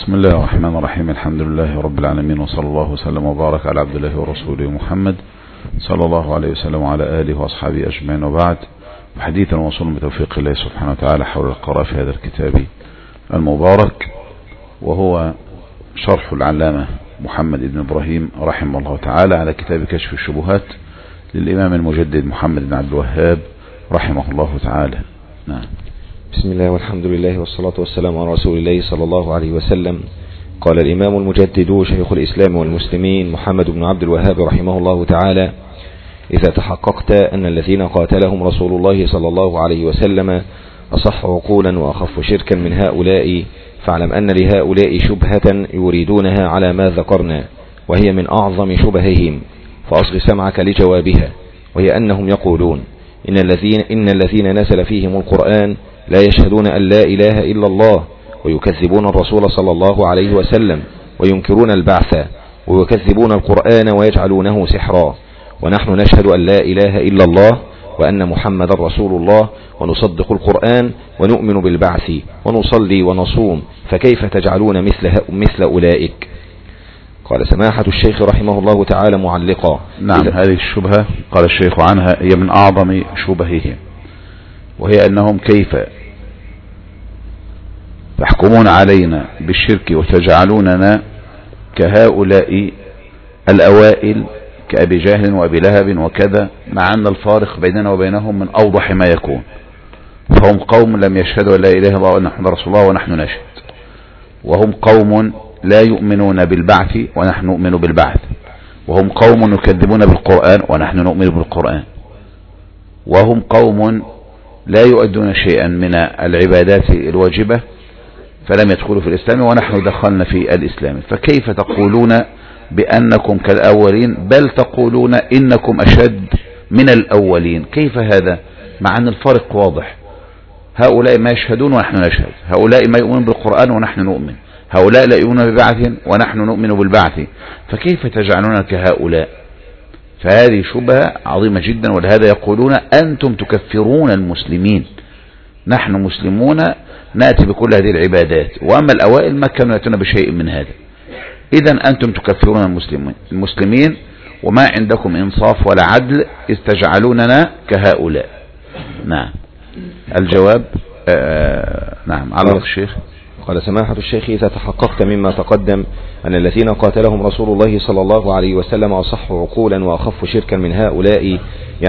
بسم الله الرحمن الرحيم. الحمد لله رب العالمين، وصلى الله وسلم وبارك على عبد الله ورسوله محمد صلى الله عليه وسلم وعلى آله وأصحابه أجمعين، وبعد. حديثا وصول بتوفيق الله سبحانه وتعالى حول القراءة في هذا الكتاب المبارك، وهو شرح العلامة محمد بن إبراهيم رحمه الله تعالى على كتاب كشف الشبهات للإمام المجدد محمد بن عبد الوهاب رحمه الله تعالى. نعم. بسم الله والحمد لله والصلاة والسلام على رسول الله صلى الله عليه وسلم. قال الإمام المجدد شيخ الإسلام والمسلمين محمد بن عبد الوهاب رحمه الله تعالى: إذا تحققت أن الذين قاتلهم رسول الله صلى الله عليه وسلم أصح عقولا وأخف شركا من هؤلاء، فاعلم أن لهؤلاء شبهة يريدونها على ما ذكرنا، وهي من أعظم شبههم، فأصغ سمعك لجوابها، وهي أنهم يقولون إن الذين نزل فيهم القرآن لا يشهدون أن لا إله إلا الله، ويكذبون الرسول صلى الله عليه وسلم، وينكرون البعث، ويكذبون القرآن ويجعلونه سحرا، ونحن نشهد أن لا إله إلا الله وأن محمد رسول الله، ونصدق القرآن ونؤمن بالبعث ونصلي ونصوم، فكيف تجعلون مثل أولئك؟ قال سماحة الشيخ رحمه الله تعالى معلقا: نعم، هذه الشبهة قال الشيخ عنها هي من أعظم شبههم، وهي أنهم كيف تحكمون علينا بالشرك وتجعلوننا كهؤلاء الأوائل كأبي جهل وأبي لهب وكذا، مع أن الفارق بيننا وبينهم من أوضح ما يكون. فهم قوم لم يشهدوا لا إله إلا الله وأن محمد رسول الله ونحن نشهد، وهم قوم لا يؤمنون بالبعث ونحن نؤمن بالبعث، وهم قوم يكذبون بالقرآن ونحن نؤمن بالقرآن، وهم قوم لا يؤدون شيئا من العبادات الواجبة فلم يدخلوا في الإسلام ونحن دخلنا في الإسلام. فكيف تقولون بأنكم كالأولين، بل تقولون إنكم أشد من الأولين؟ كيف هذا مع أن الفرق واضح؟ هؤلاء ما يشهدون ونحن نشهد، هؤلاء ما يؤمنون بالقرآن ونحن نؤمن، هؤلاء لا يؤمنون ببعث ونحن نؤمن بالبعث، فكيف تجعلون كهؤلاء؟ فهذه شبهة عظيمة جدا، ولهذا يقولون أنتم تكفرون المسلمين، نحن مسلمون نأتي بكل هذه العبادات، وأما الأوائل ما كانوا يأتون بشيء من هذا. إذن أنتم تكفرون المسلمين وما عندكم إنصاف ولا عدل، إذ تجعلوننا كهؤلاء. نعم. الجواب نعم على الشيخ. قال سماحة الشيخ: إذا تحققت مما تقدم أن الذين قاتلهم رسول الله صلى الله عليه وسلم أصح عقولا وأخف شركا من هؤلاء،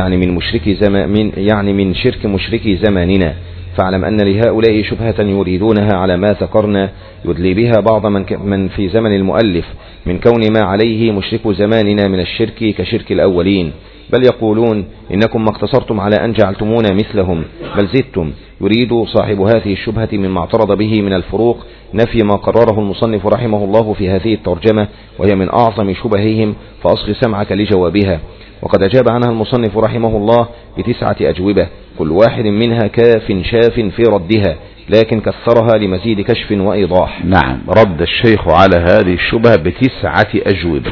يعني من شرك مشركي زماننا، فاعلم أن لهؤلاء شبهة يريدونها على ما ذكرنا، يدلي بها بعض من في زمن المؤلف من كون ما عليه مشرك زماننا من الشرك كشرك الأولين، بل يقولون إنكم ما اقتصرتم على أن جعلتمونا مثلهم بل زدتم. يريد صاحب هذه الشبهة مما اعترض به من الفروق نفي ما قرره المصنف رحمه الله في هذه الترجمة، وهي من أعظم شبههم، فأصغ سمعك لجوابها. وقد أجاب عنها المصنف رحمه الله ب9 أجوبة، كل واحد منها كاف شاف في ردها، لكن كثرها لمزيد كشف وإيضاح. نعم، رد الشيخ على هذه الشبهة ب9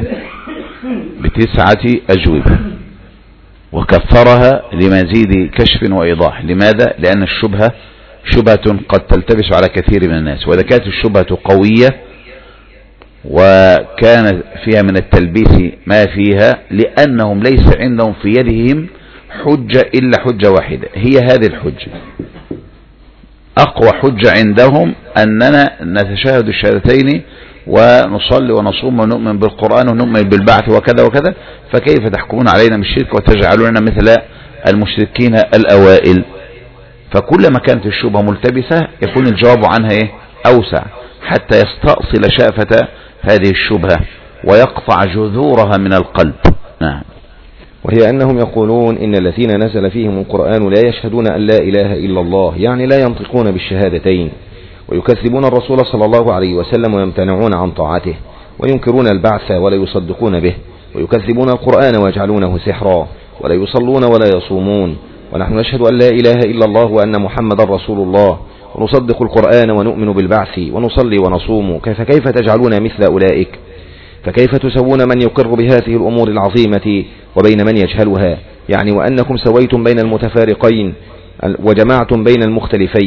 أجوبة، وكثرها لمزيد كشف وإيضاح. لماذا؟ لأن الشبهة شبهة قد تلتبس على كثير من الناس، وإذا كانت الشبهة قوية وكان فيها من التلبيس ما فيها، لأنهم ليس عندهم في يدهم حجة إلا حجة واحدة، هي هذه الحجة. أقوى حجة عندهم أننا نتشاهد الشهادتين ونصلي ونصوم ونؤمن بالقرآن ونؤمن بالبعث وكذا وكذا، فكيف تحكمون علينا بالشرك وتجعلوننا مثل المشركين الأوائل؟ فكلما كانت الشبهة ملتبسة يكون الجواب عنها أوسع، حتى يستأصل شافة هذه الشبهة ويقطع جذورها من القلب. نعم. وهي أنهم يقولون إن الذين نزل فيهم القرآن لا يشهدون أن لا إله إلا الله، يعني لا ينطقون بالشهادتين، ويكذبون الرسول صلى الله عليه وسلم ويمتنعون عن طاعته، وينكرون البعث ولا يصدقون به، ويكذبون القرآن ويجعلونه سحرا، ولا يصلون ولا يصومون، ونحن نشهد أن لا إله إلا الله وأن محمد رسول الله، ونصدق القرآن ونؤمن بالبعث ونصلي ونصوم، فكيف تجعلون مثل أولئك؟ فكيف تسوون من يقر بهذه الأمور العظيمة وبين من يجهلها؟ يعني وأنكم سويتم بين المتفارقين وجمعتم بين المختلفين،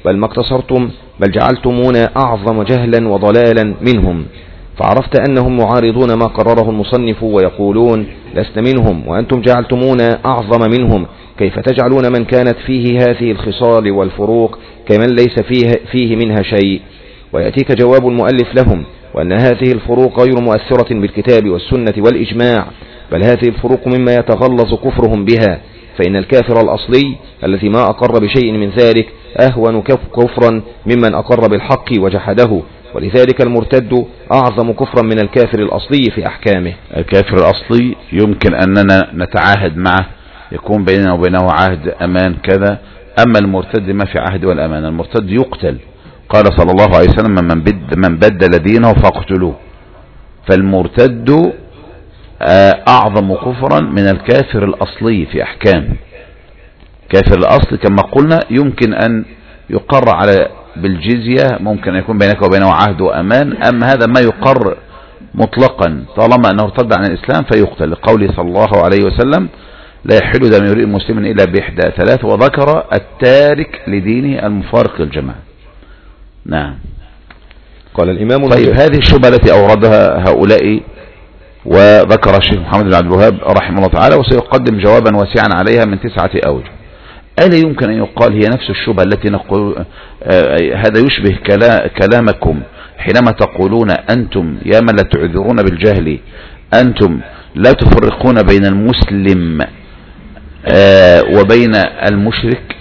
بل ما اقتصرتم بل جعلتمونا أعظم جهلا وضلالا منهم، فعرفت أنهم معارضون ما قرره المصنف ويقولون لست منهم، وأنتم جعلتمونا أعظم منهم، كيف تجعلون من كانت فيه هذه الخصال والفروق كمن ليس فيه منها شيء؟ ويأتيك جواب المؤلف لهم، وأن هذه الفروق غير مؤثرة بالكتاب والسنة والإجماع، بل هذه الفروق مما يتغلظ كفرهم بها، فإن الكافر الأصلي الذي ما أقر بشيء من ذلك أهون كفرا ممن أقر بالحق وجحده، ولذلك المرتد أعظم كفرا من الكافر الأصلي في أحكامه. الكافر الأصلي يمكن أننا نتعاهد معه، يكون بيننا وبينه عهد أمان كذا، أما المرتد ما في عهد والأمان، المرتد يقتل. قال صلى الله عليه وسلم من بدل دينه فاقتلوه. فالمرتد أعظم كفرا من الكافر الأصلي في أحكام. كافر الأصل كما قلنا يمكن أن يقر على بالجزية، ممكن أن يكون بينك وبينه عهد وأمان، أما هذا ما يقر مطلقا طالما أنه ارتد عن الإسلام فيقتل، لقوله صلى الله عليه وسلم لا يحل دم امرئ مسلم إلا بإحدى ثلاث، وذكر التارك لدينه المفارق للجماعة. نعم. قال الإمام طيب هذه الشبهة التي أوردها هؤلاء وذكر الشيخ محمد بن عبد الوهاب رحمه الله تعالى، وسيقدم جوابا واسعا عليها من 9 أوجه. ألا يمكن أن يقال هي نفس الشبهة التي نقول هذا يشبه كلامكم حينما تقولون أنتم يا من لا تعذرون بالجهل أنتم لا تفرقون بين المسلم وبين المشرك،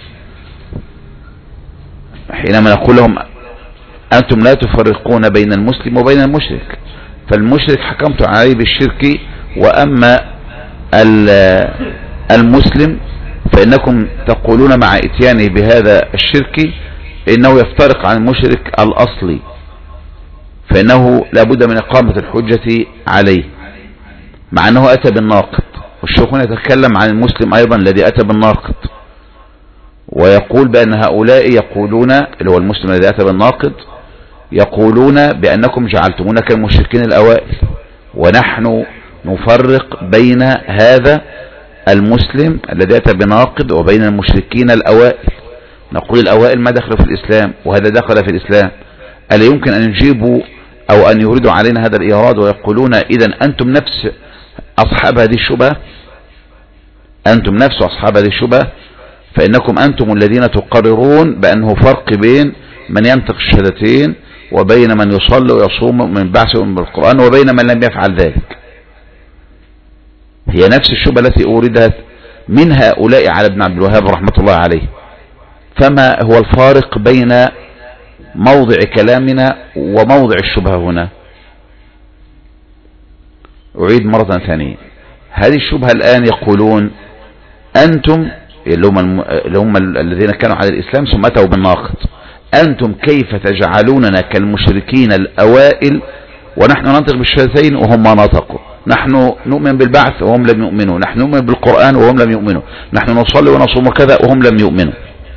حينما نقول لهم أنتم لا تفرقون بين المسلم وبين المشرك، فالمشرك حكمت عليه بالشرك، وأما المسلم فإنكم تقولون مع اتيانه بهذا الشرك إنه يفترق عن المشرك الأصلي، فإنه لابد من إقامة الحجة عليه، مع أنه أتى بالناقض. والشيخ يتكلم عن المسلم أيضا الذي أتى بالناقض، ويقول بأن هؤلاء يقولون اللي هو المسلم الذي أتى بالناقض يقولون بأنكم جعلتمونا كالمشركين الأوائل، ونحن نفرق بين هذا المسلم الذي أتى بناقض وبين المشركين الأوائل. نقول الأوائل ما دخلوا في الإسلام وهذا دخل في الإسلام. ألا يمكن أن يجيبوا أو أن يوردوا علينا هذا الإيراد ويقولون إذن أنتم نفس أصحاب هذه الشبهة، أنتم نفس أصحاب هذه الشبهة، فإنكم أنتم الذين تقررون بأنه فرق بين من ينطق الشهادتين وبين من يصلي ويصوم من بعث بالقرآن وبين من لم يفعل ذلك. هي نفس الشبهة التي أوردت من هؤلاء على ابن عبد الوهاب رحمة الله عليه. فما هو الفارق بين موضع كلامنا وموضع الشبهة هنا؟ أعيد مرة ثانية، هذه الشبهة الآن يقولون أنتم اللي هم الذين كانوا على الإسلام ثم أتوا بالناقض، أنتم كيف تجعلوننا كالمشركين الأوائل ونحن ننطق بالشهادتين وهم ما نطقوا، نحن نؤمن بالبعث وهم لم يؤمنوا، نحن نؤمن بالقرآن وهم لم يؤمنوا، نحن نصلي ونصوم كذا وهم لم يؤمنوا.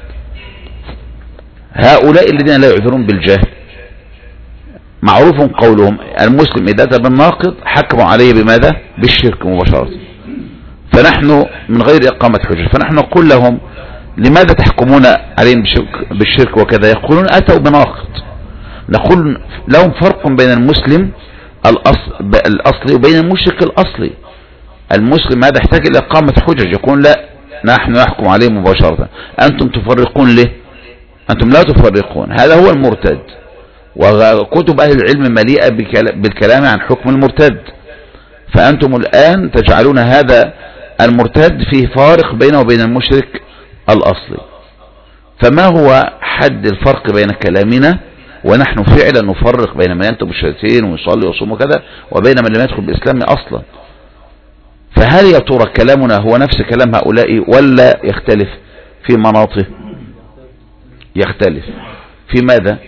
هؤلاء الذين لا يعذرون بالجهل معروف قولهم المسلم إذا أتى بالناقض حكموا عليه بماذا؟ بالشرك مباشرة، فنحن من غير إقامة حجة فنحن نقول لهم لماذا تحكمون عليهم بالشرك وكذا؟ يقولون أتوا بناقض. نقول لهم فرق بين المسلم الأصلي وبين المشرك الأصلي. المسلم هذا يحتاج إلى إقامة حجة، يقول لا نحن نحكم عليه مباشرة، أنتم تفرقون له، أنتم لا تفرقون، هذا هو المرتد. وكتب أهل العلم مليئة بالكلام عن حكم المرتد، فأنتم الآن تجعلون هذا المرتد فيه فارق بينه وبين المشرك الأصلي. فما هو حد الفرق بين كلامنا ونحن فعلا نفرق بين من ينطق بالشهادتين ويصلي ويصوم وكذا وبين من لم يدخل بالإسلام أصلا؟ فهل يا ترى كلامنا هو نفس كلام هؤلاء ولا يختلف في مناطق؟ يختلف في ماذا؟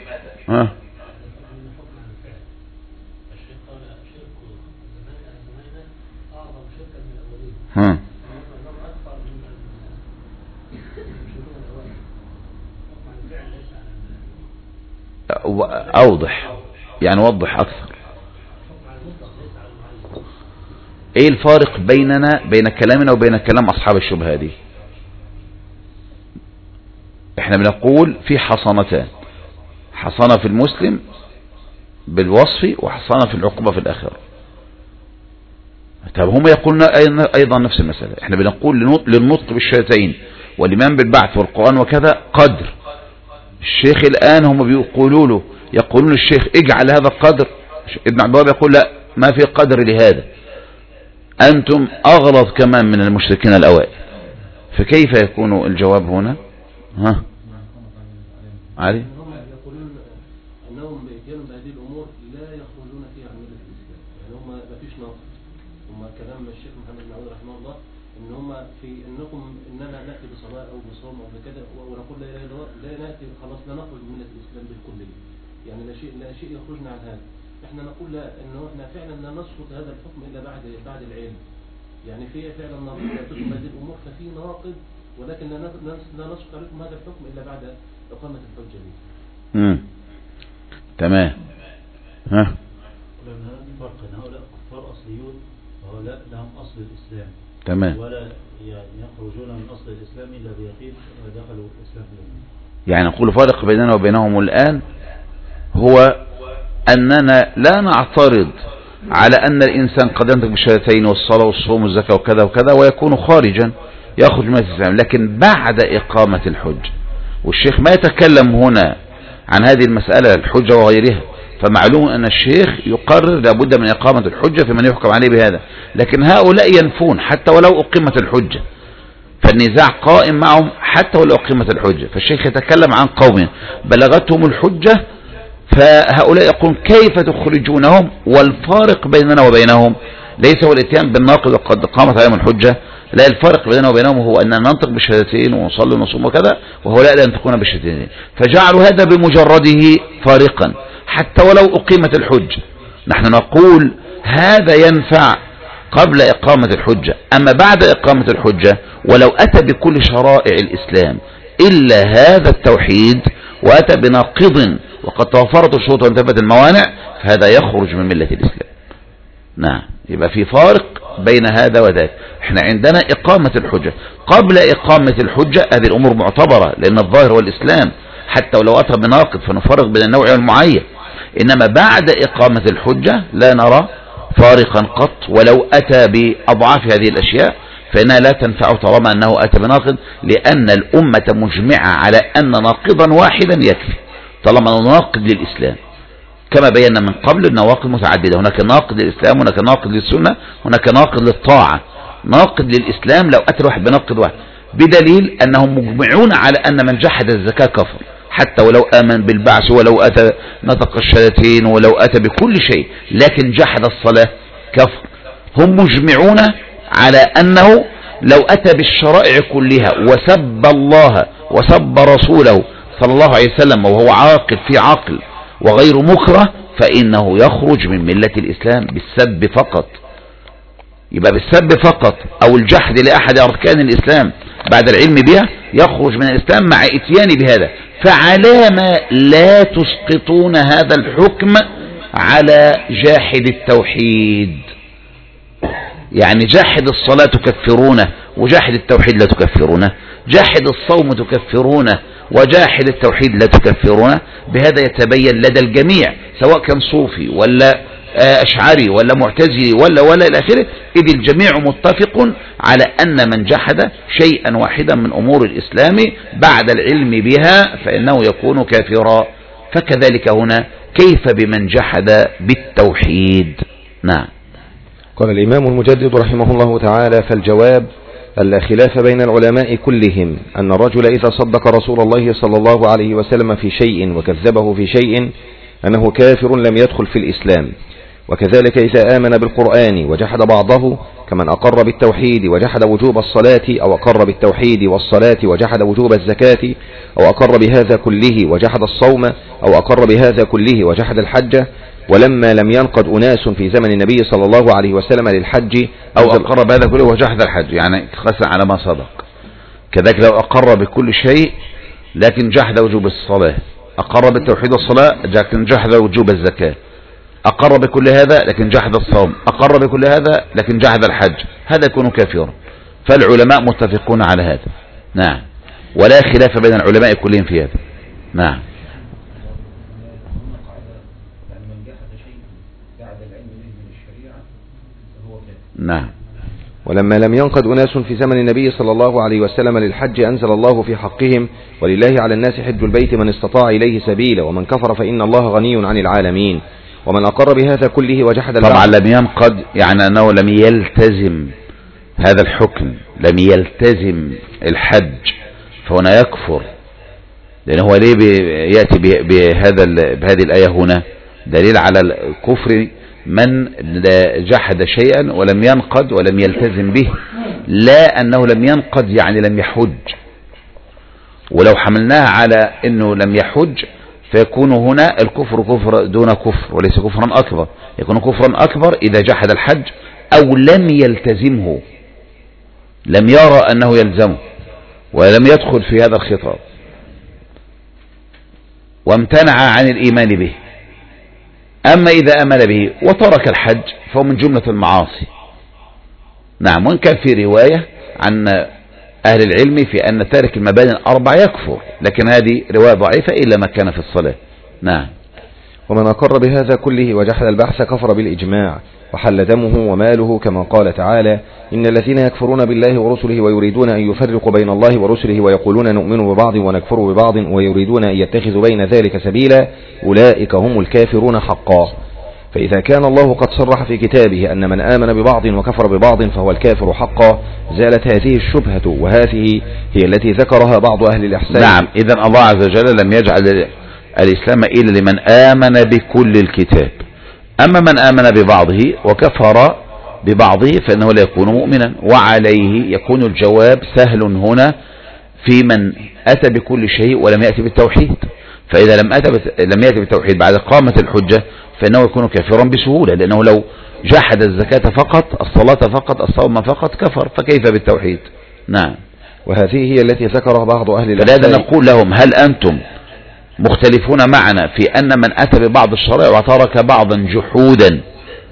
أوضح يعني وضح أكثر. ايه الفارق بيننا بين كلامنا وبين كلام أصحاب الشبهة دي؟ احنا بنقول في حصانتان، حصانة في المسلم بالوصف وحصانة في العقوبة في الآخرة. طب هم يقولون أيضا نفس المسألة. احنا بنقول للنطق بالشهادتين والإيمان بالبعث والقرآن وكذا قدر. الشيخ الآن هم يقولون الشيخ اجعل هذا القدر. ابن عبد الوهاب يقول لا، ما في قدر لهذا، أنتم أغلظ كمان من المشركين الأوائل. فكيف يكون الجواب هنا؟ ها علي؟ يقولون أنهم بإتيان بهذه الأمور لا يخرجون فيها عن ملة الإسلام، يعني هم ما فيش ناقض. هم كلام الشيخ محمد بن عبد رحمه الله إن هم في أنكم إننا نأتي بصلاة أو بصوم أو بكذا ونقول لا إله إلا الله، لا نأتي خلاص لا نخرج من ملة الإسلام بالكلية، يعني لا شيء يخرجنا عن هذا. احنا نقول لا، انه احنا فعلا لا نسقط هذا الحكم الا بعد العلم، يعني في فعلا ناقض تتم هذه الامور، ففي ناقض، ولكن لا نسقط عليكم هذا الحكم الا بعد اقامه الحجه دي. تمام. ها لان هذا فرق ان هؤلاء كفار اصليون وهؤلاء لهم اصل الاسلام، تمام، ولا يعني يخرجون من اصل الاسلام الا بيقين دخلوا الاسلام. يعني نقول فرق بيننا وبينهم الان هو أننا لا نعترض على أن الإنسان قد ينطق بالشهادتين والصلاة والصوم والزكاة وكذا وكذا ويكون خارجا يأخذ من الإسلام، لكن بعد إقامة الحج. والشيخ ما يتكلم هنا عن هذه المسألة الحجة وغيرها، فمعلوم أن الشيخ يقرر لابد من إقامة الحجة في من يحكم عليه بهذا، لكن هؤلاء ينفون حتى ولو أقيمت الحجة، فالنزاع قائم معهم حتى ولو أقيمت الحجة. فالشيخ يتكلم عن قوم بلغتهم الحجة، فهؤلاء يقولون كيف تخرجونهم، والفارق بيننا وبينهم ليس هو الاتيان بالناقض وقد قامت عليهم الحجة، لا، الفارق بيننا وبينهم هو أننا ننطق بالشهادتين ونصلي ونصوم وكذا، وهؤلاء لا ينطقون بالشهادتين، فجعلوا هذا بمجرده فارقا حتى ولو أقيمت الحجة. نحن نقول هذا ينفع قبل إقامة الحجة، أما بعد إقامة الحجة ولو أتى بكل شرائع الإسلام إلا هذا التوحيد وأتى بناقض وقد توفرت الشروط وانتفت الموانع، فهذا يخرج من ملة الإسلام. نعم، يبقى في فارق بين هذا وذاك. احنا عندنا إقامة الحجة، قبل إقامة الحجة هذه الأمور معتبرة لأن الظاهر هو الإسلام، حتى ولو أتى بناقض فنفرق بين النوع والمعين. إنما بعد إقامة الحجة لا نرى فارقا قط، ولو أتى بأضعاف هذه الأشياء فإنها لا تنفع طالما أنه أتى بناقض، لأن الأمة مجمعة على أن ناقضا واحدا يكفي طالما ناقض للإسلام. كما بينا من قبل النواقض متعددة، هناك ناقض للإسلام، هناك ناقض للسنة، هناك ناقض للطاعة. ناقض للإسلام لو أتى واحد بناقض واحد، بدليل أنهم مجمعون على أن من جحد الزكاة كفر حتى ولو آمن بالبعث ولو أتى نطق الشهادتين ولو أتى بكل شيء، لكن جحد الصلاة كفر. هم مجمعون على أنه لو أتى بالشرائع كلها وسب الله وسب رسوله صلى الله عليه وسلم وهو عاقل في عقل وغير مكره فإنه يخرج من ملة الإسلام بالسب فقط. يبقى بالسب فقط أو الجحد لأحد أركان الإسلام بعد العلم بها يخرج من الإسلام مع إتيان بهذا. فعلامة لا تسقطون هذا الحكم على جاحد التوحيد؟ يعني جاحد الصلاة تكفرونه وجاحد التوحيد لا تكفرونه، جاحد الصوم تكفرونه وجاحد التوحيد لا تكفرونه. بهذا يتبين لدى الجميع سواء كان صوفي ولا أشعري ولا معتزلي ولا إلى آخره، إذ الجميع متفق على أن من جحد شيئا واحدا من أمور الإسلام بعد العلم بها فإنه يكون كافرا. فكذلك هنا كيف بمن جحد بالتوحيد؟ نعم. قال الإمام المجدد رحمه الله تعالى: فالجواب ألا خلاف بين العلماء كلهم أن الرجل إذا صدق رسول الله صلى الله عليه وسلم في شيء وكذبه في شيء أنه كافر لم يدخل في الإسلام. وكذلك إذا آمن بالقرآن وجحد بعضه كمن أقر بالتوحيد وجحد وجوب الصلاة، أو أقر بالتوحيد والصلاة وجحد وجوب الزكاة، أو أقر بهذا كله وجحد الصوم، أو أقر بهذا كله وجحد الحج. ولما لم ينقض أناس في زمن النبي صلى الله عليه وسلم للحج أو أقر بهذا كله وجحد الحج، يعني قسم على ما صدق. كذلك لو أقر بكل شيء لكن جحد وجوب الصلاة، أقر بالتوحيد والصلاة لكن جحد وجوب الزكاة، أقر بكل هذا لكن جحد الصوم، أقر بكل هذا لكن جحد الحج، هذا يكون كافرا. فالعلماء متفقون على هذا. نعم. ولا خلاف بين العلماء كلهم في هذا. نعم. نعم. ولما لم ينقد أناس في زمن النبي صلى الله عليه وسلم للحج أنزل الله في حقهم ولله على الناس حج البيت من استطاع إليه سبيلا ومن كفر فإن الله غني عن العالمين. ومن أقر بهذا كله وجحد طبعا لم ينقد يعني أنه لم يلتزم هذا الحكم، لم يلتزم الحج، فهنا يكفر، لأنه هو ليه يأتي بهذه الآية هنا؟ دليل على الكفر من جحد شيئا ولم ينقد ولم يلتزم به، لا أنه لم ينقد يعني لم يحج. ولو حملناها على أنه لم يحج فيكون هنا الكفر كفر دون كفر وليس كفرا أكبر، يكون كفرا أكبر إذا جحد الحج أو لم يلتزمه، لم يرى أنه يلزمه ولم يدخل في هذا الخطاب وامتنع عن الإيمان به. أما إذا أمن به وترك الحج فهو من جملة المعاصي. نعم. وإن كان في رواية عن أهل العلم في أن تارك المباني الأربع يكفر، لكن هذه رواية ضعيفة إلا ما كان في الصلاة. نعم. ومن أقر بهذا كله وجحد البحث كفر بالإجماع وحل دمه وماله، كما قال تعالى: إن الذين يكفرون بالله ورسله ويريدون أن يفرقوا بين الله ورسله ويقولون نؤمن ببعض ونكفر ببعض ويريدون أن يتخذوا بين ذلك سبيلا أولئك هم الكافرون حقا. فإذا كان الله قد صرح في كتابه أن من آمن ببعض وكفر ببعض فهو الكافر حقا، زالت هذه الشبهة، وهذه هي التي ذكرها بعض أهل الإحسان. نعم. إذن الله عز وجل لم يجعل الإسلام إلا لمن آمن بكل الكتاب. أما من آمن ببعضه وكفر ببعضه فإنه لا يكون مؤمنا، وعليه يكون الجواب سهل هنا في من أتى بكل شيء ولم يأتي بالتوحيد. فإذا لم يأتي بالتوحيد بعد قامة الحجة فإنه يكون كافرا بسهولة، لأنه لو جحد الزكاة فقط، الصلاة فقط، الصوم فقط، كفر، فكيف بالتوحيد؟ نعم. وهذه هي التي ذكرها بعض أهل الإحسان. فلذا نقول لهم: هل أنتم مختلفون معنا في أن من أتى ببعض الشرائع وترك بعضا جحودا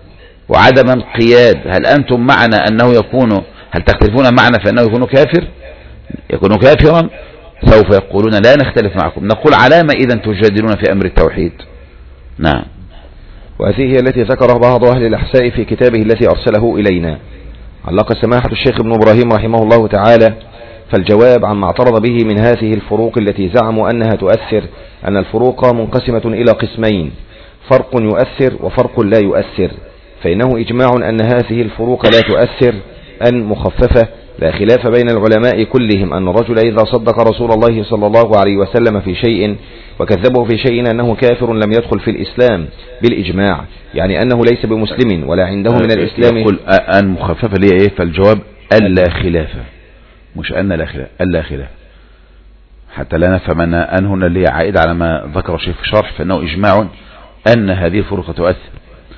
وعدم انقياد، هل أنتم معنا أنه يكون، هل تختلفون معنا في أنه يكون كافر، يكون كافرا؟ سوف يقولون لا نختلف معكم. نقول: على ما إذا تجادلون في أمر التوحيد؟ نعم. وهذه هي التي ذكرها بعض أهل الأحساء في كتابه الذي أرسله إلينا. علق سماحة الشيخ ابن إبراهيم رحمه الله تعالى: فالجواب عما اعترض به من هذه الفروق التي زعموا أنها تؤثر أن الفروق منقسمة إلى قسمين: فرق يؤثر وفرق لا يؤثر. فإنه إجماع أن هذه الفروق لا تؤثر، أن مخففة، لا خلاف بين العلماء كلهم أن الرجل إذا صدق رسول الله صلى الله عليه وسلم في شيء وكذبه في شيء أنه كافر لم يدخل في الإسلام بالإجماع، يعني أنه ليس بمسلم ولا عنده من الإسلام. يقول أن مخففة ليه إيه؟ فالجواب ألا خلاف، مش أن لا خلاف، ألا خلاف، حتى لا نفهم أن هنا اللي عائد على ما ذكر الشيخ في الشرح، فإنه إجماع أن هذه الفروق تؤثر.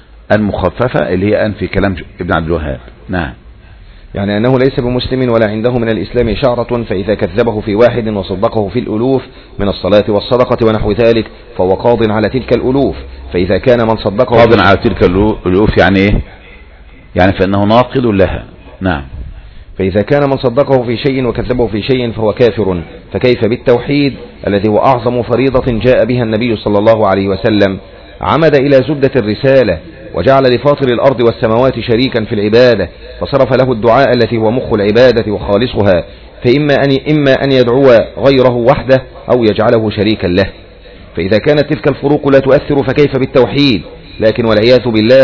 المخففة اللي هي أن في كلام ابن عبد الوهاب. نعم. يعني أنه ليس بمسلم ولا عنده من الإسلام شعرة، فإذا كذبه في واحد وصدقه في الألوف من الصلاة والصدقة ونحو ذلك فهو قاض على تلك الألوف. فإذا كان من صدقه قاض على تلك الألوف يعني إيه؟ يعني فإنه ناقض لها. نعم. فإذا كان من صدقه في شيء وكذبه في شيء فهو كافر، فكيف بالتوحيد الذي هو أعظم فريضة جاء بها النبي صلى الله عليه وسلم؟ عمد إلى زبدة الرسالة وجعل لفاطر الأرض والسماوات شريكا في العبادة، فصرف له الدعاء التي هو مخ العبادة وخالصها، فإما أن يدعو غيره وحده أو يجعله شريكا له. فإذا كانت تلك الفروق لا تؤثر فكيف بالتوحيد؟ لكن والعياذ بالله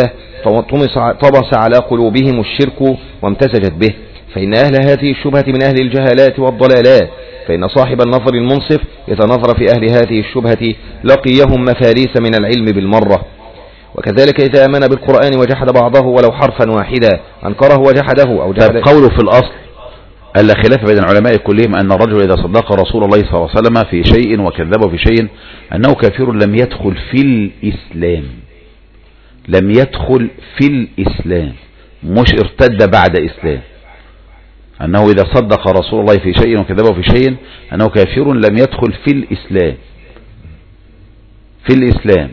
طبس على قلوبهم الشرك وامتزجت به. فإن أهل هذه الشبهة من أهل الجهالات والضلالات، فإن صاحب النظر المنصف إذا نظر في أهل هذه الشبهة لقيهم مفاريس من العلم بالمرة. وكذلك إذا آمن بالقرآن وجحد بعضه ولو حرفا واحدا أنكره وجحده أو جحد. قوله في الأصل ألا خلاف بين العلماء كلهم أن الرجل إذا صدق رسول الله صلى الله عليه وسلم في شيء وكذبه في شيء أنه كافر لم يدخل في الإسلام، لم يدخل في الإسلام، مش ارتد بعد إسلام. أنه إذا صدق رسول الله في شيء وكذبه في شيء أنه كافر لم يدخل في الإسلام، في الإسلام.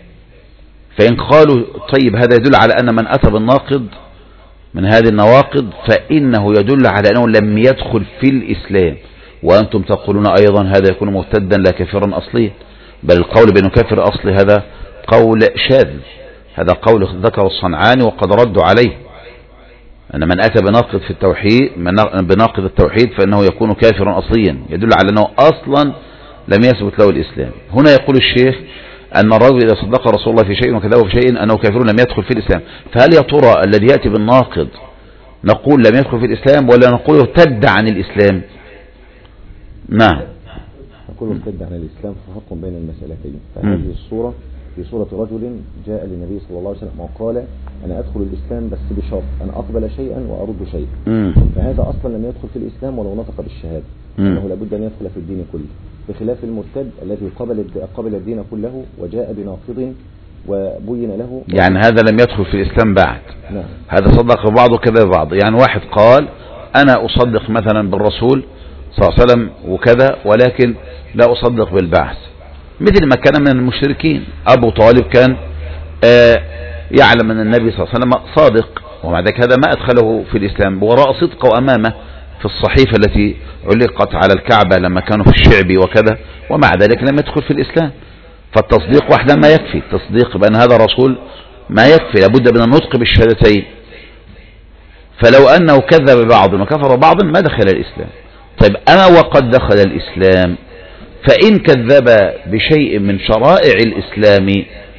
فإن قالوا طيب هذا يدل على أن من أتى بالناقض من هذه النواقض فإنه يدل على أنه لم يدخل في الإسلام، وأنتم تقولون أيضا هذا يكون مرتدا لا كافرا أصليا، بل القول بأنه كافر أصلي هذا قول شاذ، هذا قول ذكر الصنعاني وقد ردوا عليه، أن من أتى بناقض في التوحيد بناقض التوحيد فإنه يكون كافرا أصليا، يدل على أنه أصلا لم يثبت له الإسلام. هنا يقول الشيخ أن الرجل إذا صدق رسول الله في شيء وكذبه في شيء أنه كافر لم يدخل في الإسلام، فهل يا ترى الذي يأتي بالناقض نقول لم يدخل في الإسلام ولا نقول ارتد عن الإسلام؟ نعم، نقول ارتد عن الإسلام، فرق بين المسألتين. فهذه الصورة في صورة رجل جاء للنبي صلى الله عليه وسلم وقال أنا أدخل الإسلام بس بشرط أن أقبل شيئا وأرد شيئا، فهذا أصلا لم يدخل في الإسلام ولو نطق بالشهادة، أنه لابد أن يدخل في الدين كله، بخلاف المرتد الذي قبل الدين كله وجاء بناقض وبين له، يعني هذا لم يدخل في الإسلام بعد. نعم. هذا صدق بعضه كذا بعض، يعني واحد قال أنا أصدق مثلا بالرسول صلى الله عليه وسلم وكذا ولكن لا أصدق بالبعث، مثل ما كان من المشركين. أبو طالب كان يعلم أن النبي صلى الله عليه وسلم صادق، ومع ذلك هذا ما أدخله في الإسلام، وراء صدقه أمامه في الصحيفة التي علقت على الكعبة لما كانوا في الشعب وكذا، ومع ذلك لم يدخل في الإسلام. فالتصديق وحده ما يكفي، التصديق بأن هذا رسول ما يكفي، لابد من النطق بالشهادتين. فلو أنه كذب بعض وكفر بعض ما دخل الإسلام. طيب أما وقد دخل الإسلام، فإن كذب بشيء من شرائع الإسلام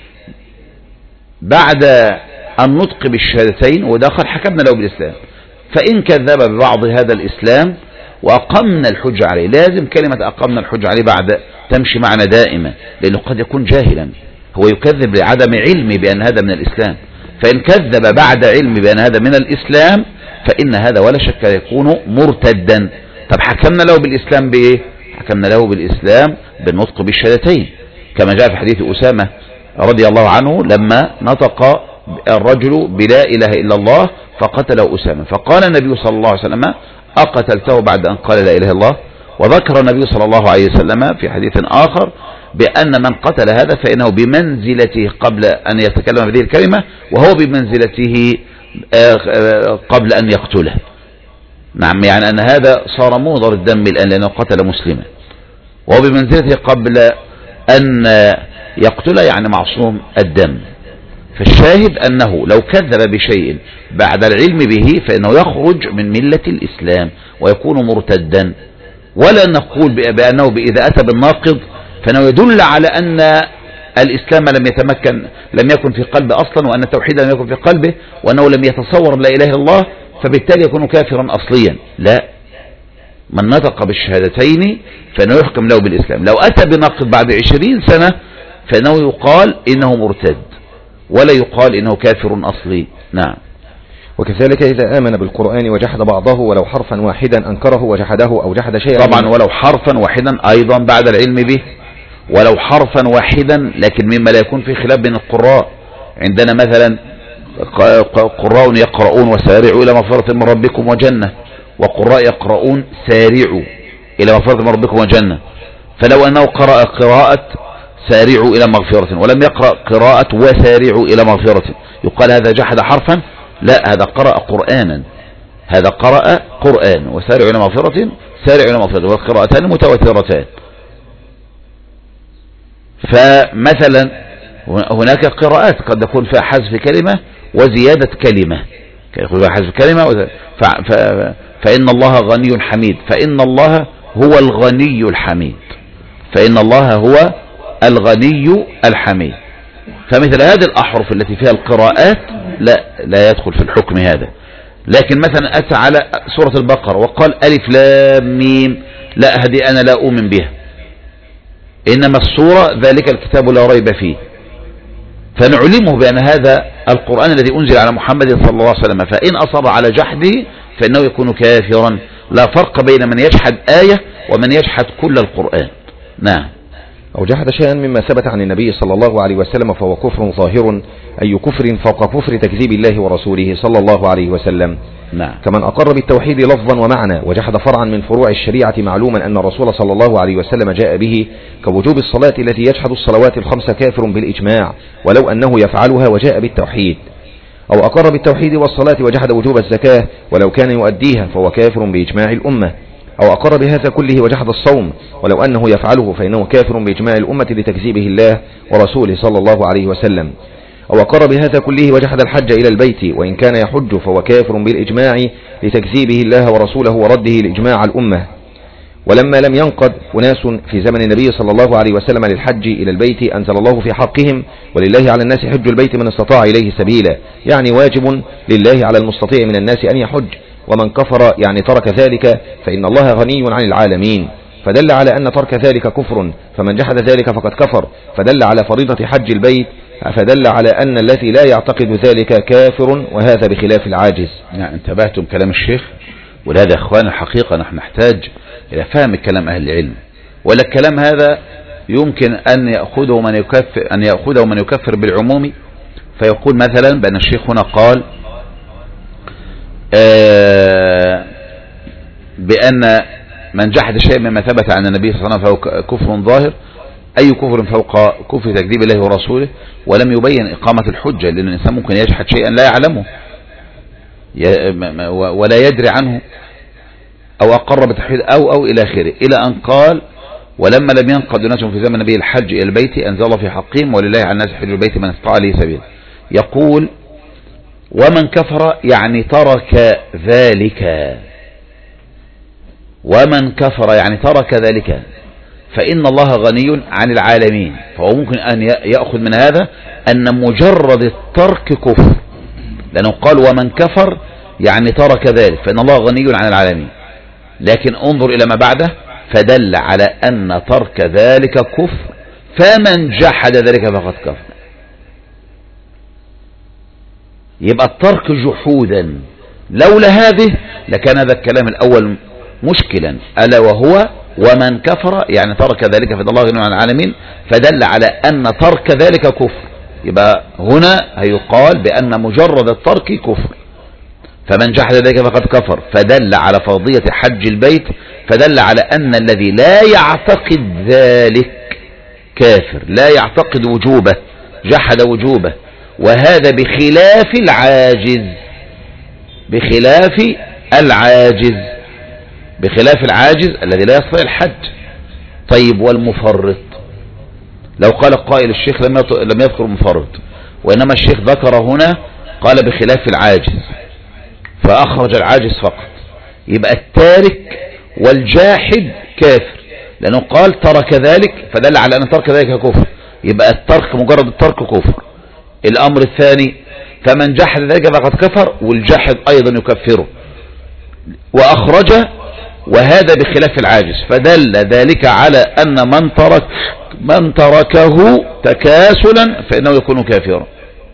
بعد النطق بالشهادتين ودخل حكمنا له بالإسلام، فإن كذب ببعض هذا الإسلام وأقمنا الحج عليه، لازم كلمة أقمنا الحج عليه بعد تمشي معنا دائما، لأنه قد يكون جاهلا، هو يكذب لعدم علمه بأن هذا من الإسلام، فإن كذب بعد علم بأن هذا من الإسلام فإن هذا ولا شك يكون مرتدا. طب حكمنا له بالإسلام بإيه؟ حكمنا له بالإسلام بالنطق بالشهادتين، كما جاء في حديث أسامة رضي الله عنه لما نطق الرجل بلا إله إلا الله فقتل أسامة، فقال النبي صلى الله عليه وسلم أقتلته بعد أن قال لا إله إلا الله؟ وذكر النبي صلى الله عليه وسلم في حديث آخر بأن من قتل هذا فإنه بمنزلته قبل أن يتكلم بهذه الكلمة، وهو بمنزلته قبل أن يقتله. نعم، يعني أن هذا صار مهدر الدم الآن لأنه قتل مسلما، وهو بمنزلته قبل أن يقتله يعني معصوم الدم. فالشاهد أنه لو كذب بشيء بعد العلم به فإنه يخرج من ملة الإسلام ويكون مرتدا، ولا نقول بأنه إذا أتى بالناقض فإنه يدل على أن الإسلام لم يكن في قلبه أصلا، وأن التوحيد لم يكن في قلبه، وأنه لم يتصور لا إله إلا الله فبالتالي يكون كافرا أصليا. لا، من نطق بالشهادتين فإنه يحكم له بالإسلام. لو أتى بناقض بعد 20 سنة فإنه يقال إنه مرتد ولا يقال إنه كافر أصلي. نعم. وكذلك إذا آمن بالقرآن وجحد بعضه ولو حرفا واحدا أنكره وجحده أو جحد شيئا، طبعا ولو حرفا واحدا أيضا بعد العلم به، ولو حرفا واحدا، لكن مما لا يكون في خلاف بين القراء. عندنا مثلا قراء يقرؤون وسارعوا إلى مغفرة من ربكم وجنة، وقراء يقرؤون سارعوا إلى مغفرة من ربكم وجنة، فلو أنه قرأ قراءة سارعوا إلى مغفرة ولم يقرأ قراءة وسارعوا إلى مغفرة يقال هذا جحد حرفا؟ لا، هذا قرأ قرآنا، هذا قرأ قرآن. وسارعوا إلى مغفرة، سارعوا إلى مغفرة، والقراءتان متواترتان. فمثلا هناك قراءات قد يكون فيها حذف كلمة وزيادة كلمة، يقول فيها حذف كلمة فإن الله غني حميد، فإن الله هو الغني الحميد، فإن الله هو الغني الحميد. فمثل هذه الأحرف التي فيها القراءات لا يدخل في الحكم هذا. لكن مثلا أتى على سورة البقرة وقال ألف لام ميم، لا، هذه أنا لا أؤمن بها، إنما السورة ذلك الكتاب لا ريب فيه، فنعلمه بأن هذا القرآن الذي أنزل على محمد صلى الله عليه وسلم، فإن أصر على جحده فإنه يكون كافرا. لا فرق بين من يجحد آية ومن يجحد كل القرآن. نعم. أو جحد شيئا مما ثبت عن النبي صلى الله عليه وسلم فهو كفر ظاهر، أي كفر فوق كفر تكذيب الله ورسوله صلى الله عليه وسلم. نعم. كمن أقر بالتوحيد لفظا ومعنى وجحد فرعا من فروع الشريعة معلوما أن الرسول صلى الله عليه وسلم جاء به، كوجوب الصلاة التي يجحد الصلوات الخمس كافر بالإجماع ولو أنه يفعلها وجاء بالتوحيد. أو أقر بالتوحيد والصلاة وجحد وجوب الزكاة ولو كان يؤديها فهو كافر بإجماع الأمة. أو أقر بهذا كله وجحد الصوم ولو أنه يفعله فإنه كافر بإجماع الأمة لتكذيبه الله ورسوله صلى الله عليه وسلم. أو أقر بهذا كله وجحد الحج إلى البيت وإن كان يحج فهو كافر بالإجماع لتكذيبه الله ورسوله ورده لإجماع الأمة. ولما لم ينقض أناس في زمن النبي صلى الله عليه وسلم للحج إلى البيت أنزل الله في حقهم ولله على الناس حج البيت من استطاع إليه سبيلا، يعني واجب لله على المستطيع من الناس أن يحج. ومن كفر يعني ترك ذلك فإن الله غني عن العالمين، فدل على أن ترك ذلك كفر، فمن جحد ذلك فقد كفر، فدل على فريضة حج البيت، فدل على أن الذي لا يعتقد ذلك كافر، وهذا بخلاف العاجز. يعني انتبهتم كلام الشيخ؟ ولهذا يا اخوان الحقيقة نحن نحتاج إلى فهم كلام أهل العلم، ولا الكلام هذا يمكن أن يأخذه من يكفر بالعموم، فيقول مثلا بأن الشيخ هنا قال بأن من جحد شيء مما ثبت عن النبي صلى الله عليه وسلم فهو كفر ظاهر. أي كفر فوق كفر تكذيب الله ورسوله؟ ولم يبين إقامة الحجة، لأن الإنسان ممكن يجحد شيئا لا يعلمه ولا يدري عنه، أو أقر بتوحيد أو إلى آخره، إلى أن قال ولما لم ينقض ناس في زمن النبي الحج إلى البيت أنزل في حقهم ولله على الناس حج البيت من استطاع إليه سبيلا. يقول ومن كفر يعني ترك ذلك، ومن كفر يعني ترك ذلك فإن الله غني عن العالمين. فهو ممكن أن يأخذ من هذا أن مجرد الترك كفر، لأنه قال ومن كفر يعني ترك ذلك فإن الله غني عن العالمين، لكن انظر إلى ما بعده فدل على أن ترك ذلك كفر، فمن جحد ذلك فقد كفر. يبقى الترك جحودا، لولا هذه لكان هذا الكلام الأول مشكلا، ألا وهو ومن كفر يعني ترك ذلك فإن الله غني عن العالمين، فدل على أن ترك ذلك كفر. يبقى هنا هيقال بأن مجرد الترك كفر، فمن جحد ذلك فقد كفر، فدل على فرضية حج البيت، فدل على أن الذي لا يعتقد ذلك كافر، لا يعتقد وجوبه، جحد وجوبه، وهذا بخلاف العاجز، بخلاف العاجز الذي لا يستطيع الحج. طيب والمفرط؟ لو قال قائل الشيخ لم يذكر المفرط، وإنما الشيخ ذكر هنا قال بخلاف العاجز، فأخرج العاجز فقط، يبقى التارك والجاحد كافر، لأنه قال ترك ذلك فدل على أن ترك ذلك كفر، يبقى الترك مجرد الترك كفر. الأمر الثاني فمن جحد ذلك فقد كفر، والجاحد أيضا يكفره، وأخرج وهذا بخلاف العاجز، فدل ذلك على أن من تركه تكاسلا فإنه يكون كافرا.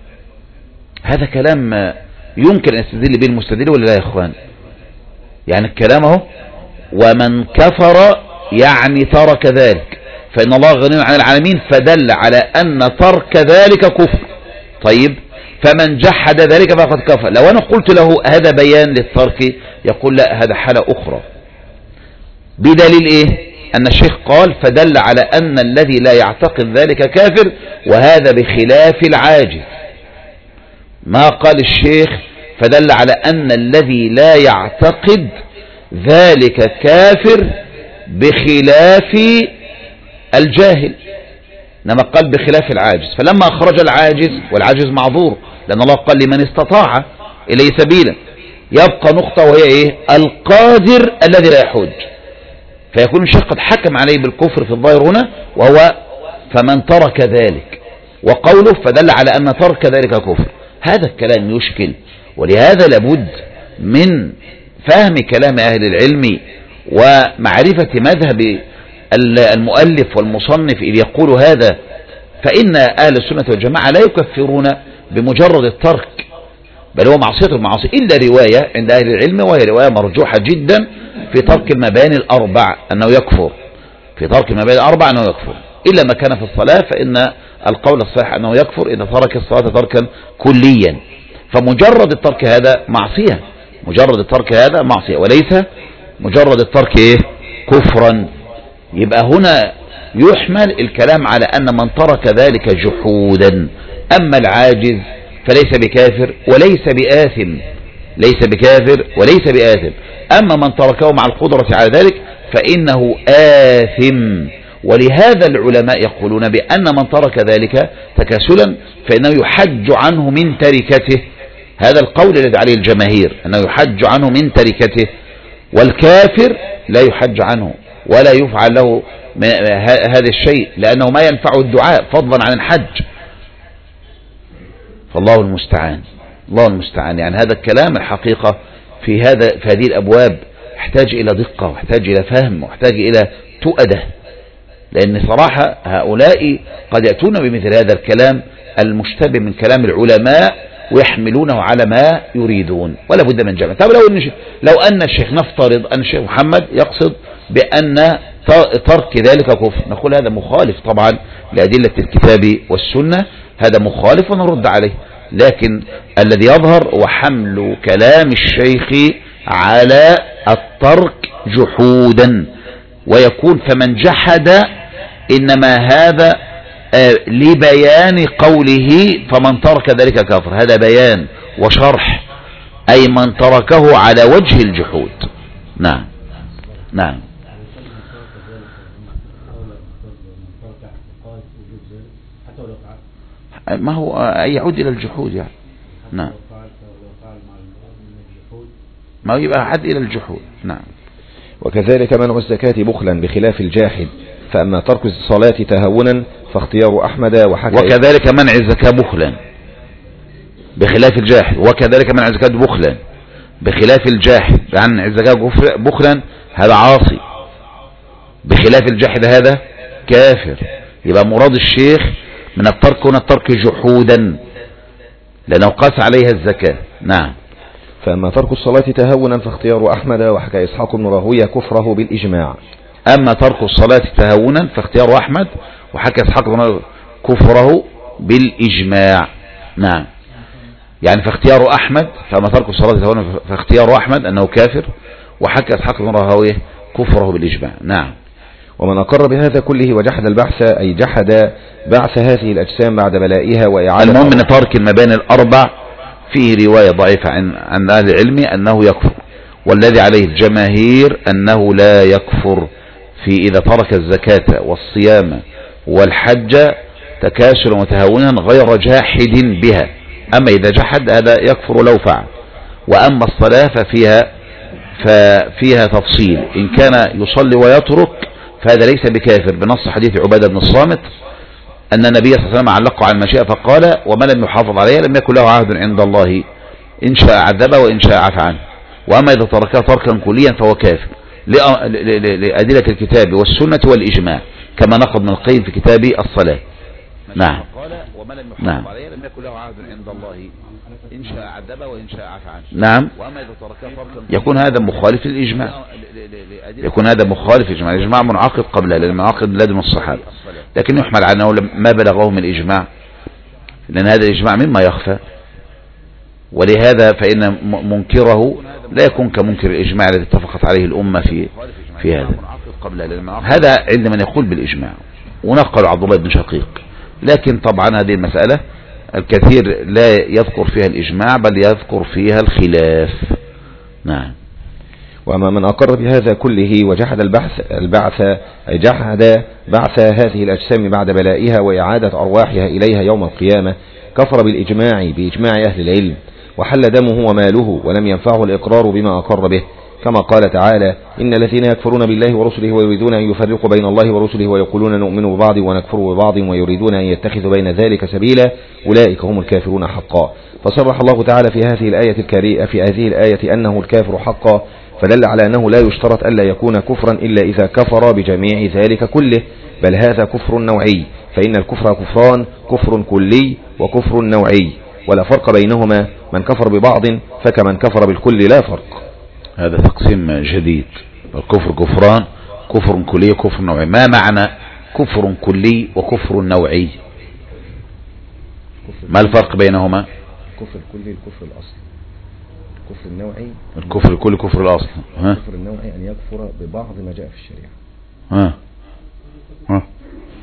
هذا كلام يمكن أن يستدل به المستدل ولا لا يا إخوان؟ يعني الكلام اهو ومن كفر يعني ترك ذلك فإن الله غني عن العالمين، فدل على أن ترك ذلك كفر. طيب فمن جحد ذلك فقد كفر، لو أنا قلت له هذا بيان للترك يقول لا، هذا حالة أخرى. بدليل إيه؟ أن الشيخ قال فدل على أن الذي لا يعتقد ذلك كافر، وهذا بخلاف العاجز. ما قال الشيخ فدل على أن الذي لا يعتقد ذلك كافر بخلاف الجاهل، إنما قال بخلاف العاجز. فلما أخرج العاجز، والعاجز معذور لأن الله قال لمن استطاع إليه سبيلا، يبقى نقطة وهي إيه؟ القادر الذي لا يحج، فيكون الشيخ قد حكم عليه بالكفر في الظاهر هنا، وهو فمن ترك ذلك، وقوله فدل على أن ترك ذلك كفر. هذا الكلام يشكل، ولهذا لابد من فهم كلام أهل العلم ومعرفة مذهب المؤلف والمصنف إذ يقول هذا. فإن أهل السنة والجماعة لا يكفرون بمجرد الترك، بل هو معصية المعاصي، إلا رواية عند أهل العلم وهي رواية مرجوحة جدا في ترك المباني الأربع أنه يكفر، في ترك المباني الأربع أنه يكفر، إلا ما كان في الصلاة فإن القول الصحيح أنه يكفر إذا ترك الصلاة تركا كليا. فمجرد الترك هذا معصية، مجرد الترك هذا معصية، وليس مجرد الترك إيه؟ كفرا. يبقى هنا يحمل الكلام على أن من ترك ذلك جحودا، أما العاجز فليس بكافر وليس بآثم، ليس بكافر وليس بآثم. أما من تركه مع القدرة على ذلك فإنه آثم. ولهذا العلماء يقولون بأن من ترك ذلك تكاسلا فإنه يحج عنه من تركته. هذا القول الذي عليه الجماهير أنه يحج عنه من تركته، والكافر لا يحج عنه ولا يفعل له هذا الشيء لأنه ما ينفعه الدعاء فضلا عن الحج. فالله المستعان، الله المستعان. يعني هذا الكلام الحقيقة في هذه الأبواب يحتاج إلى دقة واحتاج إلى فهم واحتاج إلى تؤدة، لأن صراحة هؤلاء قد يأتون بمثل هذا الكلام المشتبه من كلام العلماء ويحملونه على ما يريدون، ولا بد من جمع. طب لو أن الشيخ، نفترض أن الشيخ محمد يقصد بأن ترك ذلك كفر، نقول هذا مخالف طبعا لأدلة الكتاب والسنة، هذا مخالف ونرد عليه. لكن الذي يظهر هو حمل كلام الشيخ على الترك جحودا، ويكون فمن جحد إنما هذا لبيان قوله فمن ترك ذلك كافر، هذا بيان وشرح، أي من تركه على وجه الجحود. نعم نعم. ما هو يعود إلى الجحود يعني. نعم، ما هو يبقى حد إلى الجحود. نعم. وكذلك منع الزكاة بخلا بخلاف الجاحد، فأما ترك الصلاة تهونا فاختيار أحمد وحكى. وكذلك منع الزكاة بخلا بخلاف الجاحد، وكذلك منع الزكاة بخلا بخلاف الجاحد. منع الزكاة بخلا هذا عاصي، بخلاف الجاحد هذا كافر. يبقى مراد الشيخ من الترك هنا الترك جحودا لأنه قاس عليها الزكاة. نعم. فأما ترك الصلاة تهونا فاختيار أحمد وحكى إسحاق بن راهويه كفره بالإجماع. أما ترك الصلاة تهونا فاختيار أحمد وحكى إسحاق بن راهويه كفره بالإجماع. نعم. يعني فاختيار أحمد، فأما ترك الصلاة تهونا فاختيار أحمد أنه كافر، وحكى إسحاق بن راهويه كفره بالإجماع. نعم. ومن أقر بهذا كله وجحد البحث أي جحد بعث هذه الأجسام بعد بلائها وإعادة. المهم من ترك المباني الأربع فيه رواية ضعيفة عن أهل العلم أنه يكفر، والذي عليه الجماهير أنه لا يكفر في إذا ترك الزكاة والصيام والحج تكاسلا وتهاونا غير جاحد بها. أما إذا جحد هذا يكفر لو فعل. وأما الصلاة ففيها تفصيل، إن كان يصلي ويترك فهذا ليس بكافر بنص حديث عبادة بن الصامت أن النبي صلى الله عليه وسلم علقه على المشيئة فقال ومن لم يحافظ عليها لم يكن له عهد عند الله إن شاء عذبه وإن شاء عفى عنه. وأما إذا تركها تركا كليا فهو كافر لأدلة الكتاب والسنة والإجماع كما نقض من القيم في كتاب الصلاة. نعم. نعم. لم يكن له عهد عند الله إن شاء عذبه وإن شاء عفى عنه. نعم. وأما إذا تركها تركا يكون هذا مخالف للإجماع، يكون هذا مخالف للإجماع. الإجماع منعقد قبله لأنه منعقد لدن الصحابة، لكن يحمل على أنه ما بلغه من الإجماع، لأن هذا الإجماع مما يخفى، ولهذا فإن منكره لا يكون كمنكر الإجماع الذي اتفقت عليه الأمة في هذا. هذا عند من يقول بالإجماع، ونقل عبد الله بن شقيق. لكن طبعا هذه المسألة الكثير لا يذكر فيها الإجماع بل يذكر فيها الخلاف. نعم. وأما من أقر بهذا كله وجحد البعث أي جحد بعث هذه الأجسام بعد بلائها وإعادة أرواحها إليها يوم القيامة كفر بالإجماع بإجماع أهل العلم، وحل دمه وماله ولم ينفعه الإقرار بما أقر به، كما قال تعالى إن الذين يكفرون بالله ورسله ويريدون أن يفرقوا بين الله ورسله ويقولون نؤمن ببعض ونكفر ببعض ويريدون أن يتخذوا بين ذلك سبيلا أولئك هم الكافرون حقا. فصرح الله تعالى في هذه الآية أنه الكافر حقا، فدل على أنه لا يشترط ألا يكون كفرا إلا إذا كفر بجميع ذلك كله، بل هذا كفر نوعي، فإن الكفر كفران، كفر كلي وكفر نوعي، ولا فرق بينهما، من كفر ببعض فكمن كفر بالكل لا فرق. هذا تقسيم جديد، الكفر كفران، كفر كلي وكفر نوعي. ما معنى كفر كلي وكفر نوعي؟ ما الفرق بينهما؟ الكفر الكلي الكفر الأصل، الكفر النوعي الكفر الكلي كفر الأصل. الكفر النوعي أن يكفر ببعض ما جاء في الشريعة. الكفر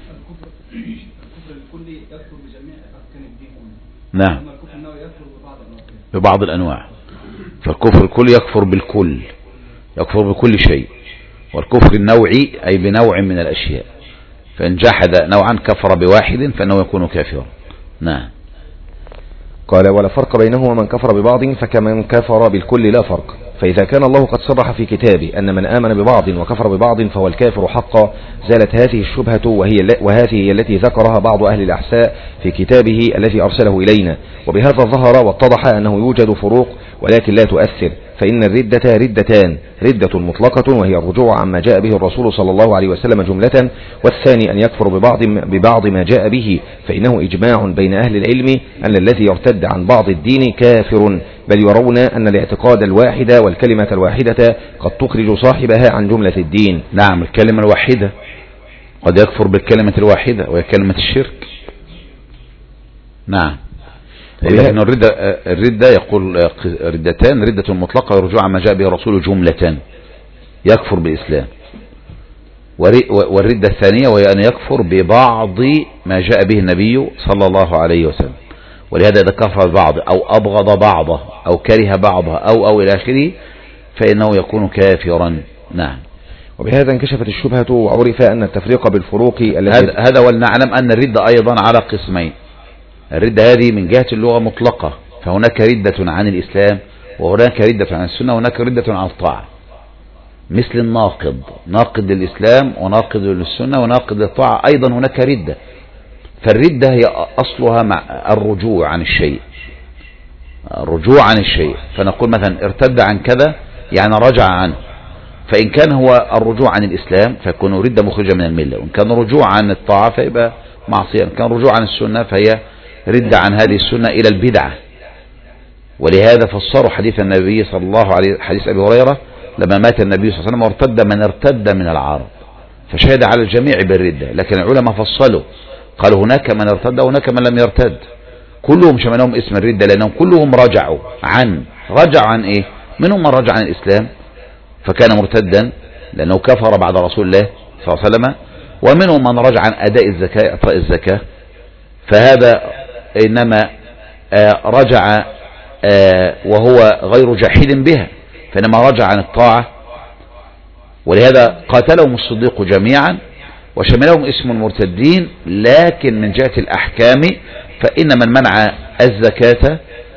الكلي يكفر بجميع أركان الدين. نعم. الكفر النوعي يكفر ببعض الأنواع. فالكفر الكلي يكفر بالكل، يكفر بكل شيء، والكفر النوعي أي بنوع من الأشياء، فإن جحد نوعا كفر بواحد فإنه يكون كافرا. نعم. قال ولا فرق بينه ومن كفر ببعض فكمن كفر بالكل لا فرق. فإذا كان الله قد صرح في كتابه أن من آمن ببعض وكفر ببعض فهو الكافر حقا زالت هذه الشبهة، وهذه هي التي ذكرها بعض أهل الأحساء في كتابه الذي أرسله إلينا، وبهذا ظهر واتضح أنه يوجد فروق ولكن لا تؤثر، فإن الردة ردتان: ردة مطلقة وهي الرجوع عما جاء به الرسول صلى الله عليه وسلم جملة، والثاني أن يكفر ببعض ما جاء به، فإنه إجماع بين أهل العلم أن الذي يرتد عن بعض الدين كافر، بل يرون أن الاعتقاد الواحد والكلمة الواحدة قد تخرج صاحبها عن جملة الدين. نعم، الكلمة الواحدة قد يكفر بالكلمة الواحدة وهي كلمة الشرك. نعم. لأن الردة يقول ردتان: ردة مطلقة ورجوع عما جاء به الرسول جملة يكفر بالإسلام، والردة الثانية وهي أن يكفر ببعض ما جاء به النبي صلى الله عليه وسلم، ولهذا إذا كفر بعض أو أبغض بعضه أو كره بعضه أو إلى آخره فإنه يكون كافرا. نعم. وبهذا انكشفت الشبهة وعرف أن التفريق بالفروق هذا ولنعلم أن الردة أيضا على قسمين. الردة هذه من جهة اللغة مطلقة، فهناك ردة عن الإسلام وهناك ردة عن السنة وهناك ردة عن الطاعة، مثل الناقض، ناقض للإسلام وناقض للسنة وناقض للطاعة أيضا هناك ردة. فالردة هي أصلها مع الرجوع عن الشيء، الرجوع عن الشيء، فنقول مثلا ارتد عن كذا يعني رجع عنه، فإن كان هو الرجوع عن الإسلام فيكون ردة مخرجة من الملة، وإن كان رجوع عن الطاعة فيبقى معصية، إن كان رجوع عن السنة فهي ردة عن هذه السنة إلى البدعة. ولهذا فسروا حديث النبي صلى الله عليه وسلم، حديث أبي هريرة لما مات النبي صلى الله عليه وسلم وارتد من ارتد من العرب، فشهد على الجميع بالردة، لكن العلماء فصلوا قالوا هناك من ارتد وهناك من لم يرتد، كلهم شملهم اسم الردة لأنهم كلهم رجعوا عن إيه؟ منهم من رجع عن الإسلام فكان مرتدا لأنه كفر بعد رسول الله صلى الله عليه وسلم، ومنهم من رجع عن أداء الزكاة، إعطاء الزكاة، فهذا إنما رجع وهو غير جاحد بها، فإنما رجع عن الطاعة. ولهذا قاتلهم الصديق جميعا وشملهم اسم المرتدين، لكن من جهة الأحكام فإن من منع الزكاة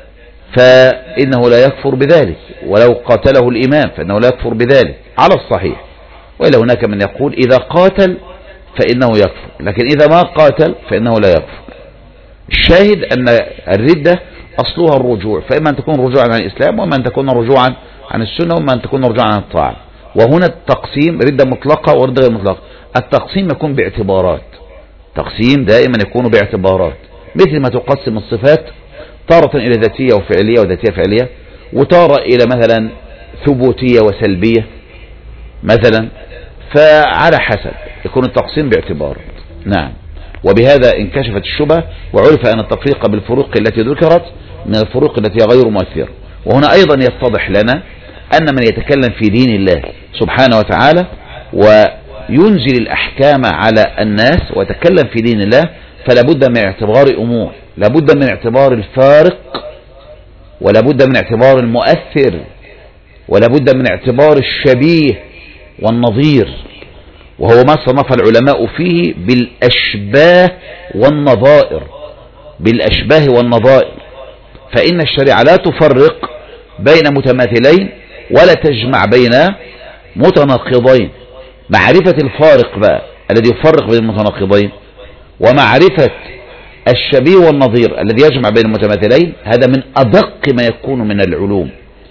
فإنه لا يكفر بذلك، ولو قاتله الإمام فإنه لا يكفر بذلك على الصحيح. وإلا هناك من يقول إذا قاتل فإنه يكفر، لكن إذا ما قاتل فإنه لا يكفر. الشاهد أن الردة أصلها الرجوع، فإما أن تكون رجوعا عن الإسلام وإما أن تكون رجوعا عن السنة وإما أن تكون رجوعا عن الطاعة. وهنا التقسيم ردة مطلقة وردة غير مطلقة. التقسيم يكون باعتبارات، تقسيم دائما يكون باعتبارات، مثل ما تقسم الصفات تارة إلى ذاتية وفعلية وذاتية فعلية، وتارة إلى مثلا ثبوتية وسلبية مثلا، فعلى حسب يكون التقسيم باعتبارات. نعم. وبهذا انكشفت الشبهة وعرف أن التفريق بالفروق التي ذكرت من الفروق التي غير مؤثرة. وهنا أيضا يتضح لنا أن من يتكلم في دين الله سبحانه وتعالى وينزل الأحكام على الناس ويتكلم في دين الله فلا بد من اعتبار أمور، لا بد من اعتبار الفارق، ولا بد من اعتبار المؤثر، ولا بد من اعتبار الشبيه والنظير، وهو ما صنف العلماء فيه بالأشباه والنظائر، بالأشباه والنظائر. فإن الشريعة لا تفرق بين متماثلين ولا تجمع بين متناقضين. معرفة الفارق بقى الذي يفرق بين المتناقضين ومعرفة الشبيه والنظير الذي يجمع بين المتماثلين هذا من أدق ما يكون من العلوم.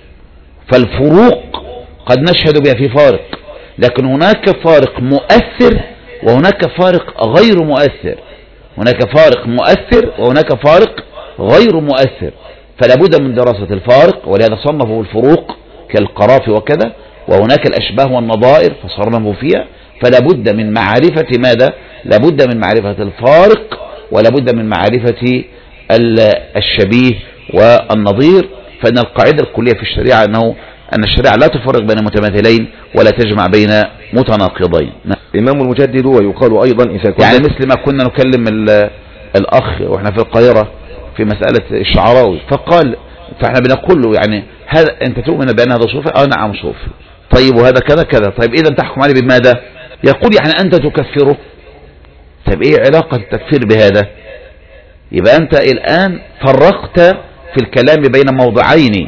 فالفروق قد نشهد بها في فارق، لكن هناك فارق مؤثر وهناك فارق غير مؤثر، هناك فارق مؤثر وهناك فارق غير مؤثر، فلا بد من دراسة الفارق. ولهذا صنفوا الفروق كالقرافي وكذا، وهناك الأشباه والنظائر فصنفوا فيها. فلا بد من معرفة ماذا؟ لا بد من معرفة الفارق ولا بد من معرفة الشبيه والنظير. فإن القاعدة الكلية في الشريعة أن الشريعة لا تفرق بين متماثلين ولا تجمع بين متناقضين. الإمام المجدد ويقال أيضا إذا كنا يعني مثل ما كنا نكلم الأخ وإحنا في القاهرة في مسألة الشعراوي، فقال فاحنا بنقول له يعني هذا انت تؤمن بان هذا صوفي؟ نعم صوفي. طيب وهذا كذا كذا. طيب اذا تحكم عليه بماذا؟ يقول يعني انت تكفره. طيب ايه علاقة التكفير بهذا؟ يبقى انت الان فرقت في الكلام بين موضعين،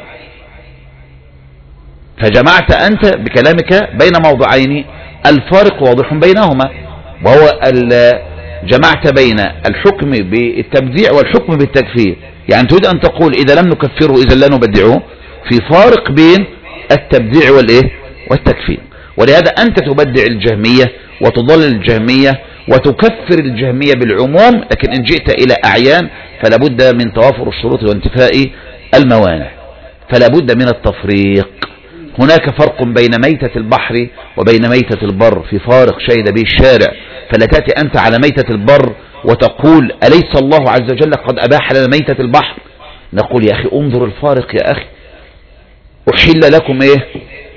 فجمعت انت بكلامك بين موضعين الفارق واضح بينهما، وهو جمعت بين الحكم بالتبديع والحكم بالتكفير. يعني تريد ان تقول اذا لم نكفره اذا لا نبدعه، في فارق بين التبديع والتكفير. ولهذا انت تبدع الجهمية وتضلل الجهمية وتكفر الجهمية بالعموم، لكن ان جئت الى اعيان فلا بد من توافر الشروط وانتفاء الموانع، فلا بد من التفريق. هناك فرق بين ميتة البحر وبين ميتة البر، في فارق شهد به الشارع. فلا تأتي أنت على ميتة البر وتقول أليس الله عز وجل قد أباح لنا ميتة البحر؟ نقول يا أخي انظر الفارق يا أخي، أحل لكم إيه؟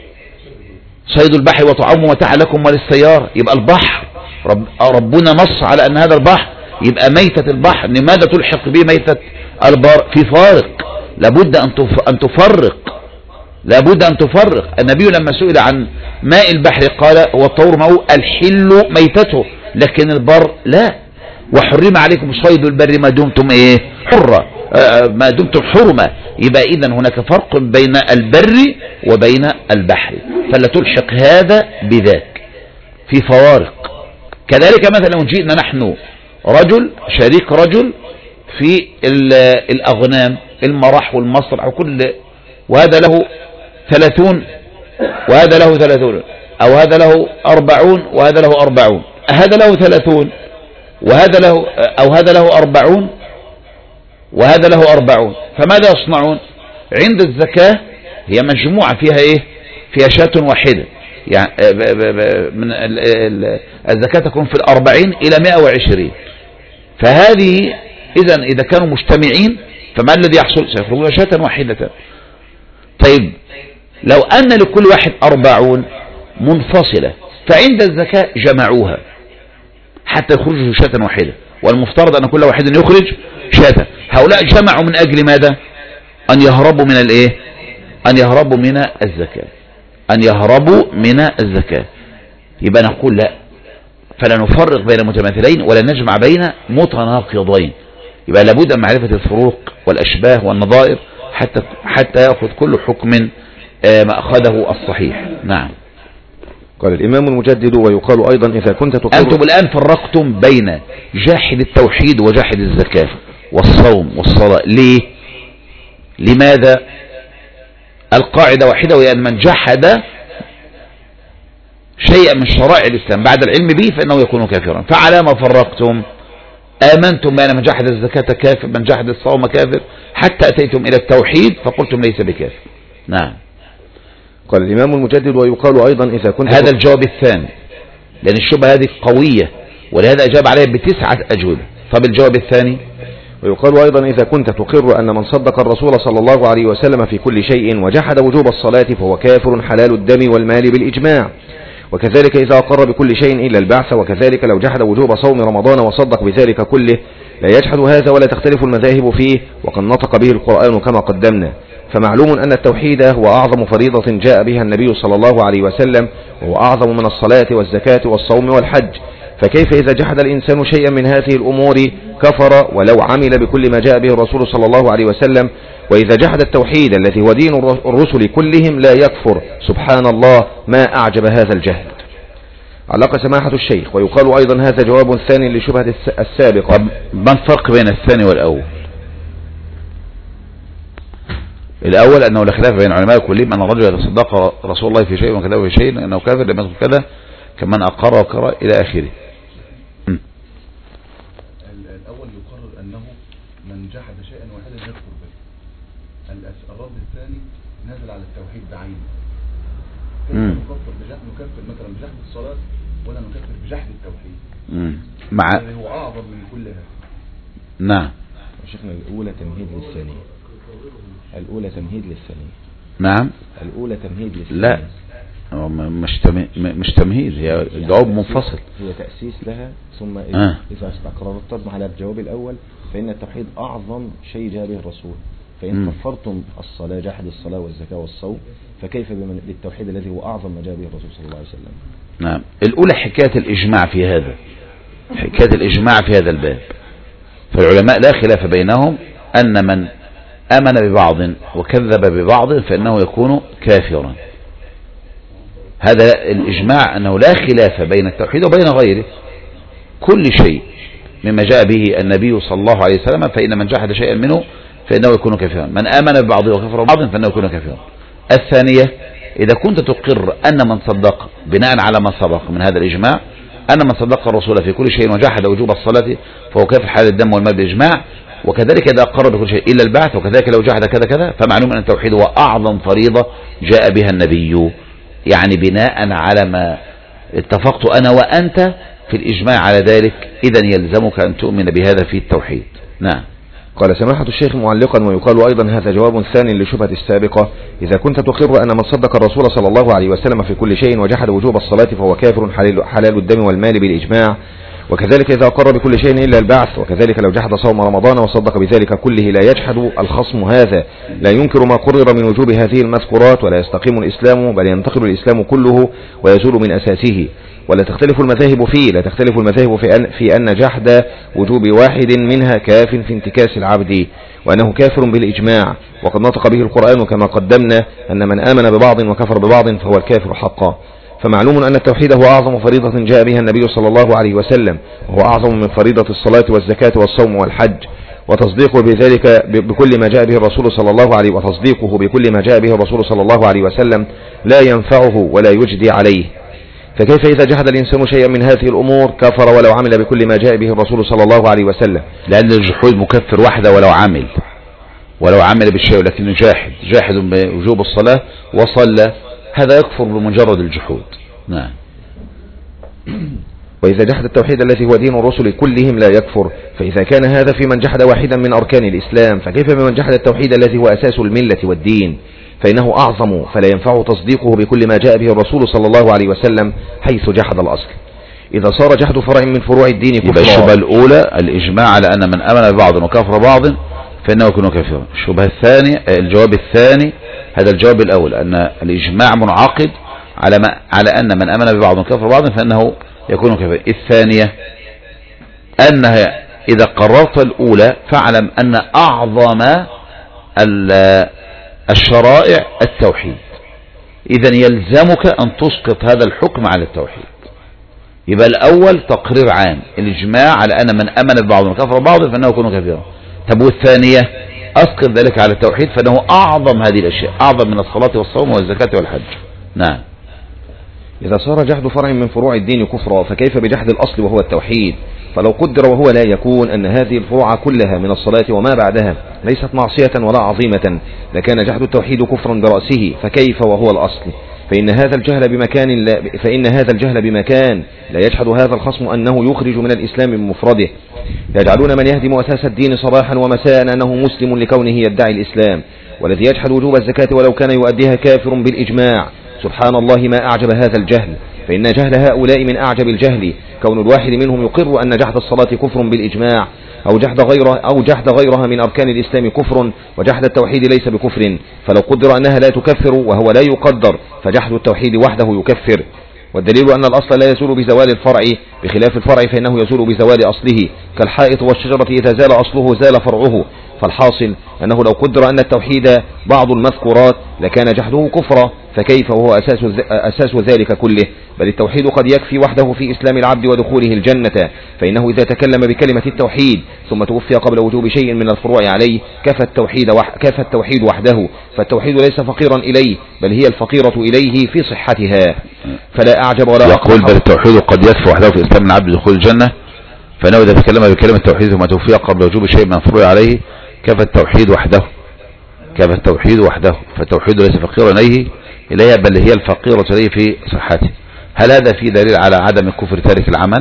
صيد البحر وطعامه متاع لكم وللسيارة. يبقى البحر ربنا نص على أن هذا البحر، يبقى ميتة البحر لماذا تلحق به ميتة البر؟ في فارق، لابد أن تفرق، لابد أن تفرق. النبي لما سئل عن ماء البحر قال هو الطهور ماءه الحل ميتته، لكن البر لا. وحرم عليكم صيد البر ما دمتم ايه؟ حرة، ما دمتم حرمة. يبقى اذا هناك فرق بين البر وبين البحر، فلا تلحق هذا بذاك، في فوارق. كذلك مثلا لو جئنا نحن رجل شريك رجل في الأغنام، المرح والمصرع وكل، وهذا له 30 وهذا له 30، أو هذا له 40 وهذا له 40، هذا له 30 وهذا له، أو هذا له 40 وهذا له 40، فماذا يصنعون؟ عند الزكاة هي مجموعة فيها إيه؟ فيها شاة واحدة، يعني من الزكاة تكون في 40 إلى 120. فهذه إذا كانوا مجتمعين فما الذي يحصل؟ سيخرجون شاة واحدة. طيب لو أن لكل واحد 40 منفصلة، فعند الزكاة جمعوها حتى يخرجوا شاة واحدة، والمفترض أن كل واحد يخرج شاة. هؤلاء جمعوا من أجل ماذا؟ أن يهربوا من الإيه؟ أن يهربوا من الزكاة، أن يهربوا من الزكاة. يبقى نقول لا، فلا نفرق بين متماثلين ولا نجمع بين متناقضين. يبقى لابد من معرفة الفروق والأشباه والنظائر حتى يأخذ كل حكم ما أخذه الصحيح. نعم. قال الإمام المجدد ويقال أيضا إذا كنت تقر. أنتم الآن فرقتم بين جاحد التوحيد وجاحد الزكاة والصوم والصلاة. ليه؟ لماذا؟ القاعدة واحدة، وهي أن من جحد شيئا من شرائع الإسلام بعد العلم به فإنه يكون كافرا. فعلى ما فرقتم؟ آمنتم بأن من جحد الزكاة كافر، من جحد الصوم كافر، حتى أتيتم إلى التوحيد فقلتم ليس بكافر. نعم. قال الإمام المجدد ويقال أيضا إذا كنت هذا الجواب الثاني، لأن الشبهة هذه قوية ولهذا أجاب عليها ب9 أجوبة. طب الجواب الثاني؟ ويقال أيضا إذا كنت تقر أن من صدق الرسول صلى الله عليه وسلم في كل شيء وجحد وجوب الصلاة فهو كافر حلال الدم والمال بالإجماع. وكذلك إذا أقر بكل شيء إلا البعث. وكذلك لو جحد وجوب صوم رمضان وصدق بذلك كله لا يجحد هذا ولا تختلف المذاهب فيه، وقد نطق به القرآن كما قدمنا. فمعلوم أن التوحيد هو أعظم فريضة جاء بها النبي صلى الله عليه وسلم، وهو أعظم من الصلاة والزكاة والصوم والحج. فكيف إذا جحد الإنسان شيئا من هذه الأمور كفر ولو عمل بكل ما جاء به الرسول صلى الله عليه وسلم؟ وإذا جحد التوحيد الذي هو دين الرسل كلهم لا يكفر. سبحان الله، ما أعجب هذا الجهل. علق سماحة الشيخ ويقال أيضا هذا جواب ثاني لشبهة السابقة. ما الفرق بين الثاني والأول؟ الأول أنه لا خلاف بين العلماء كلهم أن الرجل إذا صدق رسول الله في شيء وكذبه في شيء أنه كافر لم يكن كذا كمن أقر وكرى إلى آخره. الأول يقرر أنه من جحد شيئا واحدا يكفر به. الرد الثاني نازل على التوحيد بعينه. نكفر مثلا بجحد الصلاة ولا نكفر بجحد التوحيد مع هو أعظم من كلها. نعم. شيخنا الأولى تمهيد للثانية. الأولى تمهيد للثانية. نعم. الأولى تمهيد للثانية. لا مش تمهيد، هي جواب منفصل، هي تأسيس لها. ثم إذا استقررت على الجواب الأول فإن التوحيد أعظم شيء جاء به الرسول. فإن كفرتم الصلاة جحد الصلاة والزكاة والصوم فكيف بالتوحيد الذي هو أعظم ما جاء به الرسول صلى الله عليه وسلم؟ نعم. الأولى حكاية الإجماع في هذا، حكاية الإجماع في هذا الباب. فالعلماء لا خلاف بينهم أن من آمن ببعض وكذب ببعض فإنه يكون كافرا. هذا الإجماع أنه لا خلاف بين التوحيد وبين غيره. كل شيء مما جاء به النبي صلى الله عليه وسلم فإن من جحد شيئا منه فإنه يكون كافرا، من آمن ببعضه وكفر ببعض فإنه يكون كافرا. الثانية، إذا كنت تقر أن من صدق بناء على ما سبق من هذا الإجماع أن من صدق الرسول في كل شيء وجحد وجوب الصلاة فهو كافر حال الدم والمال بالإجماع، وكذلك إذا أقر بكل شيء إلا البعث، وكذلك لو جحد كذا كذا، فمعلوم أن التوحيد هو أعظم فريضة جاء بها النبي، يعني بناء على ما اتفقت أنا وأنت في الإجماع على ذلك، إذن يلزمك أن تؤمن بهذا في التوحيد. نعم. قال سماحة الشيخ معلقا: ويقال أيضا هذا جواب ثاني للشبهة السابقة: إذا كنت تقر أن من صدق الرسول صلى الله عليه وسلم في كل شيء وجحد وجوب الصلاة فهو كافر حلال الدم والمال بالإجماع، وكذلك إذا أقر بكل شيء إلا البعث، وكذلك لو جحد صوم رمضان وصدق بذلك كله لا يجحد الخصم هذا، لا ينكر ما قرر من وجوب هذه المذكورات، ولا يستقيم الإسلام بل ينتقل الإسلام كله ويزول من أساسه، ولا تختلف المذاهب فيه، لا تختلف المذاهب في أن جحد وجوب واحد منها كاف في انتكاس العبد، وأنه كافر بالإجماع، وقد نطق به القرآن كما قدمنا أن من آمن ببعض وكفر ببعض فهو الكافر حقا. فمعلوم أن التوحيد هو أعظم فريضة جاء بها النبي صلى الله عليه وسلم، وهو أعظم من فريضة الصلاة والزكاة والصوم والحج، وتصديقه بذلك بكل ما جاء به الرسول صلى الله عليه وتصديقه بكل ما جاء به الرسول صلى الله عليه وسلم لا ينفعه ولا يجدي عليه. فكيف إذا جحد الإنسان شيئا من هذه الأمور كفر ولو عمل بكل ما جاء به الرسول صلى الله عليه وسلم؟ لأن الجحود مكفر وحده ولو عمل بالشيء، ولكنه جاحد بوجوب الصلاة وصلى، هذا يكفر بمجرد الجحود. نعم. وإذا جحد التوحيد الذي هو دين الرسل كلهم لا يكفر، فإذا كان هذا في من جحد واحدا من أركان الإسلام فكيف بمن جحد التوحيد الذي هو أساس الملة والدين؟ فإنه أعظم، فلا ينفع تصديقه بكل ما جاء به الرسول صلى الله عليه وسلم حيث جحد الأصل. إذا صار جحد فرع من فروع الدين كفرا. يبقى الشبهة الأولى الإجماع على أن من آمن ببعض وكفر بعض فإنه يكون كافرا. الشبهة الثانية، الجواب الثاني، هذا الجواب الأول أن الإجماع منعقد على أن من آمن ببعض وكفر بعض فإنه يكون كافرا. الثانية أنها إذا قررت الأولى فاعلم أن أعظم الشرائع التوحيد، إذن يلزمك أن تسقط هذا الحكم على التوحيد. يبقى الأول تقرير عام، الإجماع على أن من أمن ببعض وكفر بعض فإنه يكون كافرا. طب والثانية أسقط ذلك على التوحيد، فإنه أعظم هذه الأشياء، أعظم من الصلاة والصوم والزكاة والحج. نعم. إذا صار جحد فرع من فروع الدين كفرا فكيف بجحد الأصل وهو التوحيد؟ فلو قدر وهو لا يكون أن هذه الفروع كلها من الصلاة وما بعدها ليست معصية ولا عظيمة لكان جحد التوحيد كفرا برأسه، فكيف وهو الأصل؟ فإن هذا الجهل بمكان لا يجحد هذا الخصم أنه يخرج من الإسلام بمفرده. يجعلون من يهدم أساس الدين صباحا ومساء أنه مسلم لكونه يدعي الإسلام، والذي يجحد وجوب الزكاة ولو كان يؤديها كافر بالإجماع. سبحان الله ما أعجب هذا الجهل، فإن جهل هؤلاء من أعجب الجهل، كون الواحد منهم يقر أن جحد الصلاة كفر بالإجماع أو جحد غيرها من أركان الإسلام كفر، وجحد التوحيد ليس بكفر، فلو قدر أنها لا تكفر وهو لا يقدر فجحد التوحيد وحده يكفر. والدليل أن الأصل لا يزول بزوال الفرع، بخلاف الفرع فإنه يزول بزوال أصله، كالحائط والشجرة إذا زال أصله زال فرعه. فالحاصل أنه لو قدر أن التوحيد بعض المذكورات لكان جحده كفرا، فكيف وهو أساس ذلك كله؟ بل التوحيد قد يكفي وحده في إسلام العبد ودخوله الجنة، فإنه إذا تكلم بكلمة التوحيد ثم توفي قبل وجوب شيء من الفروع عليه كفى التوحيد وحده، فالتوحيد ليس فقيرا إليه بل هي الفقيرة إليه في صحتها. فلا أعجب ولا يقول بل التوحيد قد يكفي وحده في إسلام العبد دخول الجنة، فإنه إذا تكلم بكلمة التوحيد ثم توفي قبل وجوب شيء من الفروع عليه كفى التوحيد وحده، فالتوحيد ليس فقيرا إليها بل هي الفقيرة إليه في صحته. هل هذا في دليل على عدم كفر تارك العمل؟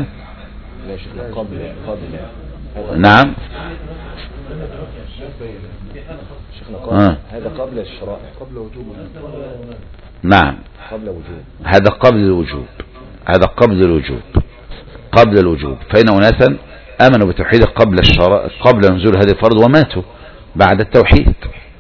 نعم. هذا قبل الشرائع، نعم، هذا قبل الوجوب، فإن أناسا آمنوا بالتوحيد قبل نزول هذه الفرض وماتوا بعد التوحيد،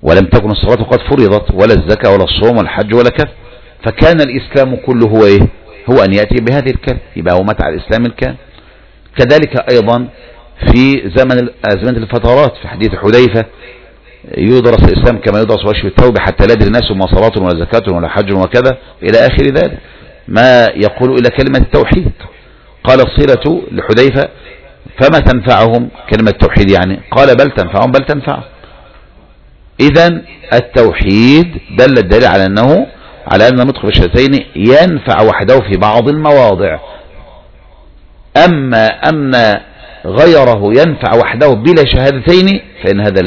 ولم تكن الصلاة قد فرضت ولا الزكاة ولا الصوم ولا الحج ولا كذا، فكان الإسلام كله هو إيه؟ هو أن يأتي بهذه الكلمة، يبقى هو متع الإسلام الكامل. كذلك أيضا في أزمنة الفترات، في حديث حذيفة يدرس الإسلام كما يدرس وشف الثوب حتى لا يدري الناس ما صلاة ولا زكاة ولا حج وكذا إلى آخر ذلك، ما يقول إلى كلمة التوحيد. قال الصلة لحذيفة فما تنفعهم كلمة التوحيد يعني؟ قال بل تنفعهم، بل تنفعهم. إذن التوحيد دل الدليل على أنه على أن النطق بالشهادتين ينفع وحده في بعض المواضع، أما أن غيره ينفع وحده بلا شهادتين فإن هذا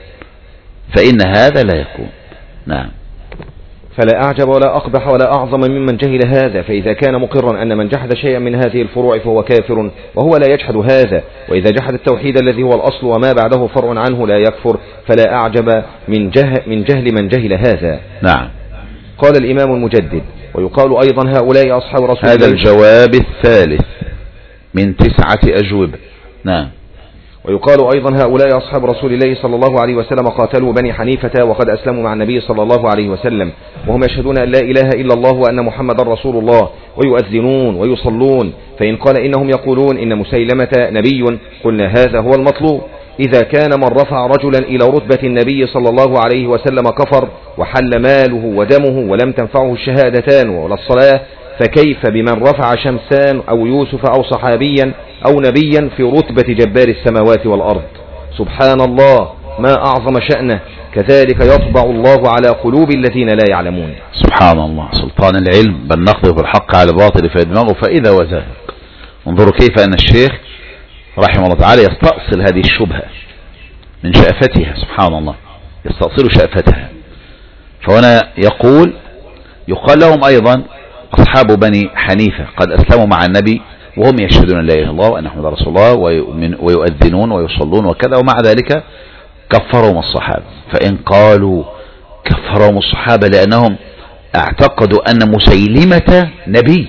لا يكون. نعم. فلا أعجب ولا أقبح ولا أعظم ممن جهل هذا، فإذا كان مقرا أن من جحد شيئا من هذه الفروع فهو كافر وهو لا يجحد هذا، وإذا جحد التوحيد الذي هو الأصل وما بعده فرع عنه لا يكفر، فلا أعجب من جهل من جهل هذا. نعم. قال الإمام المجدد: ويقال أيضا هؤلاء أصحاب رسول الله. هذا الجواب الثالث من 9 أجوبة. نعم. ويقال أيضا هؤلاء أصحاب رسول الله صلى الله عليه وسلم قاتلوا بني حنيفة وقد أسلموا مع النبي صلى الله عليه وسلم، وهم يشهدون أن لا إله إلا الله وأن محمد رسول الله، ويؤذنون ويصلون، فإن قال إنهم يقولون إن مسيلمة نبي قلنا هذا هو المطلوب. إذا كان من رفع رجلا إلى رتبة النبي صلى الله عليه وسلم كفر وحل ماله ودمه ولم تنفعه الشهادتان ولا الصلاة، فكيف بمن رفع شمسان أو يوسف أو صحابيا أو نبيا في رتبة جبار السماوات والأرض؟ سبحان الله، ما أعظم شأنه. كذلك يطبع الله على قلوب الذين لا يعلمون. سبحان الله، سلطان العلم، بل نقذف الحق على الباطل فيدمغه فإذا وزهق. انظروا كيف أن الشيخ رحمه الله تعالى يستأصل هذه الشبهة من شأفتها. سبحان الله، يستأصل شأفتها. فهنا يقال لهم أيضا أصحاب بني حنيفة قد أسلموا مع النبي وهم يشهدون لا إله إلا الله وأن محمد رسول الله ويؤذنون ويصلون وكذا، ومع ذلك كفرهم الصحابة. فإن قالوا كفرهم الصحابة لأنهم اعتقدوا أن مسيلمة نبي،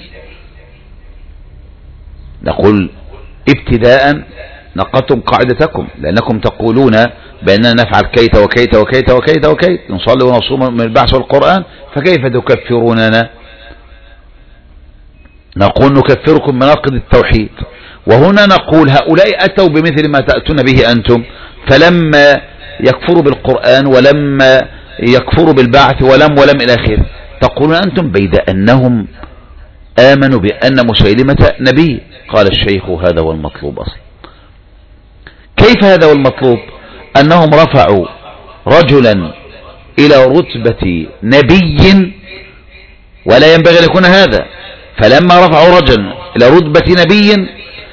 نقول ابتداء نقضتم قاعدتكم، لأنكم تقولون بأننا نفعل كيت وكيت وكيت وكيت وكيت، نصلي ونصوم من البعث والقرآن، فكيف تكفروننا؟ نقول نكفركم بناقض التوحيد. وهنا نقول هؤلاء أتوا بمثل ما تأتون به أنتم، فلما يكفروا بالقرآن ولما يكفروا بالبعث ولم إلى آخره، تقولون أنتم بيد أنهم آمنوا بأن مسيلمة نبي. قال الشيخ هذا هو المطلوب أصلا. كيف هذا هو المطلوب؟ أنهم رفعوا رجلا إلى رتبة نبي ولا ينبغي أن يكون هذا، فلما رفعوا رجلا إلى رتبة نبي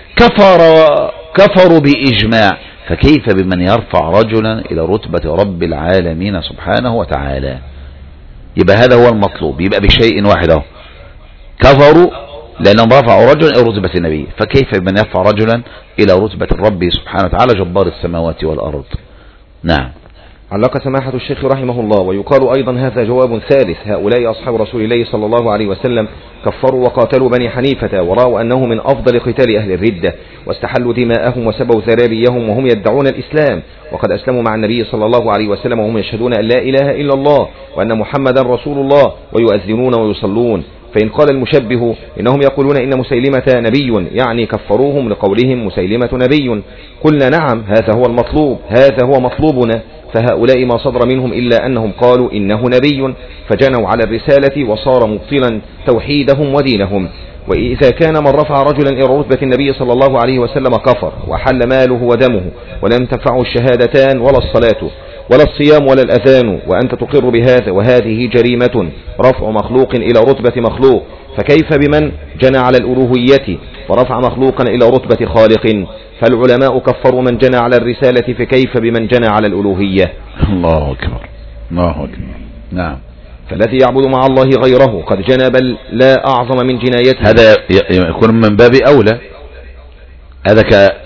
كفروا بإجماع، فكيف بمن يرفع رجلا إلى رتبة رب العالمين سبحانه وتعالى؟ يبقى هذا هو المطلوب، يبقى بشيء واحد اهو، كفروا لأنهم رفعوا رجلا إلى رتبة النبي، فكيف بمن يرفع رجلا إلى رتبة الرب سبحانه وتعالى جبار السماوات والأرض؟ نعم. علق سماحة الشيخ رحمه الله: ويقال أيضا هذا جواب ثالث، هؤلاء أصحاب رسول الله صلى الله عليه وسلم كفروا وقاتلوا بني حنيفة ورأوا أنه من أفضل قتال أهل الردة، واستحلوا دماءهم وسبوا ذراريهم وهم يدعون الإسلام، وقد أسلموا مع النبي صلى الله عليه وسلم وهم يشهدون أن لا إله إلا الله وأن محمدا رسول الله، ويؤذنون ويصلون. فإن قال المشبه إنهم يقولون إن مسيلمة نبي، يعني كفروهم لقولهم مسيلمة نبي، قلنا نعم، هذا هو المطلوب، هذا هو مطلوبنا. فهؤلاء ما صدر منهم إلا أنهم قالوا إنه نبي فجنوا على الرسالة وصار مبطلا توحيدهم ودينهم. وإذا كان من رفع رجلا إلى رتبة النبي صلى الله عليه وسلم كفر وحل ماله ودمه ولم تنفعه الشهادتان ولا الصلاة ولا الصيام ولا الأذان، وأنت تقر بهذا، وهذه جريمة رفع مخلوق إلى رتبة مخلوق، فكيف بمن جنى على الألوهية ورفع مخلوقا إلى رتبة خالق؟ فالعلماء كفروا من جنى على الرسالة، فكيف بمن جنى على الألوهية؟ الله أكبر، الله أكبر. نعم. فالذي يعبد مع الله غيره قد جنى بل لا أعظم من جنايته. هذا يكون من باب أولى، هذا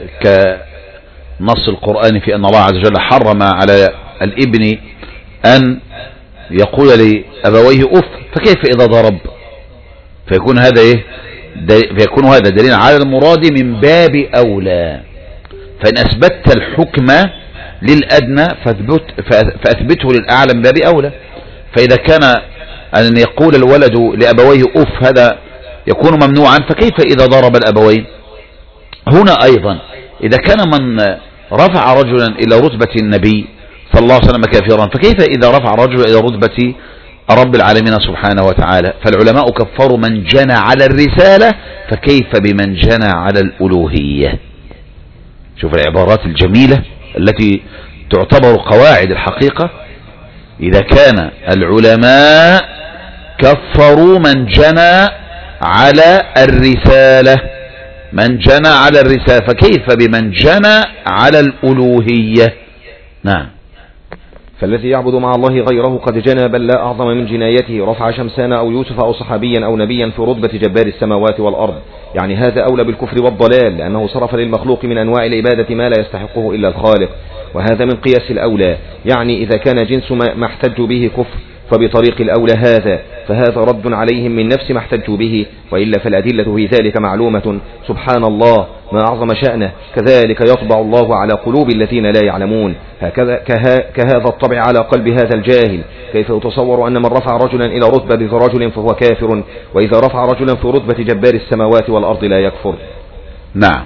كنص القرآن في أن الله عز وجل حرم على الابن أن يقول لأبويه أف، فكيف إذا ضرب؟ فيكون هذا دليل على المراد من باب أولى. فإن أثبتت الحكم للأدنى فأثبته للأعلى من باب أولى. فإذا كان أن يقول الولد لأبويه أف هذا يكون ممنوعا، فكيف إذا ضرب الأبوين؟ هنا أيضا إذا كان من رفع رجلا إلى رتبة النبي صلى الله عليه وسلم كافرا، فكيف إذا رفع رجلا إلى رتبة رب العالمين سبحانه وتعالى؟ فالعلماء كفروا من جنى على الرسالة، فكيف بمن جنى على الألوهية؟ شوف العبارات الجميلة التي تعتبر قواعد الحقيقة. إذا كان العلماء كفروا من جنى على الرسالة، من جنى على الرسالة، فكيف بمن جنى على الألوهية؟ نعم. فالذي يعبد مع الله غيره قد جنى بل لا أعظم من جنايته رفع شمسان أو يوسف أو صحابيا أو نبيا في رتبة جبار السماوات والأرض. يعني هذا أولى بالكفر والضلال، لأنه صرف للمخلوق من أنواع العبادة ما لا يستحقه إلا الخالق، وهذا من قياس الأولى. يعني إذا كان جنس ما احتجوا به كفر فبطريق الأولى هذا، فهذا رد عليهم من نفس ما احتجوا به، وإلا فالأدلة في ذلك معلومة. سبحان الله ما أعظم شأنه. كذلك يطبع الله على قلوب الذين لا يعلمون. هكذا كهذا الطبع على قلب هذا الجاهل. كيف يتصور أن من رفع رجلا إلى رتبة رجل فهو كافر، وإذا رفع رجلا في رتبة جبار السماوات والأرض لا يكفر؟ نعم.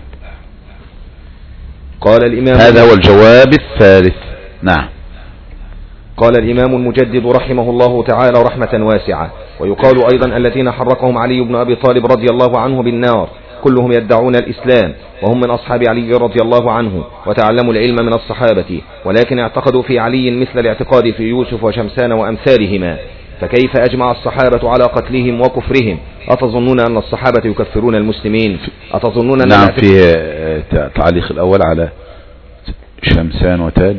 قال الإمام هذا هو الجواب الثالث. نعم. قال الإمام المجدد رحمه الله تعالى رحمة واسعة: ويقال أيضا الذين حرقهم علي بن أبي طالب رضي الله عنه بالنار كلهم يدعون الإسلام، وهم من أصحاب علي رضي الله عنه، وتعلموا العلم من الصحابة، ولكن اعتقدوا في علي مثل الاعتقاد في يوسف وشمسان وأمثالهما. فكيف أجمع الصحابة على قتلهم وكفرهم؟ أتظنون أن الصحابة يكفرون المسلمين؟ أتظنون أن نعم. في تعليق الأول على شمسان وتاج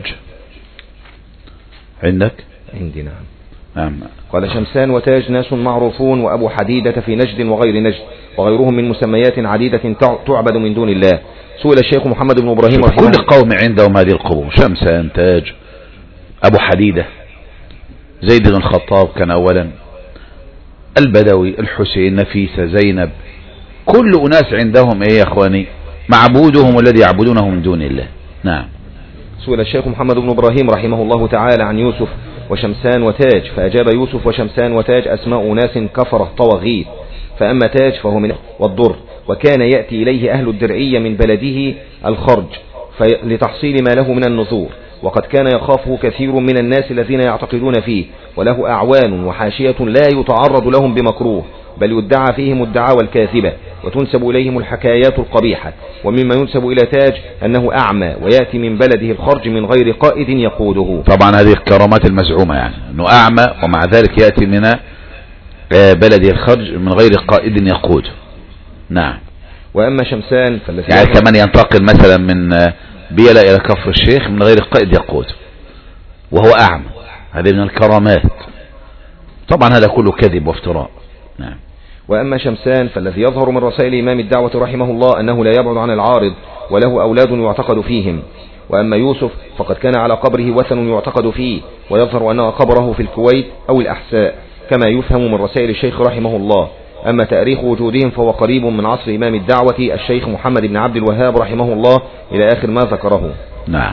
عندك؟ عندي. نعم. نعم. قال: شمسان وتاج ناس معروفون، وأبو حديدة في نجد وغير نجد، وغيرهم من مسميات عديدة تعبد من دون الله. سئل الشيخ محمد بن إبراهيم رحمه الله: كل قوم عندهم هذه القبور، شمسان، تاج، أبو حديدة، زيد بن الخطاب كان أولا، البدوي، الحسين، نفيسة، زينب، كل أناس عندهم إيه يا أخواني؟ معبودهم الذي يعبدونه من دون الله. نعم. سئل الشيخ محمد بن إبراهيم رحمه الله تعالى عن يوسف وشمسان وتاج، فأجاب: يوسف وشمسان وتاج أسماء ناس كفرة طواغيت، فأما تاج فهو من والضر، وكان يأتي إليه أهل الدرعية من بلده الخرج لتحصيل ما له من النذور، وقد كان يخافه كثير من الناس الذين يعتقدون فيه، وله أعوان وحاشية لا يتعرض لهم بمكروه، بل يدعى فيهم الدعاوى الكاذبة، وتنسب إليهم الحكايات القبيحة. ومما ينسب إلى تاج أنه أعمى، ويأتي من بلده الخرج من غير قائد يقوده. طبعا هذه الكرامات المزعومة، يعني أنه أعمى ومع ذلك يأتي من بلده الخرج من غير قائد يقوده. نعم. وأما شمسان فالذي يعني كمان ينتقل مثلا من بيلا إلى كفر الشيخ من غير قائد يقوده وهو أعمى، هذه من الكرامات. طبعا هذا كله كذب وافتراء. نعم. وأما شمسان فالذي يظهر من رسائل إمام الدعوة رحمه الله أنه لا يبعد عن العارض، وله أولاد يعتقد فيهم. وأما يوسف فقد كان على قبره وثن يعتقد فيه، ويظهر أن قبره في الكويت أو الأحساء، كما يفهم من رسائل الشيخ رحمه الله. أما تاريخ وجودهم فهو قريب من عصر إمام الدعوة الشيخ محمد بن عبد الوهاب رحمه الله إلى آخر ما ذكره. نعم.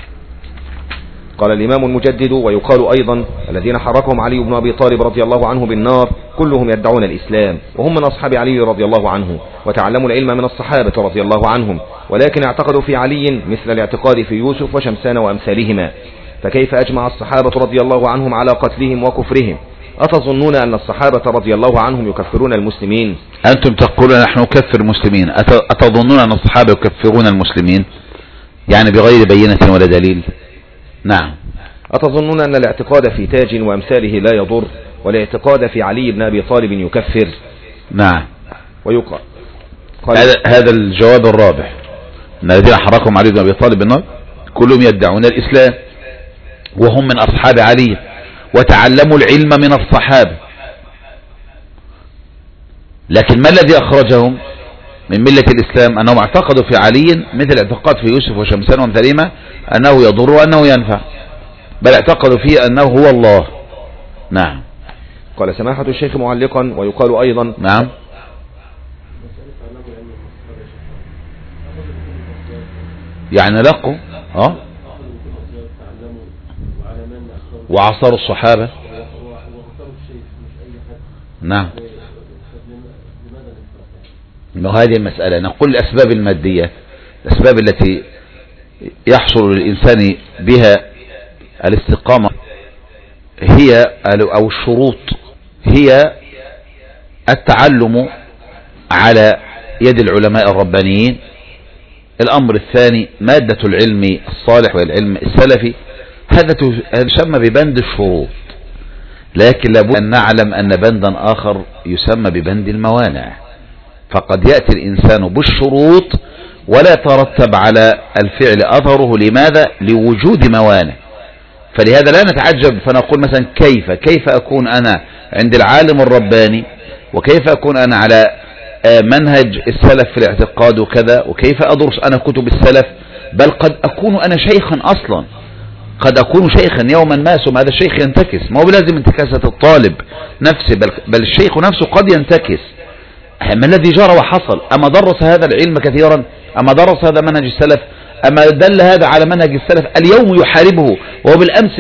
قال الإمام المجدد: ويقال أيضا الذين حركهم علي بن أبي طالب رضي الله عنه بالنار كلهم يدعون الإسلام، وهم من أصحاب علي رضي الله عنه، وتعلموا العلم من الصحابة رضي الله عنهم، ولكن اعتقدوا في علي مثل الاعتقاد في يوسف وشمسان وأمثالهما. فكيف أجمع الصحابة رضي الله عنهم على قتلهم وكفرهم؟ أتظنون أن الصحابة رضي الله عنهم يكفرون المسلمين؟ أنتم تقولون نحن نكفر المسلمين، أتظنون أن الصحابة يكفرون المسلمين يعني بغير بينة ولا دليل؟ نعم. أتظنون أن الاعتقاد في تاج وأمثاله لا يضر، والاعتقاد في علي بن أبي طالب يكفر؟ نعم. ويقال هذا الجواب الرابع، أن الذين حركهم علي بن أبي طالب بالنار كلهم يدعون الإسلام، وهم من أصحاب علي، وتعلموا العلم من الصحابة. لكن ما الذي أخرجهم من ملة الإسلام؟ أنهم اعتقدوا في علي مثل اعتقاد في يوسف وشمسان وامثالهما أنه يضر وأنه ينفع، بل اعتقدوا فيه أنه هو الله. نعم. قال سماحة الشيخ معلقا: ويقال أيضا. نعم. يعني لقوا وعصر الصحابة. واختاروا الشيخ مش أي حد. نعم. لماذا هذه المسألة نقول الأسباب المادية، الأسباب التي يحصل للإنسان بها الاستقامة هي أو الشروط هي التعلم على يد العلماء الربانيين. الأمر الثاني مادة العلم الصالح والعلم السلفي، هذا يسمى ببند الشروط، لكن لابد أن نعلم أن بندا آخر يسمى ببند الموانع. فقد يأتي الإنسان بالشروط ولا يترتب على الفعل أثره. لماذا؟ لوجود موانع. فلهذا لا نتعجب فنقول مثلا كيف أكون أنا عند العالم الرباني، وكيف أكون أنا على منهج السلف في الاعتقاد وكذا، وكيف أدرس أنا كتب السلف، بل قد أكون أنا شيخا أصلا، قد أكون شيخا يوما ما ثم هذا الشيخ ينتكس. ما هو بلازم انتكاسة الطالب نفسه، بل الشيخ نفسه قد ينتكس. ما الذي جرى وحصل؟ أما درس هذا العلم كثيرا؟ أما درس هذا منهج السلف؟ أما دل هذا على منهج السلف؟ اليوم يحاربه وهو بالأمس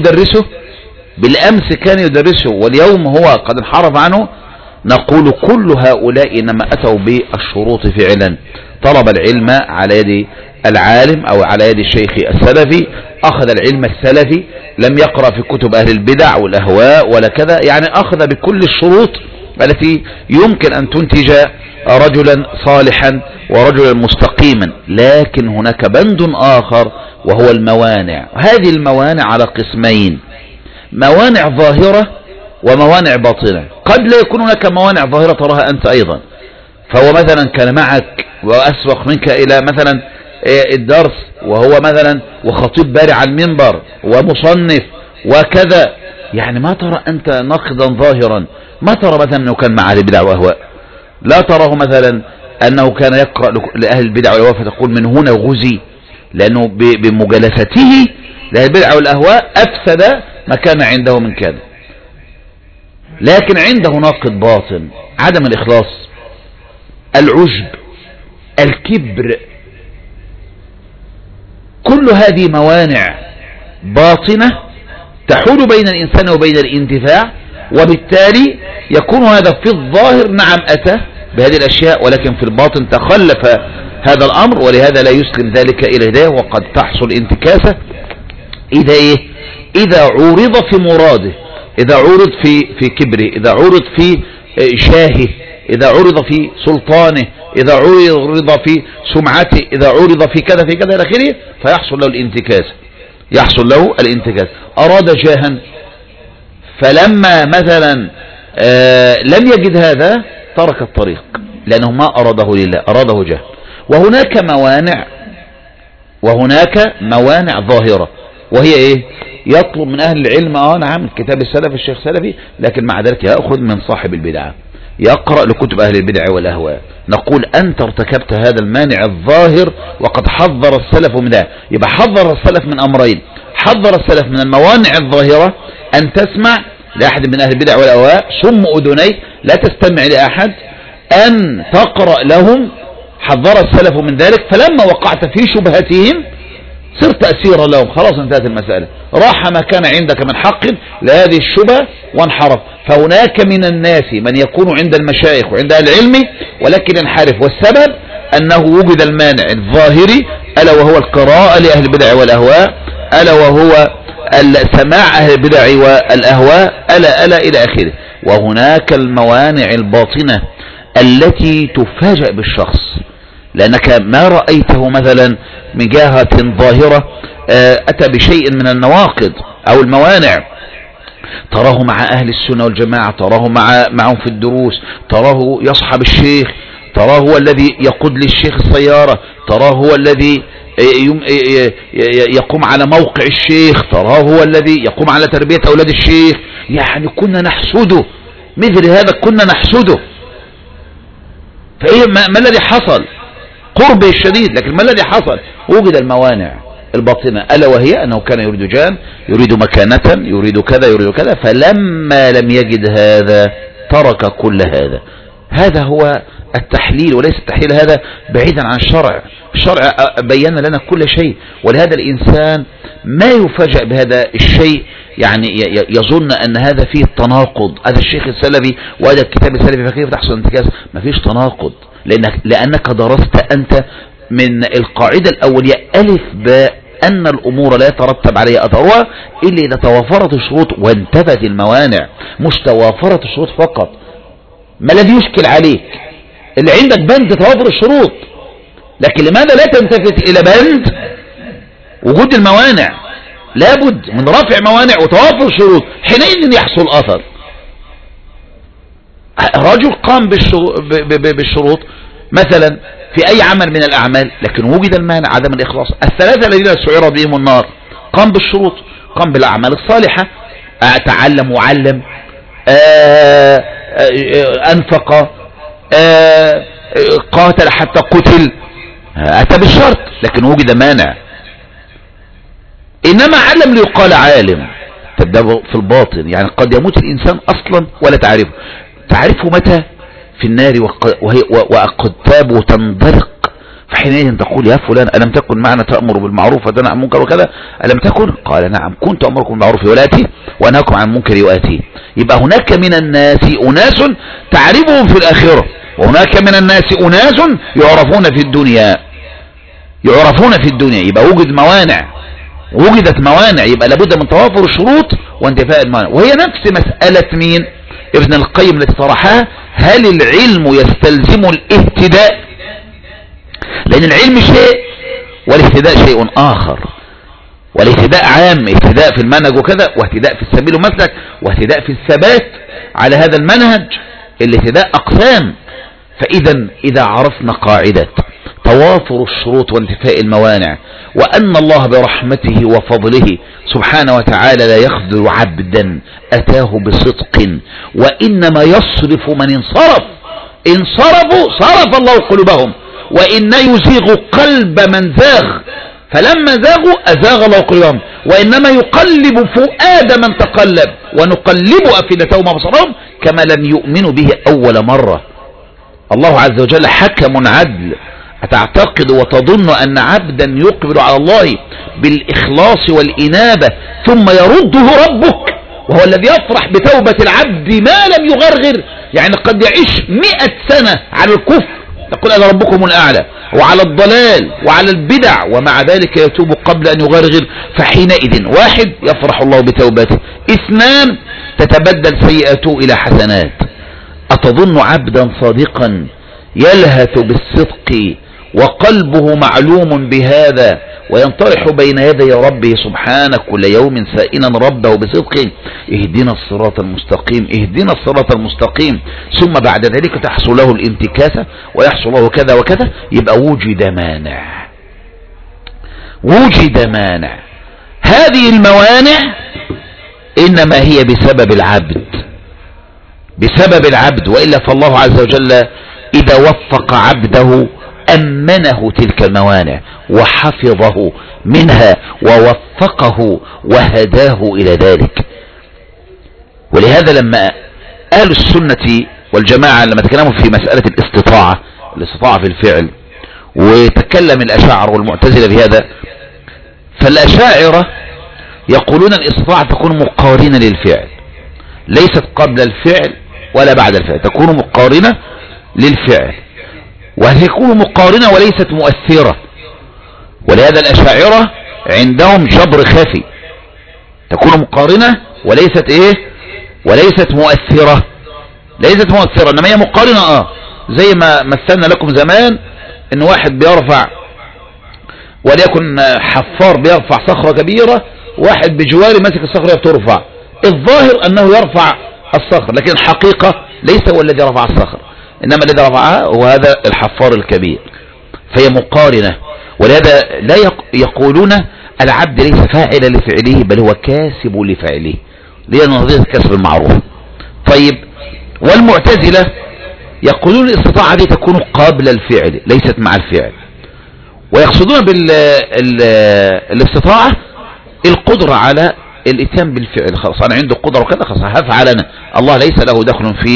كان يدرسه واليوم هو قد انحرف عنه. نقول كل هؤلاء إنما أتوا بالشروط فعلا. طلب العلم على يد العالم أو على يد الشيخ السلفي، أخذ العلم السلفي، لم يقرأ في كتب أهل البدع والأهواء ولا كذا، يعني أخذ بكل الشروط التي يمكن أن تنتج رجلا صالحا ورجلا مستقيما. لكن هناك بند آخر وهو الموانع. هذه الموانع على قسمين: موانع ظاهرة وموانع باطنة. قد لا يكون هناك موانع ظاهرة تراها أنت أيضا، فهو مثلا كان معك وأسبق منك إلى مثلا الدرس، وهو مثلا وخطيب بارع على المنبر ومصنف وكذا، يعني ما ترى أنت ناقدا ظاهرا، ما ترى مثلا أنه كان مع أهل البدع والأهواء، لا تراه مثلا أنه كان يقرأ لأهل البدع والأهواء فتقول من هنا غزي، لأنه بمجالسته لأهل البدع والأهواء أفسد ما كان عنده من كذا. لكن عنده ناقد باطن: عدم الإخلاص، العجب، الكبر. كل هذه موانع باطنة تحول بين الإنسان وبين الانتفاع، وبالتالي يكون هذا في الظاهر نعم أتى بهذه الأشياء، ولكن في الباطن تخلف هذا الأمر، ولهذا لا يسلم ذلك إلى هداية. وقد تحصل انتكاسة إذا عورض في مراده، إذا عورض في كبره، إذا عورض في شاهه، إذا عورض في سلطانه، إذا عورض في سمعته، إذا عورض في كذا إلى آخره، فيحصل له الانتكاس. أراد جاها فلما مثلا لم يجد هذا ترك الطريق، لأنه ما أراده لله، أراده جاه. وهناك موانع ظاهرة، وهي إيه؟ يطلب من أهل العلم نعم كتاب السلف الشيخ سلفي، لكن مع ذلك يأخذ من صاحب البدعة، يقرأ لكتب أهل البدع والأهواء. نقول أنت ارتكبت هذا المانع الظاهر، وقد حذر السلف من ذلك. يبقى حذر السلف من أمرين: حذر السلف من الموانع الظاهرة، أن تسمع لأحد من أهل البدع والأهواء صم أذنيك، لا تستمع لأحد، أن تقرأ لهم، حذر السلف من ذلك. فلما وقعت في شبهتهم صرت أسيرا لهم، خلاص انتهت المسألة، راح ما كان عندك من حق لهذه الشبهة وانحرف. فهناك من الناس من يكون عند المشايخ وعند أهل العلم ولكن ينحرف، والسبب أنه وجد المانع الظاهري، ألا وهو القراءة لأهل البدع والأهواء، ألا وهو سماع أهل البدع والأهواء، ألا إلى آخره. وهناك الموانع الباطنة التي تفاجأ بالشخص، لأنك ما رأيته مثلا من جهة ظاهرة أتى بشيء من النواقض أو الموانع، تراه مع أهل السنة والجماعة، تراه معهم في الدروس، تراه يصحب الشيخ، تراه هو الذي يقود للشيخ السيارة، تراه هو الذي يقوم على موقع الشيخ، تراه هو الذي يقوم على تربية أولاد الشيخ. يعني كنا نحسده، مثل هذا كنا نحسده. فإيه ما الذي حصل؟ قربه الشديد، لكن ما الذي حصل؟ وجد الموانع الباطنة، ألا وهي أنه كان يريد جان، يريد مكانة، يريد كذا، فلما لم يجد هذا ترك كل هذا. هذا هو التحليل، وليس التحليل هذا بعيدا عن الشرع. الشرع بيّن لنا كل شيء، ولهذا الإنسان ما يفاجأ بهذا الشيء، يعني يظن أن هذا فيه تناقض. هذا الشيخ السلفي وهذا الكتاب السلفي فكيف تحصل انتكاس؟ ما فيش تناقض، لأنك درست أنت من القاعدة الأولية ألف باء أن الأمور لا يترتب عليها أثرها إلا إذا توافرت الشروط وانتفت الموانع. مش توافرت الشروط فقط. ما الذي يشكل عليك؟ اللي عندك بند توافر الشروط، لكن لماذا لا تنتفت إلى بند وجود الموانع؟ لابد من رفع موانع وتوافر شروط، حينئذ يحصل أثر. رجل قام بالشروط مثلا في أي عمل من الأعمال، لكن وجد المانع عدم الإخلاص. الثلاثة الذين سعر بهم النار قام بالشروط، قام بالأعمال الصالحة، تعلم وعلم، أنفق، قاتل حتى قتل، أتى بالشرط، لكن وجد مانع. إنما علم ليقال عالم، تبدأ في الباطن، يعني قد يموت الإنسان أصلا ولا تعرفه. تعرفه متى؟ في النار وأقتابه تنضرق، فحينئذ تقول يا فلان ألم تكن معنا تأمر بالمعروف وتنهى عن المنكر وكذا؟ ألم تكن؟ قال نعم كنت أمركم بالمعروف وآتي وأنهاكم عن المنكر وآتي. يبقى هناك من الناس أناس تعرفهم في الآخرة، وهناك من الناس أناس يعرفون في الدنيا، يعرفون في الدنيا. يبقى وجد موانع، وجدت موانع، يبقى لابد من توافر الشروط وانتفاء الموانع. وهي نفس مسألة مين؟ ابن القيم التي طرحها: هل العلم يستلزم الاهتداء؟ لأن العلم شيء والاهتداء شيء آخر. والاهتداء عام، اهتداء في المنهج وكذا، واهتداء في السبيل ومسلك، واهتداء في الثبات على هذا المنهج. الاهتداء أقسام. فإذا إذا عرفنا قاعدة توافر الشروط وانتفاء الموانع، وأن الله برحمته وفضله سبحانه وتعالى لا يخذل عبدا أتاه بصدق، وإنما يصرف من انصرفوا صرف الله قلوبهم، وإن يزيغ قلب من زاغ، فلما زاغوا أزاغ الله قلوبهم، وإنما يقلب فؤاد من تقلب، ونقلب أفئدتهم وأبصارهم كما لم يؤمنوا به أول مرة. الله عز وجل حكم عدل. أتعتقد وتظن أن عبدا يقبل على الله بالإخلاص والإنابة ثم يرده ربك وهو الذي يفرح بتوبة العبد ما لم يغرغر؟ يعني قد يعيش 100 سنة على الكفر، يقول أنا ربكم الأعلى، وعلى الضلال وعلى البدع، ومع ذلك يتوب قبل أن يغرغر. فحينئذ واحد يفرح الله بتوبته، 2 تتبدل سيئاته إلى حسنات. أتظن عبدا صادقا يلهث بالصدق وقلبه معلوم بهذا وينطرح بين يدي ربه سبحانه كل يوم سائلا ربه بصدق اهدنا الصراط المستقيم اهدنا الصراط المستقيم، ثم بعد ذلك تحصل له الانتكاسة ويحصل له كذا وكذا؟ يبقى وجد مانع، وجد مانع. هذه الموانع إنما هي بسبب العبد، بسبب العبد، وإلا فالله عز وجل إذا وفق عبده أمنه تلك الموانع وحفظه منها ووفقه وهداه إلى ذلك. ولهذا لما أهل السنة والجماعة لما تكلموا في مسألة الاستطاعة في الفعل، وتكلم الأشاعرة والمعتزلة بهذا، فالأشاعرة يقولون الاستطاعة تكون مقارنة للفعل، ليست قبل الفعل ولا بعد الفعل، تكون مقارنة للفعل، وتكون مقارنة وليست مؤثرة. ولهذا الأشاعرة عندهم جبر خفي، تكون مقارنة وليست وليست مؤثرة، ليست مؤثرة، انما هي مقارنة. زي ما مثلنا لكم زمان ان واحد بيرفع، وليكن حفار بيرفع صخرة كبيرة، واحد بجواره ماسك الصخرة بترفع، الظاهر انه يرفع الصخر، لكن الحقيقة ليس هو الذي رفع الصخر، انما الذي رفعها هو هذا الحفار الكبير. فهي مقارنة. ولهذا لا يقولون العبد ليس فاعلا لفعله بل هو كاسب لفعله، لأن نظرية الكسب المعروف. طيب، والمعتزلة يقولون الاستطاعة دي تكون قبل الفعل ليست مع الفعل، ويقصدون بالاستطاعة القدرة على الاتيان بالفعل. خلاص انا عنده قدرة وكذا، خلاص هفعل انا، الله ليس له دخل في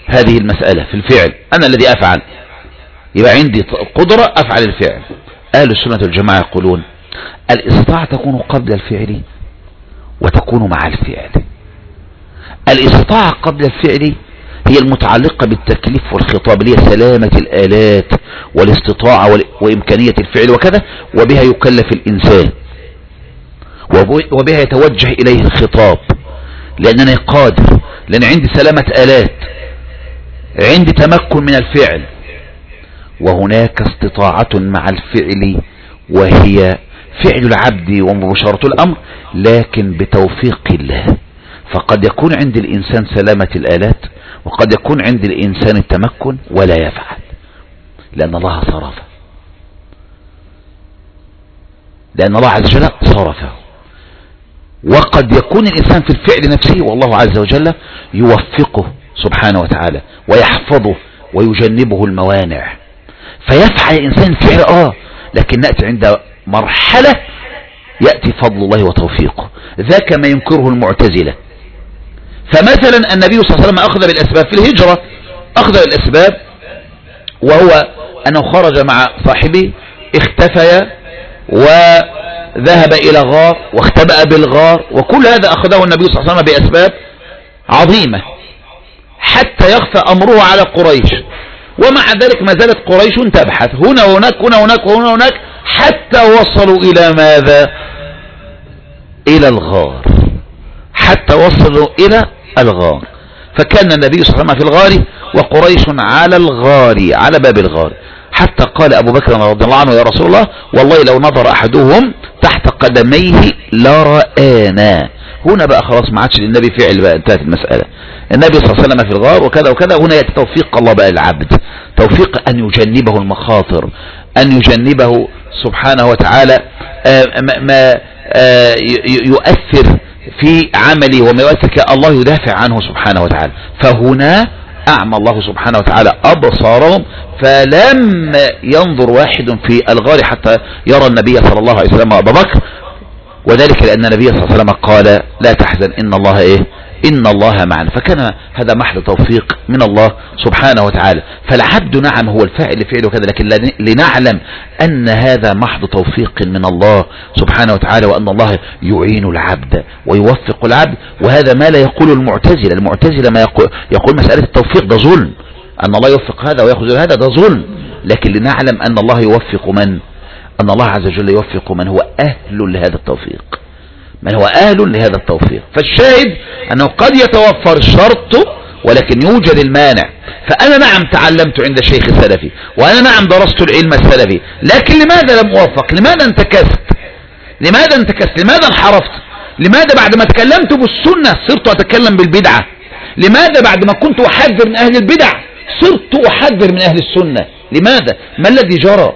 هذه المسألة في الفعل، أنا الذي أفعل، يبقى عندي قدرة أفعل الفعل. أهل السنة والجماعة يقولون الاستطاعة تكون قبل الفعل وتكون مع الفعل. الاستطاعة قبل الفعل هي المتعلقة بالتكليف والخطاب، اللي هي سلامة الآلات والاستطاعة وإمكانية الفعل وكذا، وبها يكلف الإنسان وبها يتوجه إليه الخطاب، لأنني قادر، لأن عندي سلامة آلات، عندي تمكن من الفعل. وهناك استطاعة مع الفعل وهي فعل العبد ومباشرة الأمر، لكن بتوفيق الله. فقد يكون عند الإنسان سلامة الآلات، وقد يكون عند الإنسان التمكن ولا يفعل، لأن الله صرفه، لأن الله عز وجل صرفه. وقد يكون الإنسان في الفعل نفسه والله عز وجل يوفقه سبحانه وتعالى ويحفظه ويجنبه الموانع، فيفعل الإنسان الفعل لكن نأتي عند مرحلة يأتي فضل الله وتوفيقه، ذاك ما ينكره المعتزلة. فمثلا النبي صلى الله عليه وسلم أخذ بالأسباب في الهجرة، أخذ بالأسباب، وهو أنه خرج مع صاحبه، اختفيا وذهب إلى غار واختبأ بالغار، وكل هذا أخذه النبي صلى الله عليه وسلم بأسباب عظيمة حتى يخفى أمره على قريش. ومع ذلك ما زالت قريش تبحث هنا وهناك هنا وهناك وهنا وهناك حتى وصلوا إلى ماذا؟ إلى الغار، حتى وصلوا إلى الغار. فكان النبي صلى الله عليه وسلم في الغار وقريش على الغار، على باب الغار، حتى قال أبو بكر رضي الله عنه: يا رسول الله والله لو نظر أحدهم تحت قدميه لرآنا. هنا بقى خلاص ما عادش للنبي فعل، بقى انتهت المسألة. النبي صلى الله عليه وسلم في الغار وكذا وكذا. هنا يأتي توفيق الله بقى العبد، توفيق أن يجنبه المخاطر، أن يجنبه سبحانه وتعالى ما يؤثر في عملي وما يؤثر، الله يدافع عنه سبحانه وتعالى. فهنا أعمى الله سبحانه وتعالى أبصارهم، فلم ينظر واحد في الغار حتى يرى النبي صلى الله عليه وسلم وأبا بكر، وذلك لأن النبي صلى الله عليه وسلم قال: لا تحزن إن الله إن الله معنا. فكان هذا محض توفيق من الله سبحانه وتعالى. فالعبد نعم هو الفاعل فعله وكذا، لكن لنعلم أن هذا محض توفيق من الله سبحانه وتعالى، وأن الله يعين العبد ويوفق العبد. وهذا ما لا يقول المعتزلة. المعتزلة ما يقول مسألة التوفيق ده ظلم، أن الله يوفق هذا ويأخذ هذا، ده ظلم. لكن لنعلم أن الله يوفق من؟ أن الله عز وجل يوفق من هو أهل لهذا التوفيق، من هو أهل لهذا التوفيق. فالشاهد أنه قد يتوفر الشرط ولكن يوجد المانع. فأنا نعم تعلمت عند شيخ سلفي، وأنا نعم درست العلم السلفي، لكن لماذا لم أوفق؟ لماذا انتكست؟ لماذا انتكست؟ لماذا انحرفت؟ لماذا بعد ما تكلمت بالسنة صرت أتكلم بالبدعة؟ لماذا بعد ما كنت أحذر من أهل البدع صرت أحذر من أهل السنة؟ لماذا؟ ما الذي جرى؟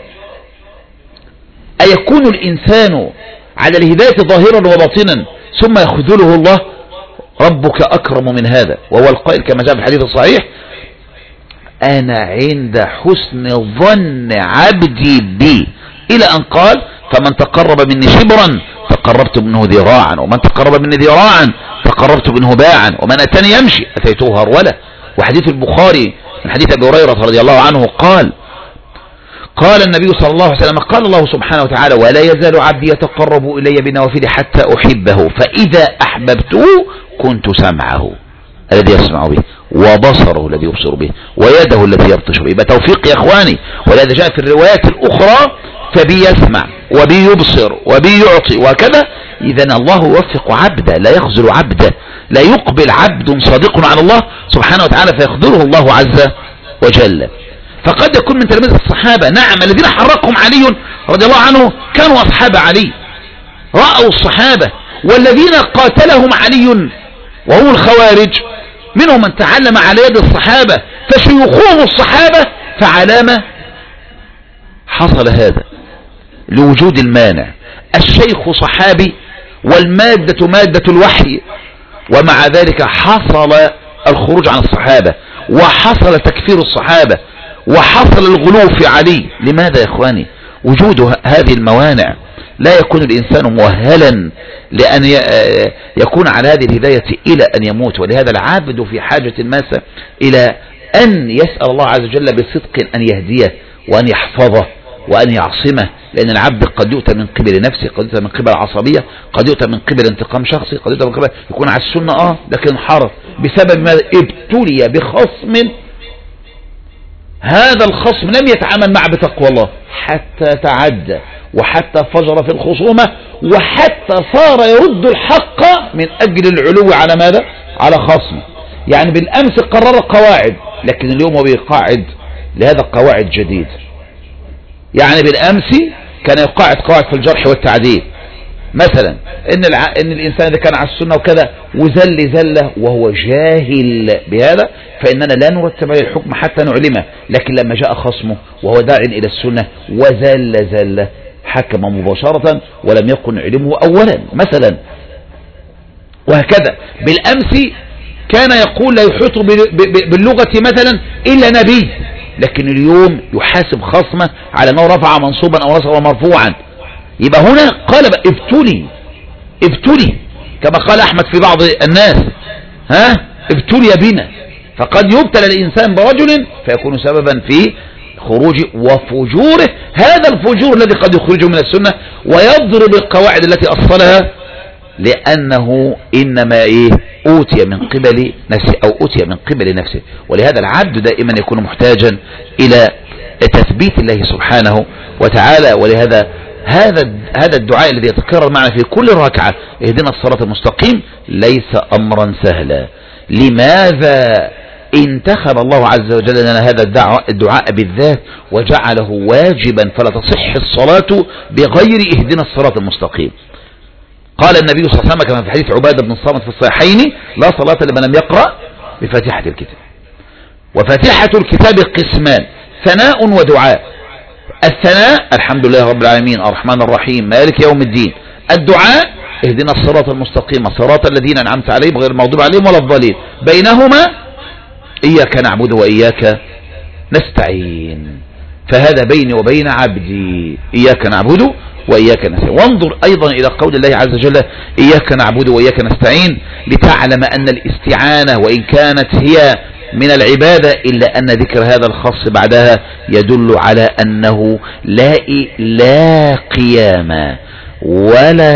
أيكون الإنسان على الهداية ظاهرا وباطنا ثم يخذله الله؟ ربك أكرم من هذا، وهو القائل كما جاء في الحديث الصحيح: أنا عند حسن ظن عبدي بي، إلى أن قال: فمن تقرب مني شبرا تقربت منه ذراعا، ومن تقرب مني ذراعا تقربت منه باعا، ومن أتاني يمشي أتيته هرولة. وحديث البخاري من حديث أبي هريرة رضي الله عنه قال النبي صلى الله عليه وسلم: قال الله سبحانه وتعالى: ولا يزال عبدي يتقرب إلي بنوافل حتى أحبه، فإذا أحببته كنت سمعه الذي يسمع به، وبصره الذي يبصر به، ويده التي يبطش به. يبقى توفيق يا إخواني. ولهذا جاء في الروايات الأخرى: فبي يسمع وبي يبصر وبي يعطي وكذا. إذن الله يوفق عبده، لا يخذل عبده، لا يقبل عبد صادق على الله سبحانه وتعالى فيخذله الله عز وجل. فقد يكون من تلاميذ الصحابة نعم الذين حرقهم علي رضي الله عنه كانوا أصحاب علي، رأوا الصحابة، والذين قاتلهم علي وهم الخوارج منهم من تعلم على يد الصحابة فشيوخهم الصحابة. فعلامة حصل هذا لوجود المانع. الشيخ صحابي والمادة مادة الوحي، ومع ذلك حصل الخروج عن الصحابة، وحصل تكفير الصحابة، وحصل الغلو في علي. لماذا يا إخواني؟ وجود هذه الموانع. لا يكون الإنسان مؤهلا لأن يكون على هذه الهداية إلى أن يموت. ولهذا العابد في حاجة ماسة إلى أن يسأل الله عز وجل بصدق أن يهديه وأن يحفظه وأن يعصمه، لأن العبد قد يؤتى من قبل نفسه، قد يؤتى من قبل عصبية، قد يؤتى من قبل انتقام شخصي، قد يؤتى من قبل يكون على السنة لكن انحرف بسبب ماذا؟ ابتلي بخصم، هذا الخصم لم يتعامل معه بتقوى الله حتى تعدى وحتى فجر في الخصومة وحتى صار يرد الحق من أجل العلو على ماذا؟ على خصمه. يعني بالأمس قرر قواعد، لكن اليوم هو بيقاعد لهذا قواعد جديد. يعني بالأمس كان يقاعد قواعد في الجرح والتعديل، مثلا إن الإنسان إذا كان على السنة وكذا وزل وهو جاهل بهذا فإننا لا نرتب عليه الحكم حتى نعلمه، لكن لما جاء خصمه وهو داع إلى السنة وزل حكم مباشرة ولم يكن علمه أولا مثلا. وهكذا بالأمس كان يقول لا يحيط باللغة مثلا إلا نبي، لكن اليوم يحاسب خصمه على أنه رفع منصوبا أو نصب مرفوعا. يبقى هنا قال ابتلي كما قال أحمد في بعض الناس ابتلي بنا، فقد يبتلى الإنسان برجل فيكون سببا في خروج وفجوره، هذا الفجور الذي قد يخرجه من السنة ويضرب القواعد التي أصلها، لأنه إنما أوتي من قبل نفسه أو أوتي من قبل نفسه. ولهذا العبد دائما يكون محتاجا إلى تثبيت الله سبحانه وتعالى. ولهذا هذا الدعاء الذي يتكرر معنا في كل ركعة اهدنا الصراط المستقيم ليس أمرا سهلا. لماذا انتخب الله عز وجل لنا هذا الدعاء بالذات وجعله واجبا فلا تصح الصلاة بغير اهدنا الصراط المستقيم؟ قال النبي صلى الله عليه وسلم كما في حديث عبادة بن الصامت في الصحيحين لا صلاة لمن لم يقرأ بفاتحة الكتاب. وفاتحة الكتاب قسمان، ثناء ودعاء. الثناء الحمد لله رب العالمين الرحمن الرحيم مالك يوم الدين. الدعاء اهدنا الصراط المستقيم صراط الذين أنعمت عليهم غير المغضوب عليهم ولا الضالين. بينهما إياك نعبد وإياك نستعين، فهذا بيني وبين عبدي إياك نعبد وإياك نستعين. وانظر أيضا إلى قول الله عز وجل إياك نعبد وإياك نستعين لتعلم أن الاستعانة وإن كانت هي من العبادة إلا أن ذكر هذا الخاص بعدها يدل على أنه لا قيام ولا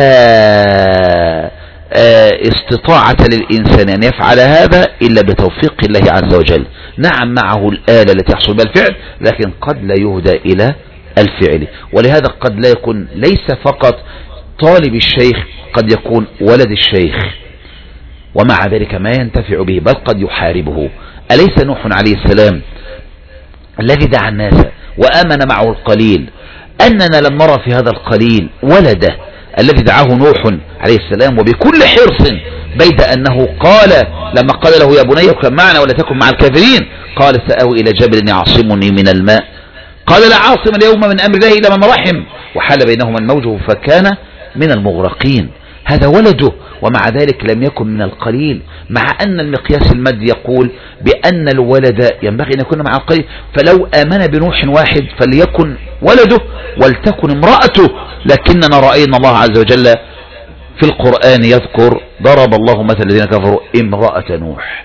استطاعة للإنسان أن يفعل هذا إلا بتوفيق الله عز وجل. نعم معه الآلة التي يحصل بها الفعل، لكن قد لا يهدى إلى الفعل. ولهذا قد لا يكون ليس فقط طالب الشيخ، قد يكون ولد الشيخ ومع ذلك ما ينتفع به بل قد يحاربه. أليس نوح عليه السلام الذي دعا الناس وآمن معه القليل، أننا لم نرى في هذا القليل ولده الذي دعاه نوح عليه السلام وبكل حرص، بيد أنه قال لما قال له يا بني اركب معنا ولا تكن مع الكافرين، قال سآوي إلى جبل يعصمني من الماء، قال لا عاصم اليوم من أمر الله إلا من رحم، وحال بينهما الموج فكان من المغرقين. هذا ولده ومع ذلك لم يكن من القليل، مع أن المقياس المادي يقول بأن الولد ينبغي أن يكون مع القليل، فلو آمن بنوح واحد فليكن ولده ولتكن امرأته. لكننا رأينا الله عز وجل في القرآن يذكر ضرب الله مثل الذين كفروا امرأة نوح،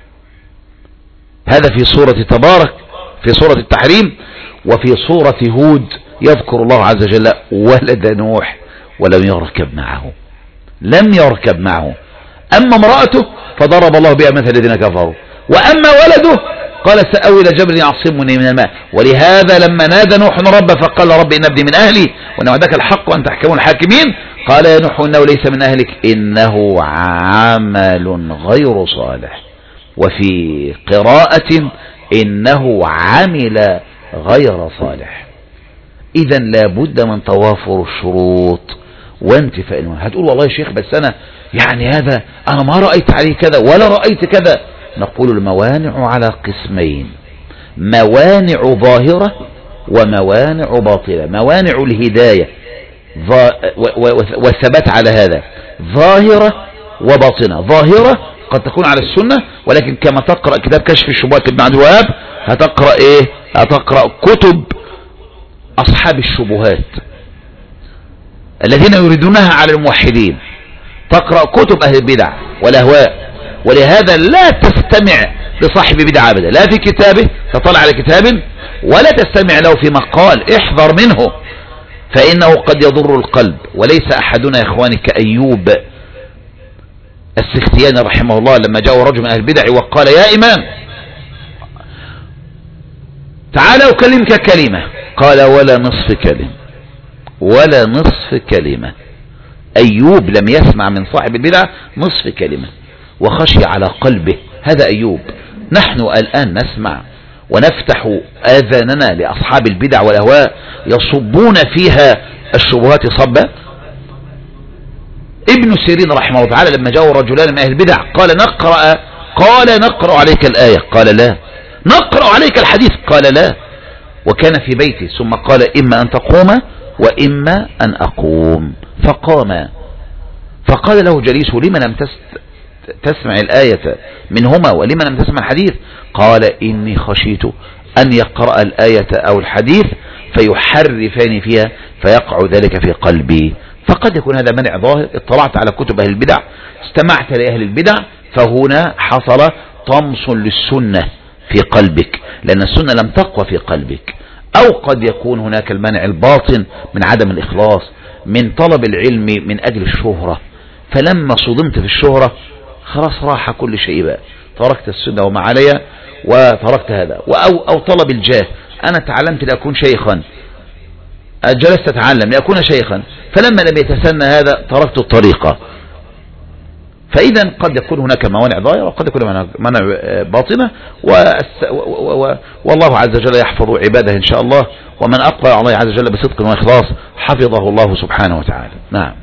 هذا في سورة تبارك في سورة التحريم. وفي سورة هود يذكر الله عز وجل ولد نوح ولم يركب معه. أما امرأته فضرب الله بها مثل الذين كفروا، وأما ولده قال سأوي إلى جبل يعصمني من الماء. ولهذا لما نادى نوح ربه فقال ربي إن ابني من أهلي وإن وعدك الحق وأنت أحكم الحاكمين، قال يا نوح إنه ليس من أهلك إنه عمل غير صالح، وفي قراءة إنه عمل غير صالح. إذا لابد من توافر الشروط وانتفاء الموانع. هتقول والله يا شيخ بس أنا يعني هذا أنا ما رأيت عليه كذا ولا رأيت كذا. نقول الموانع على قسمين: موانع ظاهرة وموانع باطنة. موانع الهداية والثبات على هذا ظاهرة وباطنة. ظاهرة قد تكون على السنة، ولكن كما تقرأ كتاب كشف الشبهات لابن عبد الوهاب هتقرأ هتقرأ كتب أصحاب الشبهات الذين يريدونها على الموحدين، تقرأ كتب أهل البدع والأهواء. ولهذا لا تستمع لصاحب بدعة أبدا، لا في كتابه تطلع على كتاب ولا تستمع له في مقال، احذر منه فإنه قد يضر القلب. وليس أحدنا يا إخواني كأيوب السختياني رحمه الله لما جاء رجل من أهل البدع وقال يا إمام تعال أكلمك كلمة، قال ولا نصف كلمة، ولا نصف كلمة. أيوب لم يسمع من صاحب البدع نصف كلمة وخشي على قلبه. هذا أيوب. نحن الآن نسمع ونفتح آذاننا لأصحاب البدع والأهواء يصبون فيها الشبهات صبا. ابن سيرين رحمه الله تعالى لما جاءوا رجلان من أهل البدع قال نقرأ عليك الآية، قال لا. نقرأ عليك الحديث، قال لا. وكان في بيته ثم قال إما أن تقوم وإما أن أقوم، فقام. فقال له جليسه لما لم تسمع الآية منهما ولما لم تسمع الحديث؟ قال إني خشيت أن يقرأ الآية أو الحديث فيحرفني فيها فيقع ذلك في قلبي. فقد يكون هذا منع ظاهر، اطلعت على كتب أهل البدع، استمعت لأهل البدع، فهنا حصل طمس للسنة في قلبك لأن السنة لم تقوى في قلبك. أو قد يكون هناك المنع الباطن من عدم الإخلاص، من طلب العلم من أجل الشهرة، فلما صدمت في الشهرة خلاص راح كل شيء بقى، تركت السنة وما عليها وتركت هذا. أو طلب الجاه، أنا تعلمت لأكون شيخا، جلست أتعلم لأكون شيخا، فلما لم يتسنى هذا تركت الطريقة. فإذا قد يكون هناك موانع ظاهرة وقد يكون منع باطنة، والله عز وجل يحفظ عباده إن شاء الله، ومن أقبل على الله عز وجل بصدق وإخلاص حفظه الله سبحانه وتعالى.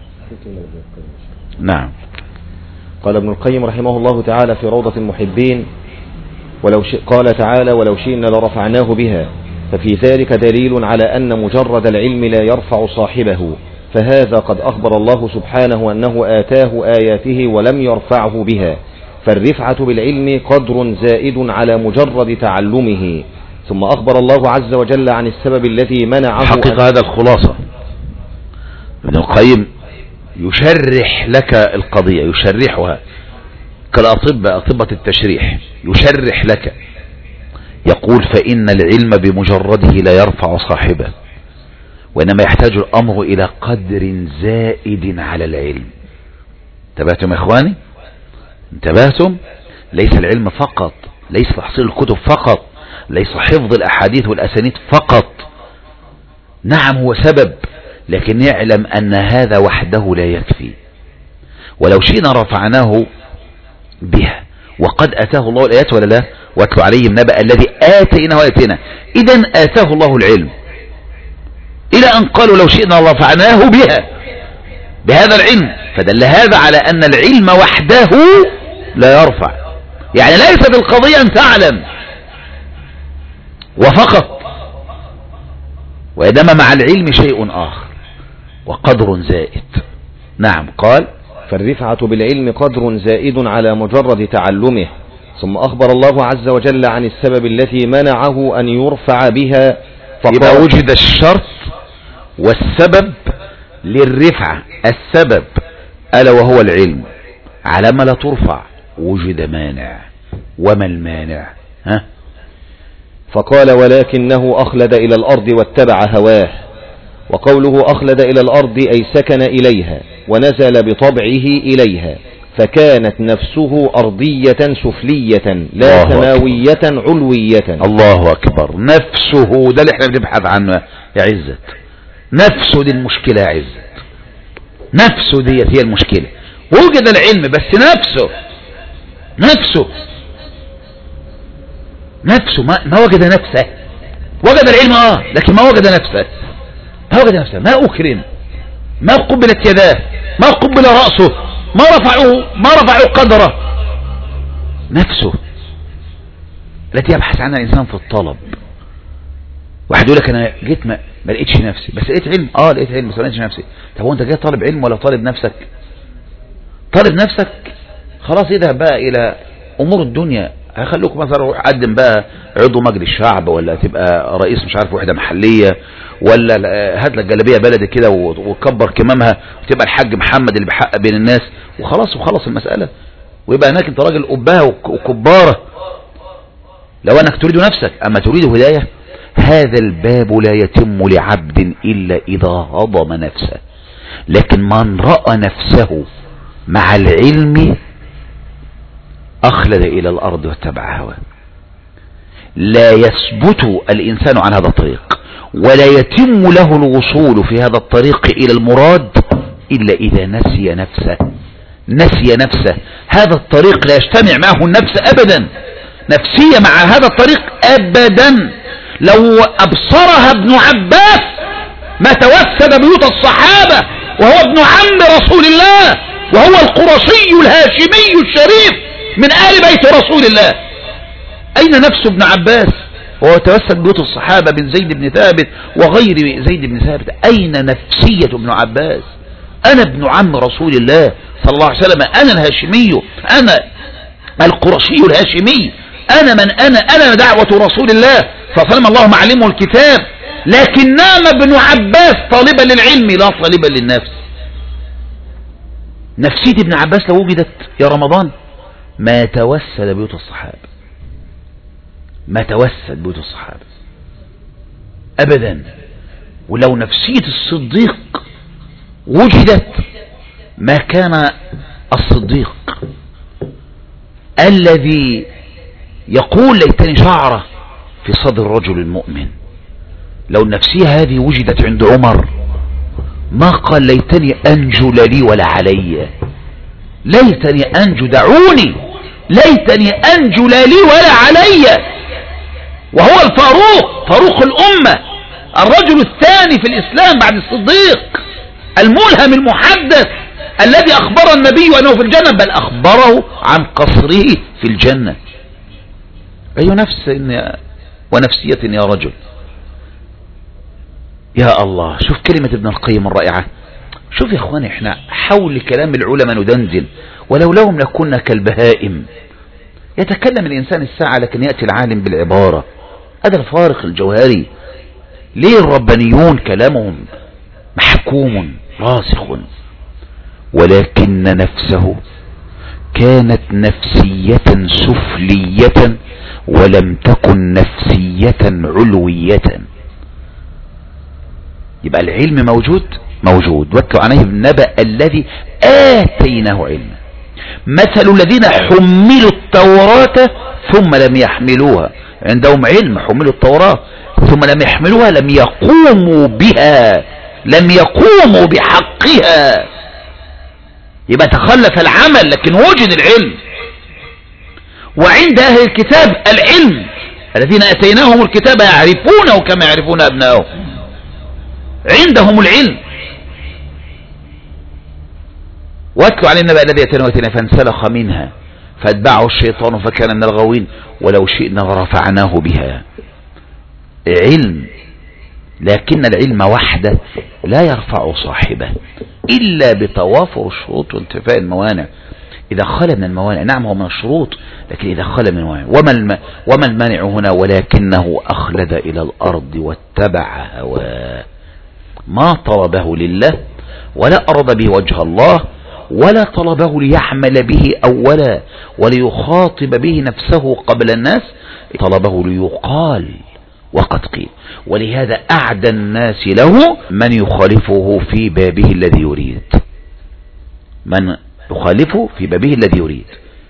نعم. قال ابن القيم رحمه الله تعالى في روضة المحبين قال تعالى ولو شئنا لرفعناه بها، ففي ذلك دليل على أن مجرد العلم لا يرفع صاحبه، فهذا قد أخبر الله سبحانه أنه آتاه آياته ولم يرفعه بها، فالرفعة بالعلم قدر زائد على مجرد تعلمه. ثم أخبر الله عز وجل عن السبب الذي منعه. حقيقة هذا الخلاصة. ابن القيم يشرح لك القضية، يشرحها كالأطباء، أطباء التشريح، يشرح لك يقول فإن العلم بمجرده لا يرفع صاحبه، وإنما يحتاج الأمر إلى قدر زائد على العلم. انتبهتم يا إخواني؟ انتبهتم؟ ليس العلم فقط، ليس تحصيل الكتب فقط، ليس حفظ الأحاديث والأسانيد فقط. نعم هو سبب، لكن يعلم أن هذا وحده لا يكفي. ولو شئنا رفعناه بها، وقد آتاه الله الآيات ولا لا؟ واتلو عليهم نبأ الذي آتيناه آياتنا. إذن آتاه الله العلم، إلى أن قالوا لو شئنا رفعناه بها، بهذا العلم، فدل هذا على أن العلم وحده لا يرفع. يعني ليس بالقضية أن تعلم وفقط، وإنما مع العلم شيء آخر وقدر زائد. نعم. قال فالرفعة بالعلم قدر زائد على مجرد تعلمه. ثم أخبر الله عز وجل عن السبب الذي منعه أن يرفع بها، فقال وجد الشرط والسبب للرفعة، السبب ألا وهو العلم، على ما لا ترفع وجد مانع. وما المانع؟ فقال ولكنه أخلد إلى الأرض واتبع هواه. وقوله أخلد إلى الأرض أي سكن إليها ونزل بطبعه إليها، فكانت نفسه أرضية سفلية لا سماوية علوية. الله أكبر. نفسه ده اللي احنا بنبحث عنه يا عزت، نفسه دي المشكلة يا عزت، نفسه دي هي المشكلة. وجد العلم بس نفسه ما وجد نفسه. وجد العلم لكن ما وجد نفسه، ما أكرم، ما قبلت يداه، ما قبل رأسه، ما رفعوا قدره. نفسه التي يبحث عنها الإنسان في الطلب. واحد يقول لك أنا جيت ما لقيتش نفسي، بس لقيت علم. لقيت علم بس ما لقيتش نفسي. طب هو أنت جاي طالب علم ولا طالب نفسك؟ طالب نفسك خلاص اذهب بقى إلى أمور الدنيا. هيخلوك مثلا روح قدم بقى عضو مجلس الشعب، ولا تبقى رئيس مش عارف وحدة محلية، ولا هات لك جلابيه بلدي كده وكبر كمامها وتبقى الحاج محمد اللي بيحقق بين الناس وخلاص المسألة، ويبقى هناك انت راجل أباها وكبارة. لو أنك تريد نفسك. أما تريد هداية، هذا الباب لا يتم لعبد إلا إذا هضم نفسه. لكن من رأى نفسه مع العلم أخلد إلى الأرض واتبع هواه. لا يثبت الإنسان عن هذا الطريق، ولا يتم له الوصول في هذا الطريق إلى المراد إلا إذا نسي نفسه. نسي نفسه. هذا الطريق لا يجتمع معه النفس أبدا، نفسية مع هذا الطريق أبدا. لو أبصرها ابن عباس ما توسد بيوت الصحابة، وهو ابن عم رسول الله، وهو القرشي الهاشمي الشريف من آل بيت رسول الله. أين نفس ابن عباس وهو توسد بيوت الصحابة بن زيد بن ثابت وغير زيد بن ثابت؟ أين نفسية ابن عباس؟ أنا ابن عم رسول الله صلى الله عليه وسلم، أنا الهاشمي، أنا القرشي الهاشمي، أنا دعوة رسول الله صلى الله عليه وسلم، اللهم علمه الكتاب. لكن نام ابن عباس طالبا للعلم لا طالبا للنفس. نفسية ابن عباس لو وجدت يا رمضان ما توسد بيوت الصحابة، ما توسد بيوت الصحابة أبدا. ولو نفسية الصديق وجدت ما كان الصديق الذي يقول ليتني شعره في صدر الرجل المؤمن. لو النفسية هذه وجدت عند عمر ما قال ليتني أنجو لا لي ولا علي، ليتني أنجو، دعوني، ليتني أنجو لا لي ولا علي. وهو الفاروق، فاروق الأمة، الرجل الثاني في الإسلام بعد الصديق، الملهم المحدث الذي أخبر النبي أنه في الجنة، بل أخبره عن قصره في الجنة. أي نفس ونفسية يا رجل. يا الله، شوف كلمة ابن القيم الرائعة. شوف يا اخواني، احنا حول كلام العلماء ندندن، ولو لهم لكنا كالبهائم. يتكلم الإنسان الساعة لكن يأتي العالم بالعبارة. هذا الفارق الجوهري. ليه الربانيون كلامهم محكوم راسخ، ولكن نفسه كانت نفسية سفلية ولم تكن نفسية علوية. يبقى العلم موجود. واتلو عليه النبأ الذي آتيناه علما. مثل الذين حملوا التوراة ثم لم يحملوها. عندهم علم، حملوا التوراة ثم لم يحملوها، لم يقوموا بها، لم يقوموا بحقها. يبقى تخلف العمل لكن وجد العلم. وعند أهل الكتاب العلم، الذين أتيناهم الكتاب يعرفونه كما يعرفون أبنائهم، عندهم العلم. واتلو على النبأ الذي أتيناه فانسلخ منها فاتبعه الشيطان فكان من الغاوين ولو شئنا لرفعناه بها. علم، لكن العلم وحده لا يرفع صاحبه إلا بتوافر الشروط وانتفاء الموانع. إذا خلى من الموانع، نعم هو من الشروط، لكن إذا خلى من الموانع. وما المانع هنا؟ ولكنه أخلد إلى الأرض واتبع هواه، ما طلبه لله ولا أراد به وجه الله ولا طلبه ليعمل به أولا وليخاطب به نفسه قبل الناس، طلبه ليقال وقد قيل. ولهذا أعدى الناس له من يخالفه في بابه الذي يريد، من يخالفه في بابه الذي يريد.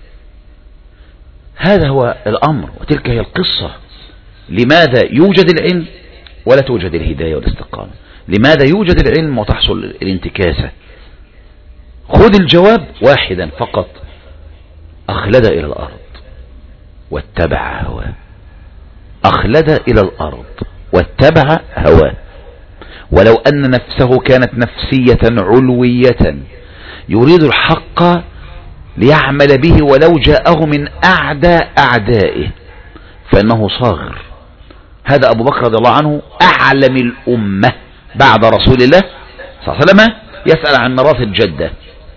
هذا هو الأمر وتلك هي القصة. لماذا يوجد العلم ولا توجد الهداية والاستقامة؟ لماذا يوجد العلم وتحصل الانتكاسة؟ خذ الجواب واحدا فقط: أخلد إلى الأرض واتبع هواه. أخلد إلى الأرض واتبع هواه. ولو أن نفسه كانت نفسية علوية يريد الحق ليعمل به ولو جاءه من أعدائه فإنه صاغر. هذا أبو بكر رضي الله عنه أعلم الأمة بعد رسول الله صلى الله عليه وسلم، يسأل عن ميراث الجدة: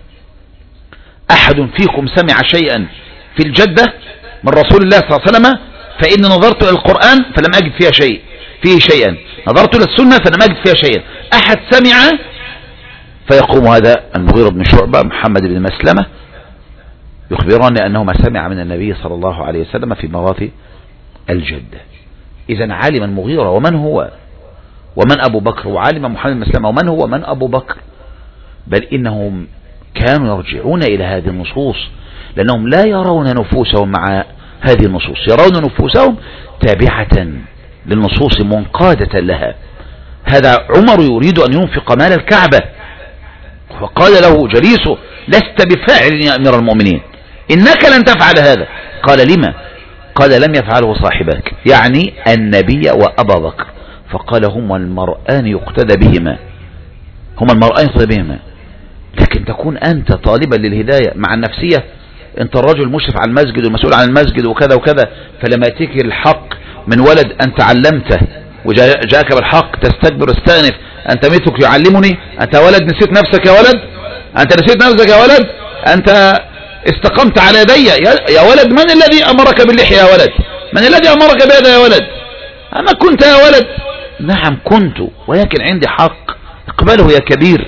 أحد فيكم سمع شيئا في الجدة من رسول الله صلى الله عليه وسلم؟ فإني نظرت إلى القرآن فلم أجد فيه شيئا، نظرت إلى السنة فلم أجد فيها شيئا. أحد سمع؟ فيقوم هذا المغيرة بن شعبة محمد بن مسلمة يخبرني أنه ما سمع من النبي صلى الله عليه وسلم في ميراث الجدة. إذن علم المغيرة ومن هو ومن أبو بكر، وعلم محمد بن مسلمة ومن هو من أبو بكر، بل إنهم كانوا يرجعون إلى هذه النصوص لأنهم لا يرون نفوسهم مع هذه النصوص، يرون نفوسهم تابعة للنصوص منقادة لها. هذا عمر يريد أن ينفق مال الكعبة فقال له جليسه لست بفاعل يا أمير المؤمنين، إنك لن تفعل هذا. قال لما؟ قال لم يفعله صاحبك، يعني النبي وأبا بكر. فقال هما المرآن يقتدى بهما، هما المرآن يقتدى بهما. لكن تكون أنت طالبا للهداية مع النفسية، أنت الرجل المشرف على المسجد والمسؤول عن المسجد وكذا وكذا، فلما يأتيك الحق من ولد أنت علمته وجاءك بالحق تستكبر استأنف، أنت مثلك يعلمني، أنت ولد نسيت نفسك يا ولد، أنت نسيت نفسك يا ولد، أنت استقمت على يدي يا ولد، من الذي أمرك باللحية يا ولد، من الذي أمرك بهذا يا ولد، أما كنت يا ولد؟ نعم كنت، ولكن عندي حق اقبله يا كبير،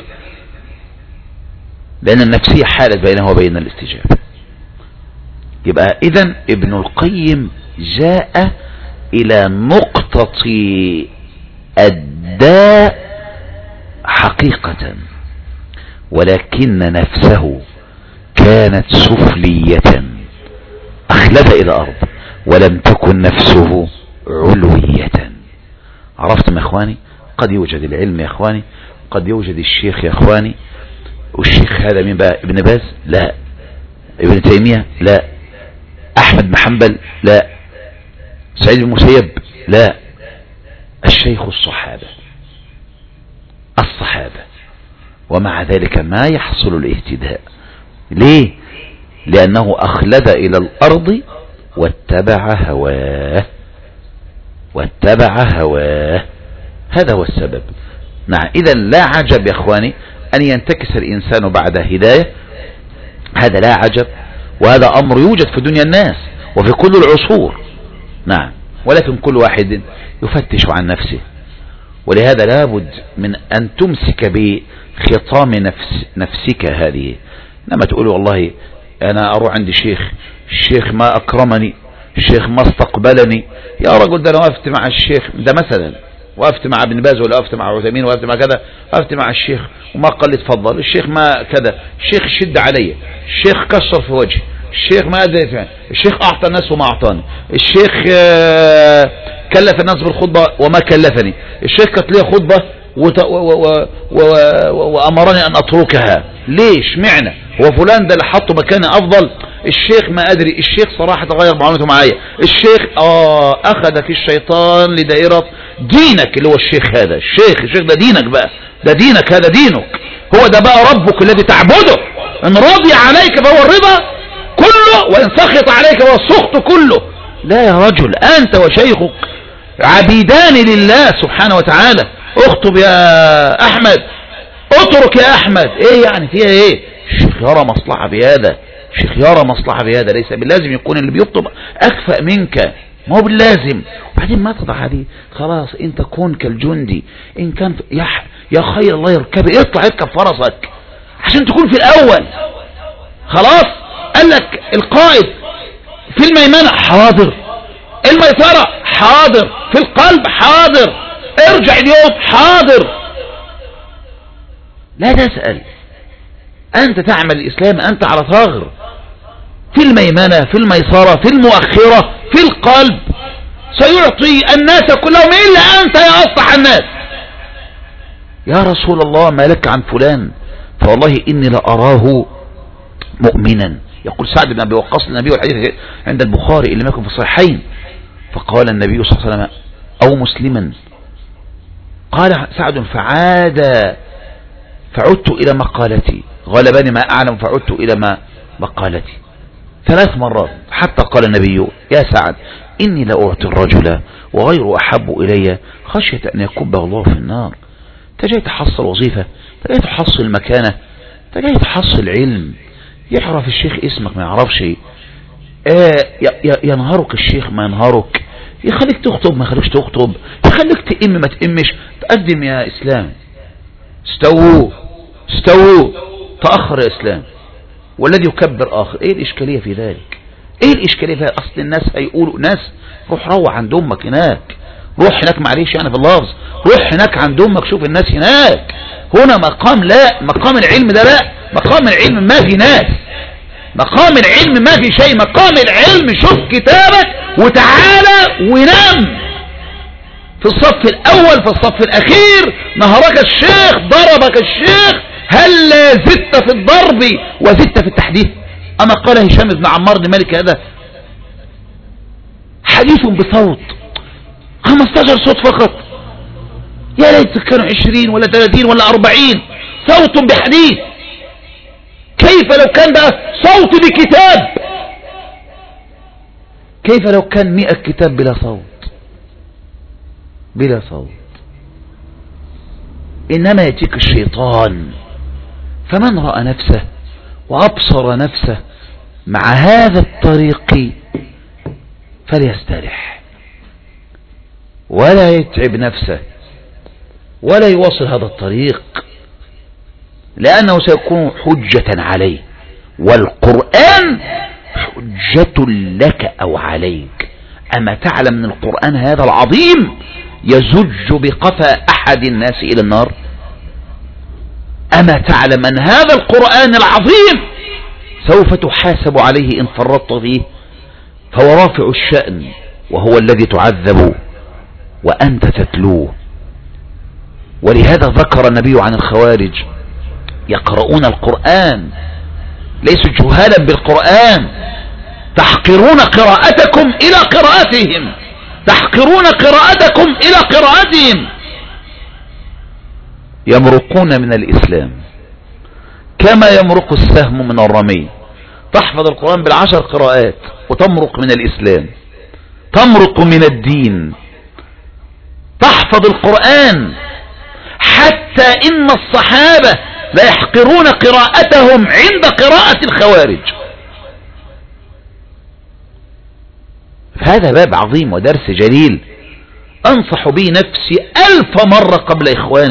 لأن النفسية حالت بينه وبين الاستجابة. يبقى إذن ابن القيم جاء إلى نقطة الداء حقيقة، ولكن نفسه كانت سفلية أخلد إلى الأرض ولم تكن نفسه علوية. عرفتم يا إخواني؟ قد يوجد العلم يا إخواني، قد يوجد الشيخ يا إخواني، والشيخ هذا مين بقى؟ ابن باز؟ لا. ابن تيمية؟ لا. أحمد بن حنبل؟ لا. سعيد بن المسيب؟ لا. الشيخ الصحابة، الصحابة، ومع ذلك ما يحصل الاهتداء. ليه؟ لأنه أخلد إلى الأرض واتبع هواه، واتبع هواه، هذا هو السبب. نعم. إذا لا عجب يا إخواني أن ينتكس الإنسان بعد هداية، هذا لا عجب، وهذا أمر يوجد في دنيا الناس وفي كل العصور. نعم. ولكن كل واحد يفتش عن نفسه، ولهذا لابد من أن تمسك بخطام نفسك هذه. لما تقول والله أنا أروح عند الشيخ ما أكرمني، الشيخ ما استقبلني، يا رجل ده أنا وقفت مع الشيخ ده مثلا، وقفت مع ابن باز ولا وقفت مع عثيمين وقفت مع كذا، وقفت مع الشيخ وما قال لي اتفضل، الشيخ ما كذا، الشيخ شد علي، الشيخ كسر في وجهي، الشيخ ما أدري فين، الشيخ أعطى الناس وما أعطاني، الشيخ كلف الناس بالخطبة وما كلفني، الشيخ كانت لي خطبة وأمرني أن أتركها. ليش؟ معنى هو فلان ده اللي حطه مكاني أفضل، الشيخ ما أدري، الشيخ صراحة تغير معاملته معايا، الشيخ أخذك الشيطان لدائرة دينك اللي هو الشيخ هذا، الشيخ ده دينك بقى، ده دينك، هذا دينك، هو ده بقى ربك الذي تعبده، إن رضي عليك فهو الرضا كله، وإن سخط عليك فهو السخط كله. لا يا رجل، أنت وشيخك عبيدان لله سبحانه وتعالى. اخطب يا أحمد، اترك يا أحمد، ايه يعني فيها ايه؟ الشيخ يرى مصلحة بهذا، الشيخ يرى مصلحة بهذا، ليس باللازم يكون اللي بيخطب أكفأ منك، ما هو باللازم. وبعدين ما تضع هذه، خلاص انت كون كالجندي، ان كان يا خير الله يركب، اطلع اركب فرسك عشان تكون في الأول. خلاص قال لك القائد في الميمنة حاضر، الميسرة حاضر، في القلب حاضر، ارجع اليوم حاضر. لا تسأل، أنت تعمل الإسلام، أنت على ثغر، في الميمنة، في الميسرة، في المؤخرة، في القلب، سيعطي الناس كلهم إلا أنت يا أصلح الناس. يا رسول الله ما لك عن فلان؟ فوالله إني لأراه مؤمنا. يقول سعد بن أبي وقاص النبي، والحديث عند البخاري اللي يكن في الصحيحين، فقال النبي صلى الله عليه وسلم أو مسلما، قال سعد فعدت إلى مقالتي، غلبني ما أعلم فعدت إلى مقالتي 3 مرات، حتى قال النبي يا سعد إني لأعطي الرجل وغير أحب إلي خشية أن يكبه الله في النار. تجي تحصل وظيفة، تجي تحصل مكانة، تجي تحصل علم، يعرف الشيخ اسمك ما يعرفش، ينهرك الشيخ ما ينهرك، يخليك تخطب ما يخليكش تخطب، يخليك تئم ما تئمش. تقدم يا إسلام، استووا، تأخر يا إسلام، والذي يكبر آخر. ايه الإشكالية في ذلك؟ ايه الاشكاليه فيها؟ اصل الناس هيقولوا ناس روح عند امك هناك، روح هناك معلش يعني في اللفظ، روح هناك عند امك شوف الناس هناك. هنا مقام، لا مقام العلم ده، لا مقام العلم ما في ناس، مقام العلم ما في شيء، مقام العلم شوف كتابك وتعالى ونام في الصف الاول في الصف الاخير. نهرك الشيخ، ضربك الشيخ، هل زدت في الضرب وزدت في التحديث؟ اما قال هشام بن عمار بن مالك هذا حديث بصوت 15 صوت فقط، يا ليت كانوا 20 ولا 30 ولا 40 صوت بحديث. كيف لو كان بقى صوت بكتاب؟ كيف لو كان 100 كتاب بلا صوت؟ بلا صوت. إنما يأتيك الشيطان، فمن رأى نفسه وأبصر نفسه مع هذا الطريق فليسترح ولا يتعب نفسه ولا يواصل هذا الطريق، لأنه سيكون حجة عليه، والقرآن حجة لك أو عليك. أما تعلم من القرآن هذا العظيم يزج بقفا أحد الناس إلى النار؟ أما تعلم أن هذا القرآن العظيم سوف تحاسب عليه إن فرطت فيه؟ فهو رافع الشأن، وهو الذي تعذب وأنت تتلوه. ولهذا ذكر النبي عن الخوارج يقرؤون القرآن، ليسوا جهالا بالقرآن، تحقرون قراءتكم إلى قراءتهم، تحقرون قراءتكم إلى قراءتهم. يمرقون من الإسلام كما يمرق السهم من الرمي. تحفظ القرآن بال10 قراءات وتمرق من الإسلام، تمرق من الدين. تحفظ القرآن حتى إن الصحابة لا يحقرون قراءتهم عند قراءة الخوارج. هذا باب عظيم ودرس جليل أنصح به نفسي 1000 مرة قبل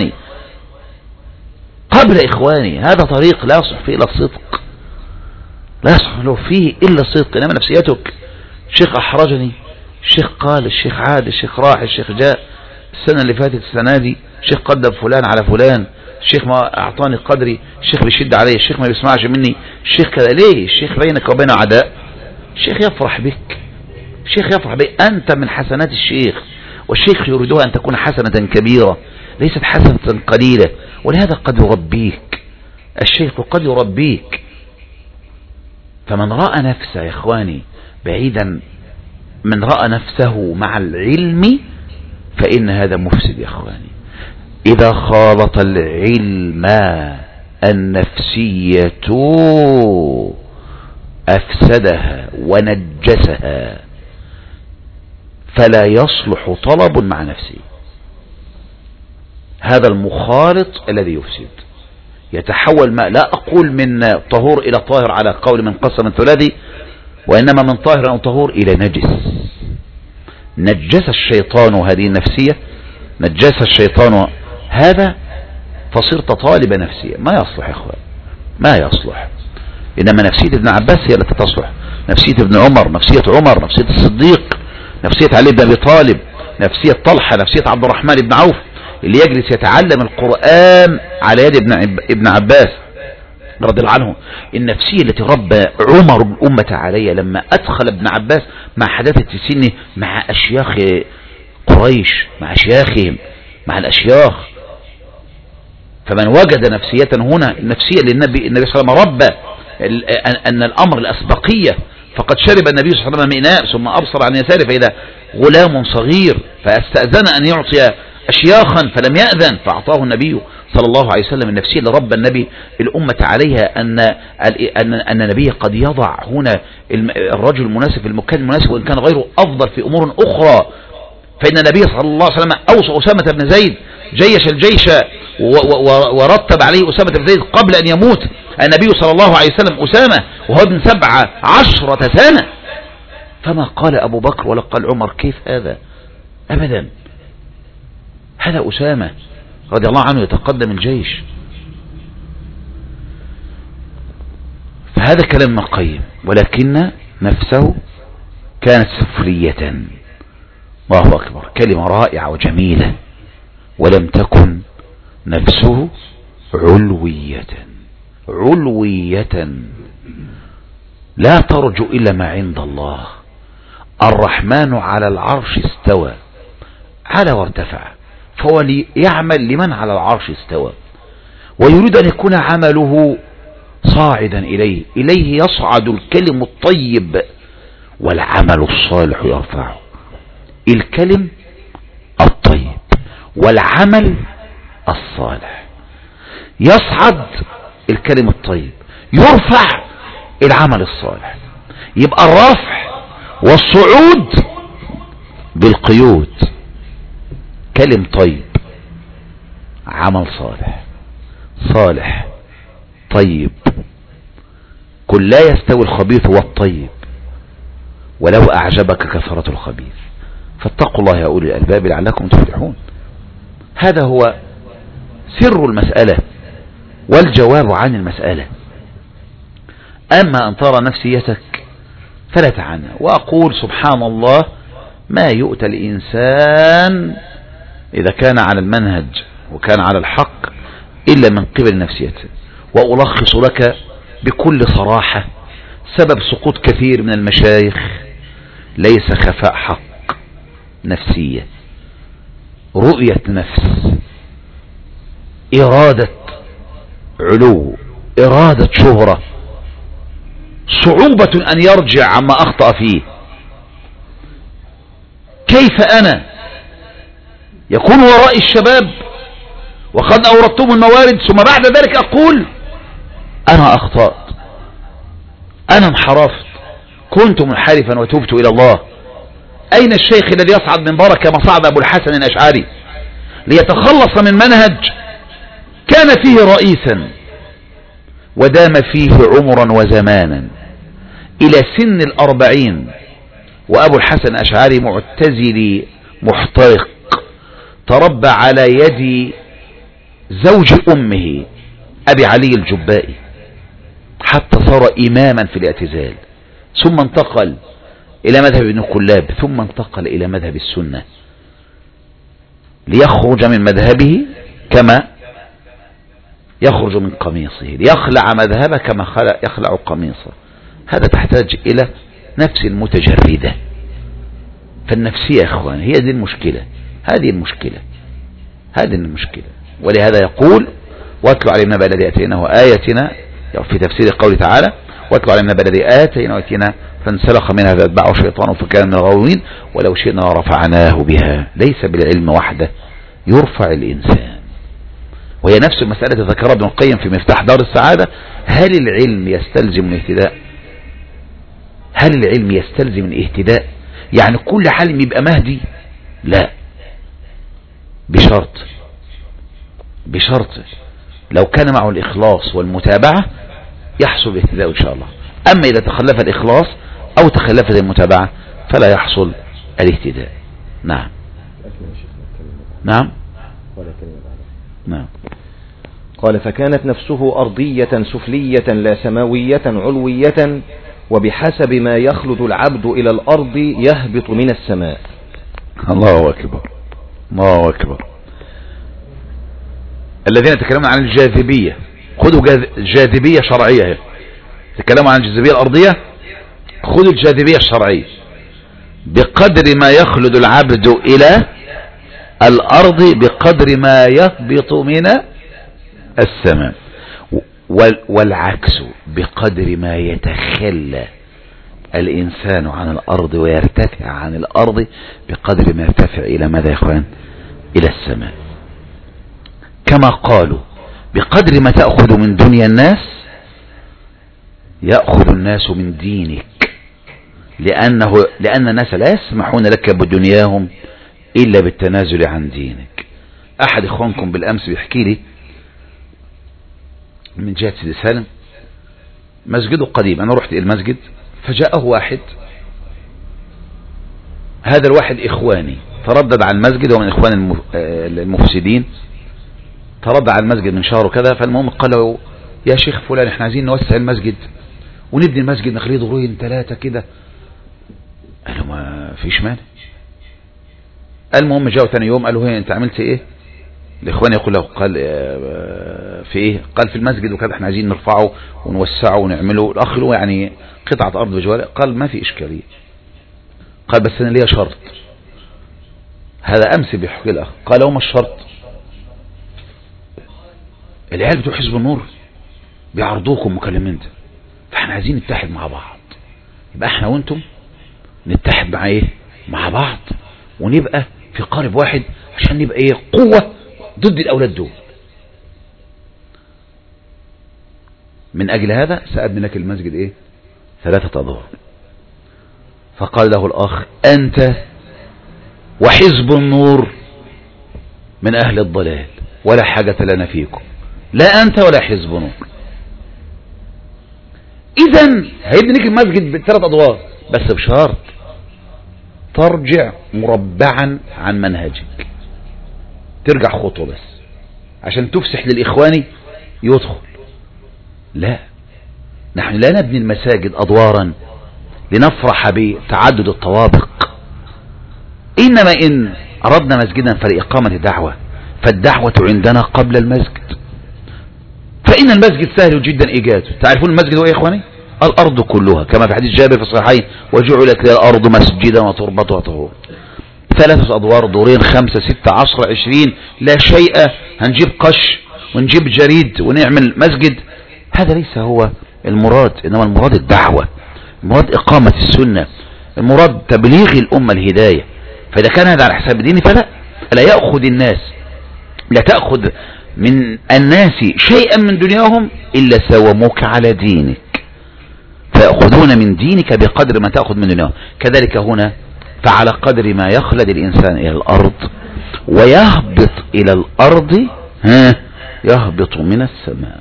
إخواني. هذا طريق لا يصح فيه إلا الصدق، لا يصح له فيه إلا الصدق. إنما نفسيتك الشيخ أحرجني، الشيخ قال، الشيخ عاد، الشيخ راح، الشيخ جاء، السنة اللي فاتت السنة دي الشيخ قدم فلان على فلان، الشيخ ما أعطاني قدري، الشيخ بيشد علي، الشيخ ما بيسمعش مني، الشيخ كذا. ليه؟ الشيخ بينك وبينه عداء؟ الشيخ يفرح بك، الشيخ يفرح بك، أنت من حسنات الشيخ، والشيخ يريدها أن تكون حسنة كبيرة ليست حسنة قليلة. ولهذا قد يربيك الشيخ، قد يربيك. فمن رأى نفسه يا إخواني بعيدا، من رأى نفسه مع العلم فإن هذا مفسد يا إخواني. إذا خالط العلم النفسية أفسدها ونجسها، فلا يصلح طلب مع نفسه. هذا المخالط الذي يفسد يتحول، ما لا أقول من طهور إلى طاهر على قول من قسم الثلاثي، وإنما من طاهر أو طهور إلى نجس. نجس الشيطان هذه النفسية، نجس الشيطان هذا، فصرت طالب نفسية. ما يصلح يا أخوان، ما يصلح. إنما نفسية ابن عباس هي التي تصلح، نفسية ابن عمر، نفسية عمر، نفسية الصديق، نفسية علي بن أبي طالب، نفسية طلحة، نفسية عبد الرحمن بن عوف، اللي يجلس يتعلم القرآن على يد ابن عباس رضي الله عنه. النفسية التي ربى عمر الأمة عليها لما أدخل ابن عباس مع حداثة سنه مع أشياخ قريش، مع أشياخهم، مع الأشياخ. فمن وجد نفسية هنا، النفسية للنبي صلى الله عليه وسلم ربى أن الأمر الأسبقية، فقد شرب النبي صلى الله عليه وسلم مئناء ثم أبصر عن يساره فإذا غلام صغير، فاستأذن أن يعطي أشياخا فلم يأذن فأعطاه النبي صلى الله عليه وسلم. النفسية اللي ربى النبي الأمة عليها أن النبي قد يضع هنا الرجل المناسب في المكان المناسب، وإن كان غيره أفضل في أمور أخرى. فإن النبي صلى الله عليه وسلم أوصى أسامة بن زيد جيش الجيش ورتب عليه أسامة بن زيد قبل أن يموت النبي صلى الله عليه وسلم أسامة وهو ابن 17 سنة. فما قال أبو بكر ولا قال عمر كيف هذا؟ أبدا، هذا أسامة رضي الله عنه يتقدم الجيش. فهذا كلام ابن القيم، ولكن نفسه كانت سفلية. الله أكبر، كلمة رائعة وجميلة. ولم تكن نفسه علوية، علوية لا ترجو إلا ما عند الله. الرحمن على العرش استوى، على وارتفع، فهو يعمل لمن على العرش استوى، ويريد أن يكون عمله صاعدا إليه يصعد الكلم الطيب والعمل الصالح يرفعه. الكلم الطيب والعمل الصالح، يصعد الكلم الطيب، يرفع العمل الصالح. يبقى الرفع والصعود بالقيود، كلم طيب، عمل صالح، صالح طيب. قل لا يستوي الخبيث والطيب ولو أعجبك كثرة الخبيث فاتقوا الله يا أولي الألباب لعلكم تفلحون. هذا هو سر المسألة والجواب عن المسألة. أما أن ترى نفسيتك فلا تعنى. وأقول سبحان الله ما يؤتى الإنسان إذا كان على المنهج وكان على الحق إلا من قبل نفسيته. وألخص لك بكل صراحة سبب سقوط كثير من المشايخ ليس خفاء حق، نفسية، رؤية نفس، إرادة علو، إرادة شهرة، صعوبة أن يرجع عما أخطأ فيه. كيف أنا يكون وراء الشباب وقد أوردتم الموارد ثم بعد ذلك أقول أنا أخطأت، أنا انحرفت، كنت منحرفا وتوبت إلى الله. أين الشيخ الذي يصعد منبره كما صعد أبو الحسن الأشعري ليتخلص من منهج كان فيه رئيسا ودام فيه عمرا وزمانا إلى سن 40، وأبو الحسن الأشعري معتزلي محترق تربى على يد زوج أمه أبي علي الجبائي حتى صار إماما في الاعتزال، ثم انتقل إلى مذهب ابن كلاب، ثم انتقل إلى مذهب السنة ليخرج من مذهبه كما يخرج من قميصه، ليخلع مذهبه كما يخلع قميصه. هذا تحتاج إلى نفس متجردة. فالنفسية يا إخوان هي دي المشكلة، هذه المشكلة، هذه المشكلة. ولهذا يقول واتلو علينا نبأ الذي آتيناه آياتنا في تفسير قوله تعالى واتلو علينا نبأ الذي آتيناه آياتنا فانسلخ منها فاتبعه الشيطان فكان من الغاوين ولو شئنا رفعناه بها. ليس بالعلم وحده يرفع الإنسان. وهي نفس المسألة ذكرها ابن القيم في مفتاح دار السعادة. هل العلم يستلزم الاهتداء؟ هل العلم يستلزم الاهتداء؟ يعني كل عالم يبقى مهدي؟ لا، بشرط لو كان معه الإخلاص والمتابعة يحصل الاهتداء إن شاء الله. أما إذا تخلف الإخلاص أو تخلفت المتابعة فلا يحصل الاهتداء. نعم نعم نعم. قال فكانت نفسه أرضية سفلية لا سماوية علوية، وبحسب ما يخلد العبد إلى الأرض يهبط من السماء. الله أكبر، الله أكبر. الذين يتكلمون عن الجاذبية خذوا جاذبية شرعية. يتكلموا عن الجاذبية الأرضية، خذوا الجاذبية الشرعية. بقدر ما يخلد العبد إلى الأرض بقدر ما يهبط من السماء، والعكس بقدر ما يتخلى الإنسان عن الأرض ويرتفع عن الأرض بقدر ما يرتفع إلى ماذا يا إخوان؟ إلى السماء. كما قالوا بقدر ما تأخذ من دنيا الناس يأخذ الناس من دينك، لأن الناس لا يسمحون لك بدنياهم إلا بالتنازل عن دينك. أحد إخوانكم بالأمس بيحكي لي من جهة سيدي سالم مسجده قديم. أنا رحت إلى المسجد فجاءه واحد، هذا الواحد إخواني تردد على المسجد ومن إخوان المفسدين، تردد على المسجد من شهر وكذا. فالمهم قال له يا شيخ فلان احنا عايزين نوسع المسجد ونبني المسجد نخليه دورين 3 كده. قالوا ما فيش مانع. المهم جاءوا ثاني يوم قالوا هي انت عملت ايه؟ الاخوان يقول له قال في ايه؟ قال في المسجد وكذا احنا عايزين نرفعه ونوسعه ونعمله. الاخ له يعني قطعة ارض بجواره. قال ما في اشكالية. قال بس انا ليا شرط. هذا امس بيحكي الاخ. قال وما الشرط؟ العيال بتوع حزب النور بيعرضوكم مكلمين ده، فاحنا عايزين نتحد مع بعض. يبقى احنا وانتم نتحد مع ايه؟ مع بعض، ونبقى في قارب واحد عشان نبقى ايه؟ قوة ضد الاولاد دول. من اجل هذا سأبني لك المسجد ايه؟ 3 أدوار. فقال له الاخ انت وحزب النور من اهل الضلال ولا حاجة لنا فيكم، لا انت ولا حزب نور. اذا هيبني لك المسجد ب3 أدوار بس بشرط ترجع مربعا عن منهجك، ترجع خطوة بس عشان تفسح للإخواني يدخل. لا، نحن لا نبني المساجد أدوارا لنفرح بتعدد الطوابق، إنما إن أردنا مسجدا فلإقامة دعوة فالدعوة عندنا قبل المسجد. فإن المسجد سهل جدا إيجاده. تعرفون المسجد هو يا إخواني؟ الأرض كلها كما في حديث جابر في الصحيحين وجعلت لي الأرض مسجدا وتربتها طهور. 3 أدوار، دورين، 5 6 10 20 لا شيء. هنجيب قش ونجيب جريد ونعمل مسجد. هذا ليس هو المراد، إنما المراد الدعوة، المراد إقامة السنة، المراد تبليغ الأمة الهداية. فإذا كان هذا على حساب ديني فلا يأخذ الناس، لا تأخذ من الناس شيئا من دنياهم إلا سوموك على دينك، فيأخذون من دينك بقدر ما تأخذ من دنياهم. كذلك هنا فعلى قدر ما يخلد الإنسان إلى الأرض ويهبط إلى الأرض يهبط من السماء،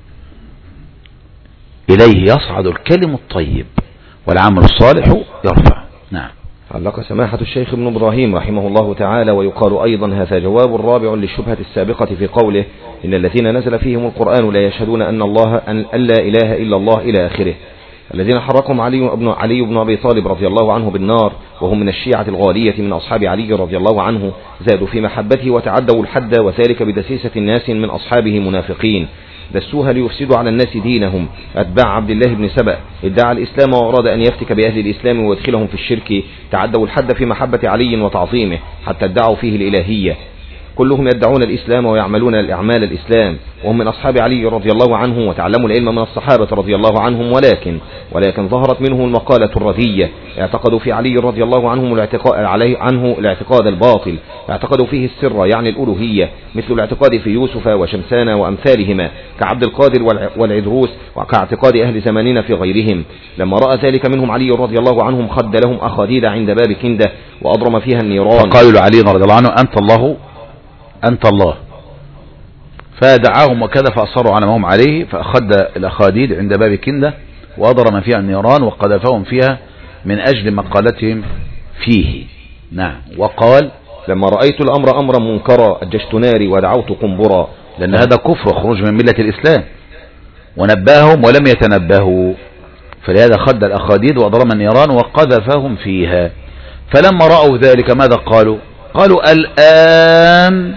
إليه يصعد الكلم الطيب والعمل الصالح يرفع. نعم. علق سماحة الشيخ ابن إبراهيم رحمه الله تعالى ويقال أيضا هذا جواب رابع للشبهة السابقة في قوله إن الذين نزل فيهم القرآن لا يشهدون أن لا إله إلا الله إلى آخره. الذين حرقهم علي بن أبي طالب رضي الله عنه بالنار وهم من الشيعة الغالية من أصحاب علي رضي الله عنه زادوا في محبته وتعدوا الحد، وذلك بدسيسة الناس من أصحابه منافقين دسوها ليفسدوا على الناس دينهم. أتباع عبد الله بن سبأ ادعى الإسلام وأراد أن يفتك بأهل الإسلام ويدخلهم في الشرك، تعدوا الحد في محبة علي وتعظيمه حتى ادعوا فيه الإلهية. كلهم يدعون الإسلام ويعملون الأعمال الإسلام وهم من أصحاب علي رضي الله عنه وتعلموا العلم من الصحابة رضي الله عنهم، ولكن ظهرت منهم المقالة الردية. اعتقدوا في علي رضي الله عنهم الاعتقاد الباطل، اعتقدوا فيه السر يعني الألوهية، مثل الاعتقاد في يوسف وشمسان وأمثالهما كعبد القادر والعدروس، وكاعتقاد أهل زماننا في غيرهم. لما رأى ذلك منهم علي رضي الله عنهم خد لهم أخاديد عند باب كندة وأضرم فيها النيران. فقالوا لعلي رضي الله عنه أنت الله، فدعاهم وكذا فأصروا على ما هم عليه، فأخذ الأخاديد عند باب كندة وأضرم فيها النيران وقذفهم فيها من أجل مقالتهم فيه. نعم. وقال لما رأيت الأمر أمرا منكرا أججت ناري ودعوت قنبرا، لأن هذا كفر خروج من ملة الإسلام، ونباهم ولم يتنبهوا، فلهذا خد الأخاديد وأضرم النيران وقذفهم فيها. فلما رأوا ذلك ماذا قالوا الآن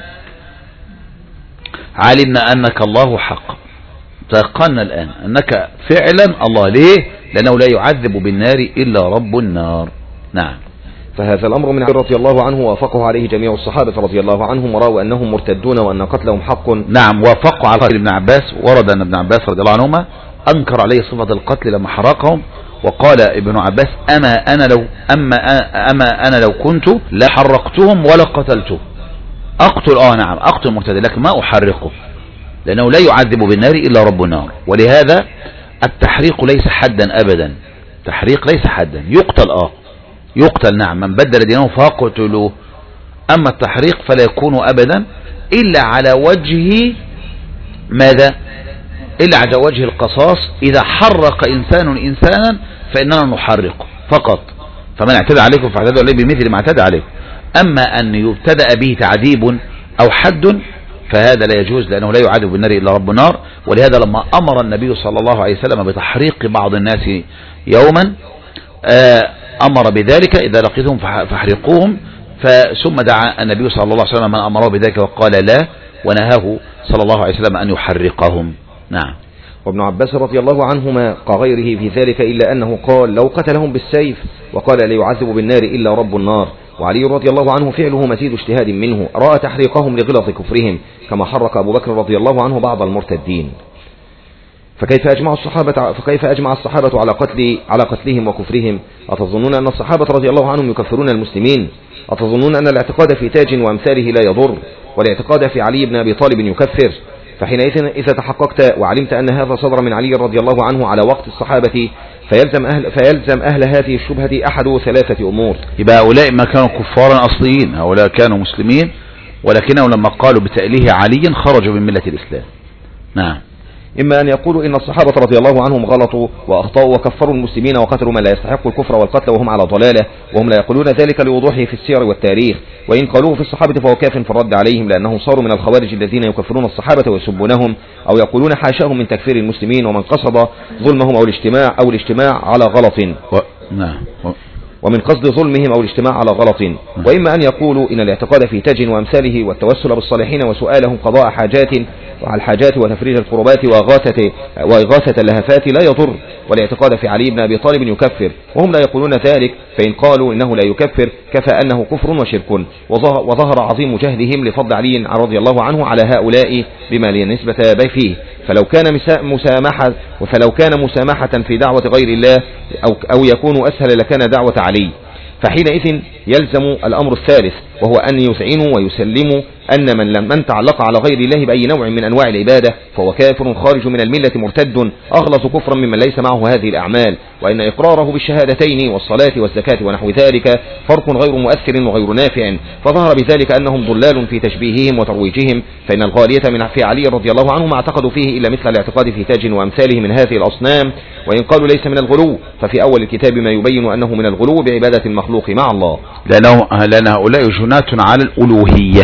علمنا أنك الله حق، تيقنا الآن أنك فعلا الله. ليه؟ لأنه لا يعذب بالنار إلا رب النار. نعم. فهذا الأمر من علي رضي الله عنه وافقه عليه جميع الصحابة رضي الله عنهم ورأوا أنهم مرتدون وأن قتلهم حق. نعم. وافقوا على ابن عباس. ورد أن ابن عباس رضي الله عنهما أنكر عليه صفة القتل لما حرقهم، وقال ابن عباس أما أنا لو كنت لحرقتهم ولا قتلته. نعم أقتل المرتد لكن ما أحرقه، لأنه لا يعذب بالنار إلا رب النار. ولهذا التحريق ليس حدا أبدا، التحريق ليس حدا، يقتل نعم، من بدل دينه فاقتلوه. أما التحريق فلا يكون أبدا إلا على وجه ماذا؟ إلا على وجه القصاص. إذا حرق إنسان إنسانا فإننا نحرقه فقط، فمن اعتدى عليكم فاعتدوا عليه بمثل ما اعتدى عليكم. أما أن يبتدأ به تعذيب أو حد فهذا لا يجوز، لأنه لا يعذب بالنار إلا رب النار. ولهذا لما أمر النبي صلى الله عليه وسلم بتحريق بعض الناس يوما أمر بذلك، إذا لقيتهم فاحرقوهم، ثم دعا النبي صلى الله عليه وسلم من أمره بذلك وقال لا، ونهاه صلى الله عليه وسلم أن يحرقهم. نعم. وابن عباس رضي الله عنهما كغيره في ذلك، إلا أنه قال لو قتلهم بالسيف، وقال لا يعذب بالنار إلا رب النار. وعلي رضي الله عنه فعله مزيد اجتهاد منه، رأى تحريقهم لغلظ كفرهم، كما حرق أبو بكر رضي الله عنه بعض المرتدين. فكيف أجمع الصحابة على قتلهم وكفرهم؟ أتظنون أن الصحابة رضي الله عنهم يكفرون المسلمين؟ أتظنون أن الاعتقاد في تاج وأمثاله لا يضر، والاعتقاد في علي بن أبي طالب يكفر؟ فحينئذ إذا تحققت وعلمت أن هذا صدر من علي رضي الله عنه على وقت الصحابة، فيلزم أهل هذه الشبهة أحد ثلاثة أمور. يبقى هؤلاء ما كانوا كفارا أصليين، هؤلاء كانوا مسلمين، ولكنهم لما قالوا بتأليه علي خرجوا من ملة الإسلام. نعم. إما أن يقولوا إن الصحابة رضي الله عنهم غلطوا وأخطأوا وكفروا المسلمين وقتلوا من لا يستحق الكفر والقتل وهم على ضلالة، وهم لا يقولون ذلك لوضوحه في السير والتاريخ، وإن قالوه في الصحابة فهو كاف في الرد عليهم، لأنهم صاروا من الخوارج الذين يكفرون الصحابة ويسبونهم، أو يقولون حاشاهم من تكفير المسلمين ومن قصد ظلمهم أو الاجتماع على غلط. نعم. ومن قصد ظلمهم أو الاجتماع على غلط. وإما أن يقولوا إن الاعتقاد في تاج وأمثاله والتوسل بالصالحين وسؤالهم قضاء حاجات وعلى الحاجات وتفريج القربات وإغاثة اللهفات لا يضر، والاعتقاد في علي بن أبي طالب يكفر، وهم لا يقولون ذلك، فإن قالوا إنه لا يكفر كفى أنه كفر وشرك. وظهر عظيم جهلهم لفضل علي رضي الله عنه على هؤلاء بما لا نسبة فيه، فلو كان مسامحة في دعوة غير الله أو يكون أسهل لكان دعوة علي. فحينئذ يلزم الأمر الثالث، وهو أن يذعنوا ويسلموا أن من تعلق على غير الله بأي نوع من أنواع العبادة فهو كافر خارج من الملة مرتد أغلظ كفرا ممن ليس معه هذه الأعمال، وإن إقراره بالشهادتين والصلاة والزكاة ونحو ذلك فرق غير مؤثر وغير نافع. فظهر بذلك أنهم ضلال في تشبيههم وترويجهم، فإن الغالية في علي رضي الله عنه ما اعتقدوا فيه إلا مثل الاعتقاد في تاج وأمثاله من هذه الأصنام، وإن قالوا ليس من الغلو ففي أول الكتاب ما يبين أنه من الغلو بعبادة المخلوق مع الله، لأن هؤلاء جنات على الألوهية،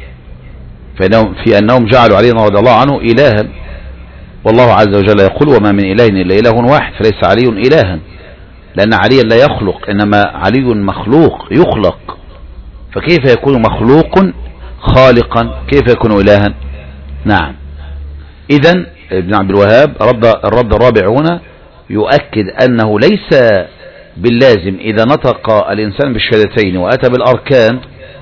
في أنهم جعلوا علي رضي الله عنه إلها، والله عز وجل يقول وما من إله إلا إله واحد، فليس علي إلها، لأن علي لا يخلق، إنما علي مخلوق يخلق، فكيف يكون مخلوق خالقا؟ كيف يكون إلها؟ نعم. إذن ابن عبد الوهاب الرد الرابع هنا يؤكد أنه ليس باللازم إذا نطق الإنسان بالشهادتين وأتى بالأركان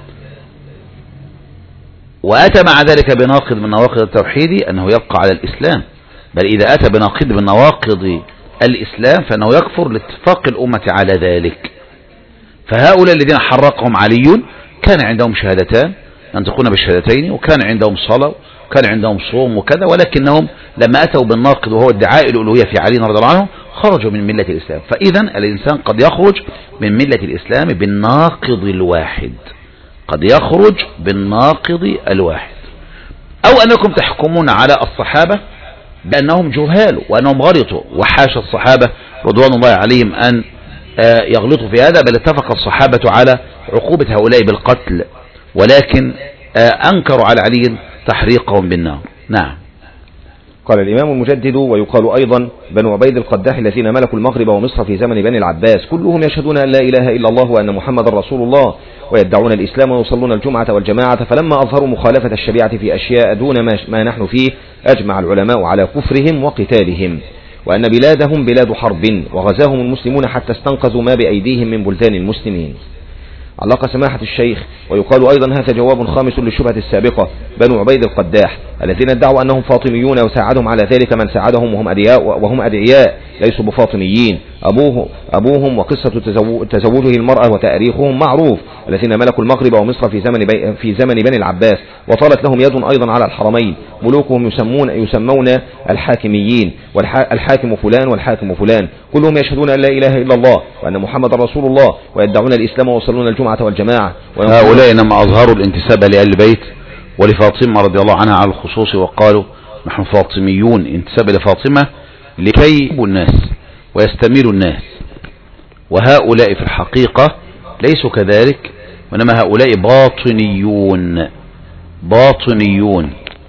وأتى مع ذلك بناقض من نواقض التوحيد أنه يبقى على الإسلام، بل إذا أتى بناقض من نواقض الإسلام فإنه يكفر لاتفاق الأمة على ذلك. فهؤلاء الذين حرقهم علي كان عندهم شهادتان ينطقون بالشهادتين، وكان عندهم صلاة، وكان عندهم صوم وكذا، ولكنهم لما أتوا بالناقض وهو ادعاء الألوهية في علي رضي الله عنه خرجوا من ملة الإسلام. فإذا الإنسان قد يخرج من ملة الإسلام بالناقض الواحد، قد يخرج بالناقض الواحد. أو أنكم تحكمون على الصحابة بأنهم جهال وأنهم غلطوا، وحاشا الصحابة رضوان الله عليهم أن يغلطوا في هذا، بل اتفق الصحابة على عقوبة هؤلاء بالقتل، ولكن أنكروا على علي تحريقهم بالنار. نعم. قال الإمام المجدد ويقال أيضا بنو عبيد القداح الذين ملكوا المغرب ومصر في زمن بني العباس كلهم يشهدون أن لا إله إلا الله وأن محمد رسول الله، ويدعون الإسلام ويصلون الجمعة والجماعة، فلما أظهروا مخالفة الشريعة في أشياء دون ما نحن فيه أجمع العلماء على كفرهم وقتالهم، وأن بلادهم بلاد حرب، وغزاهم المسلمون حتى استنقذوا ما بأيديهم من بلدان المسلمين. علق سماحة الشيخ ويقال أيضا هذا جواب خامس للشبهة السابقة، بنو عبيد القداح الذين ادعوا أنهم فاطميون وساعدهم على ذلك من ساعدهم وهم أدعياء ليسوا بفاطميين، أبوهم وقصة تزوجه المرأة وتاريخهم معروف، الذين ملكوا المغرب ومصر في زمن بني العباس، وطالت لهم يد أيضا على الحرمين، ملوكهم يسمون الحاكميين، والحاكم فلان والحاكم فلان، كلهم يشهدون أن لا إله إلا الله وأن محمد رسول الله، ويدعون الإسلام ويصلون الجمعة والجماعة. هؤلاء لما أظهروا الانتساب لآل البيت ولفاطمة رضي الله عنها على الخصوص وقالوا نحن فاطميون، انتساب لفاطمة لكي يبوا الناس ويستميلوا الناس، وهؤلاء في الحقيقة ليسوا كذلك، وإنما هؤلاء باطنيون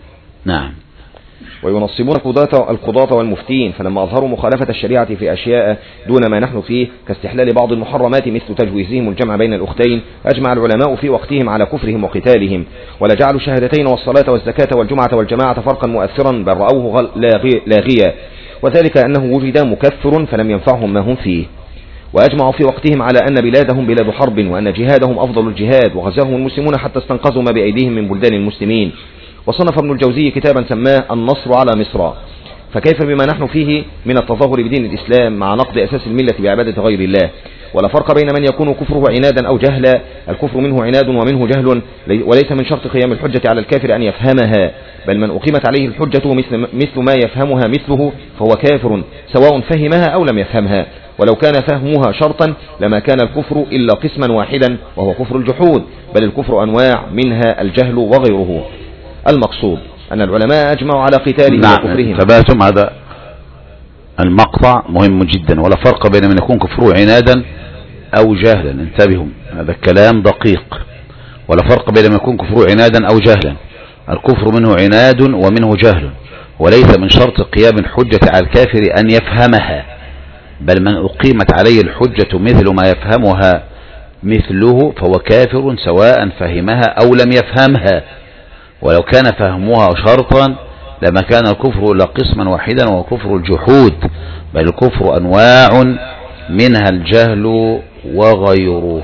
نعم. وينصبون القضاة والمفتين، فلما أظهروا مخالفة الشريعة في أشياء دون ما نحن فيه كاستحلال بعض المحرمات مثل تجويزهم الجمع بين الأختين، أجمع العلماء في وقتهم على كفرهم وقتالهم، ولا جعلوا الشهادتين والصلاة والزكاة والجمعة والجماعة فرقا مؤثرا، بل رأوه لاغيا، وذلك أنه وجد مكفر فلم ينفعهم ما هم فيه. وأجمعوا في وقتهم على أن بلادهم بلاد حرب، وأن جهادهم أفضل الجهاد، وغزاهم المسلمون حتى استنقذوا ما بأيديهم من بلدان المسلمين. وصنف ابن الجوزي كتابا سماه النصر على مصر. فكيف بما نحن فيه من التظاهر بدين الإسلام مع نقض أساس الملة بعبادة غير الله؟ ولا فرق بين من يكون كفره عنادا أو جهلا، الكفر منه عناد ومنه جهل، وليس من شرط قيام الحجة على الكافر أن يفهمها، بل من أقيمت عليه الحجة مثل ما يفهمها مثله فهو كافر سواء فهمها أو لم يفهمها. ولو كان فهمها شرطا لما كان الكفر إلا قسما واحدا وهو كفر الجحود، بل الكفر أنواع منها الجهل وغيره. المقصود أن العلماء أجمعوا على قتالهم وكفرهم. تباتم هذا المقطع مهم جدا. ولا فرق بين من يكون كفره عنادا أو جهلا، انتبهوا هذا الكلام دقيق. ولا فرق بين من يكون كفره عنادا أو جهلا، الكفر منه عناد ومنه جهل، وليس من شرط قيام الحجة على الكافر أن يفهمها، بل من أقيمت عليه الحجة مثل ما يفهمها مثله فهو كافر سواء فهمها أو لم يفهمها. ولو كان فهمها شرطا لما كان الكفر إلا قسما واحدا وهو كفر الجحود، بل الكفر أنواع منها الجهل وغيره.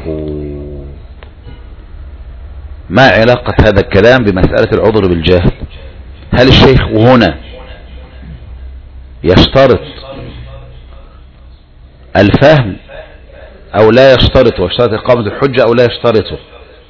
ما علاقة هذا الكلام بمسألة العذر بالجهل؟ هل الشيخ هنا يشترط الفهم أو لا يشترط، ويشترط إقامة الحجة أو لا يشترطه؟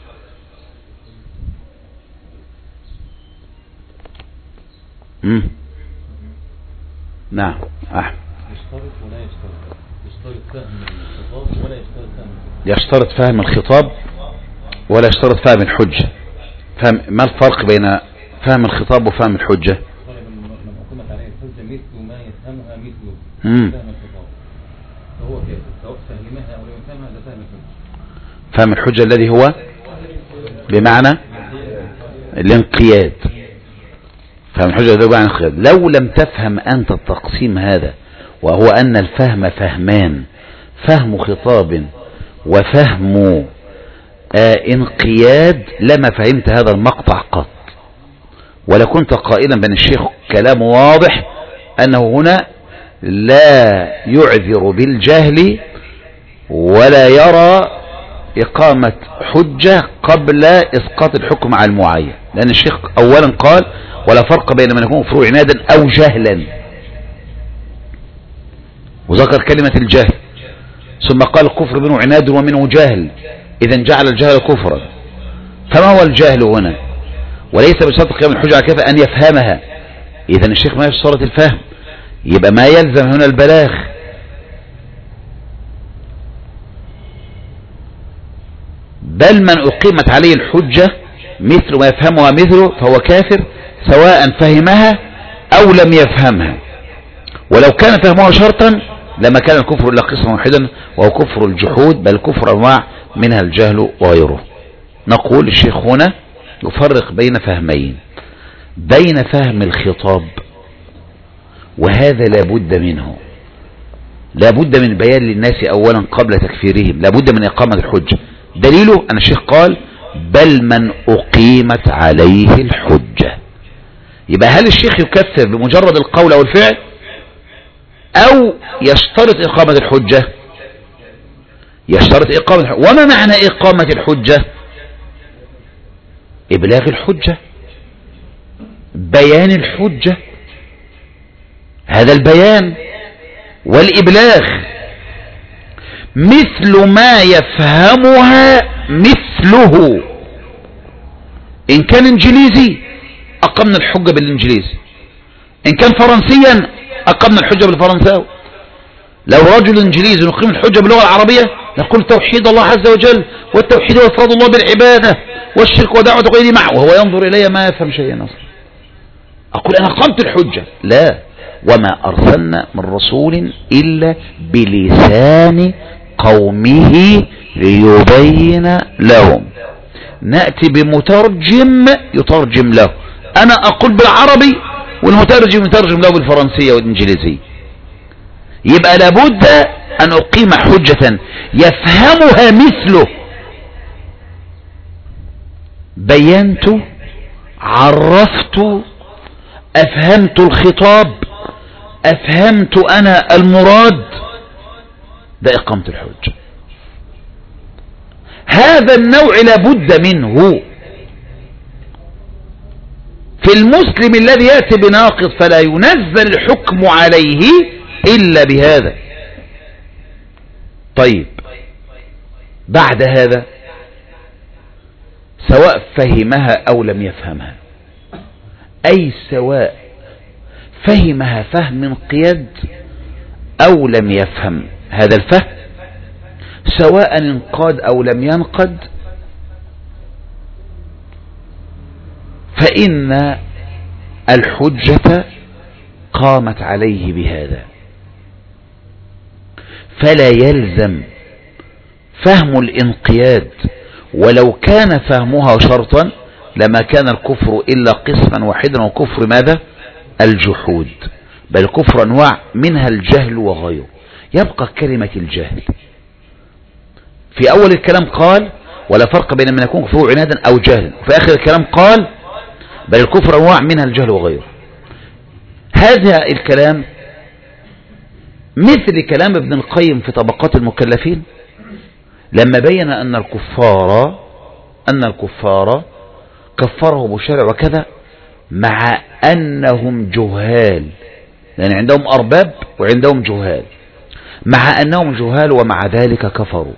نعم أحمد. يشترط ولا يشترط، يشترط فهم الخطاب ولا يشترط فهم الحجة. يشترط فهم الخطاب ولا يشترط فهم الحجة. ما الفرق بين فهم الخطاب وفهم الحجة؟ من أقيمت عليه الحجة مثل ما يفهمها مثله فهم الخطاب فهو كافر سواء فهمها أو لم يفهمها، ده فهم الحجة. فهم الحجة الذي هو بمعنى الانقياد. فهم الحجة الذي هو بمعنى الانقياد. لو لم تفهم أنت التقسيم هذا، وهو أن الفهم فهمان، فهم خطاب وفهم انقياد، لما فهمت هذا المقطع قط، ولا كنت قائلا بين الشيخ كلام واضح أنه هنا لا يعذر بالجهل ولا يرى إقامة حجة قبل إسقاط الحكم على المعين، لأن الشيخ أولا قال ولا فرق بين من يكون فروع عنادا أو جهلا، وذكر كلمة الجهل، ثم قال الكفر منه عناد ومنه جهل، إذا جعل الجهل كفرا. فما هو الجهل هنا؟ وليس بشرط قيام الحجة على كيف أن يفهمها. إذا الشيخ ما يشترط الفهم، يبقى ما يلزم هنا البلاغ. بل من أقيمت عليه الحجة مثل ما يفهمها مثله فهو كافر سواء فهمها أو لم يفهمها. ولو كان فهمها شرطا لما كان الكفر إلا قسما واحدا وهو كفر الجحود، بل كفر أنواع منها الجهل وغيره. نقول الشيخ هنا يفرق بين فهمين، بين فهم الخطاب، وهذا لابد منه، لابد من بيان للناس أولا قبل تكفيرهم، لابد من إقامة الحجة. دليله أن الشيخ قال بل من أقيمت عليه الحجة. يبقى هل الشيخ يكفر بمجرد القول أو الفعل أو يشترط إقامة الحجة؟ يشترط إقامة الحجة. وما معنى إقامة الحجة؟ إبلاغ الحجة، بيان الحجة، هذا البيان والإبلاغ مثل ما يفهمها مثله. إن كان إنجليزي أقمنا الحجة بالإنجليزي، إن كان فرنسيا أقمنا الحجة بالفرنساوي. لو رجل إنجليزي نقيم الحجة باللغة العربية نقول توحيد الله عز وجل، والتوحيد وإفراد الله بالعبادة، والشرك ودعوة غيره معه، وهو ينظر إلي ما يفهم شيئا أصلا. أقول أنا قمت الحجة؟ لا، وما أرسلنا من رسول إلا بلسان قومه ليبين لهم. نأتي بمترجم يترجم له، أنا أقول بالعربي والمترجم يترجم له بالفرنسية والإنجليزية، يبقى لابد أن أقيم حجة يفهمها مثله. بينت، عرفت، أفهمت الخطاب، أفهمت أنا المراد، ده إقامة الحجة. هذا النوع لابد منه. في المسلم الذي يأتي بناقض فلا ينزل الحكم عليه إلا بهذا. طيب بعد هذا سواء فهمها أو لم يفهمها، أي سواء فهمها فهم انقياد أو لم يفهم هذا الفهم، سواء انقاد أو لم ينقد، فإن الحجة قامت عليه بهذا. فلا يلزم فهم الانقياد، ولو كان فهمها شرطا لما كان الكفر إلا قسما واحدا، وكفر ماذا؟ الجحود. بل الكفر أنواع منها الجهل وغيره. يبقى كلمة الجهل. في أول الكلام قال ولا فرق بين من يكون كفره عنادا أو جهلا، وفي آخر الكلام قال بل الكفر أنواع منها الجهل وغيره. هذا الكلام مثل كلام ابن القيم في طبقات المكلفين لما بين أن الكفار كفره بشرع وكذا مع أنهم جهال، يعني عندهم أرباب وعندهم جهال، مع أنهم جهال ومع ذلك كفروا،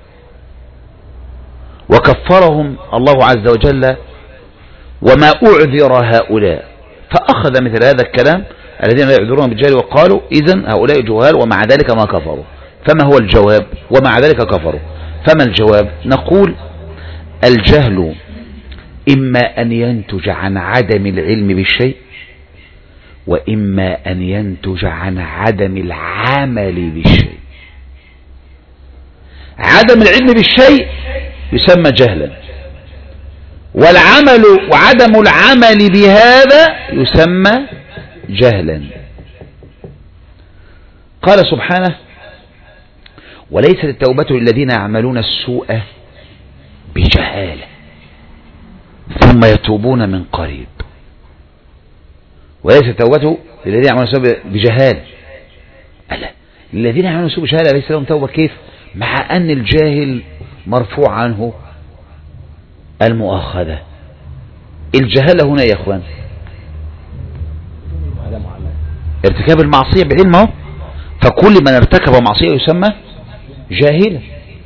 وكفرهم الله عز وجل وما أعذر هؤلاء. فأخذ مثل هذا الكلام الذين لا يعذرون بالجهل وقالوا إذن هؤلاء جهال ومع ذلك ما كفروا. فما هو الجواب؟ ومع ذلك كفروا. فما الجواب؟ نقول الجهل إما أن ينتج عن عدم العلم بالشيء، وإما أن ينتج عن عدم العمل بالشيء. عدم العلم بالشيء يسمى جهلا، والعمل وعدم العمل بهذا يسمى جهلا. قال سبحانه وليست التوبة للذين يعملون السوء بجهالة ثم يتوبون من قريب. وليست التوبة للذين يعملون السوء بجهالة، ألا الذين يعملون السوء بجهالة ليس لهم توبة. كيف؟ مع أن الجاهل مرفوع عنه المؤاخذة. الجهالة هنا يا اخوان ارتكاب المعصية بعلمه، فكل من ارتكب معصية يسمى جاهلا.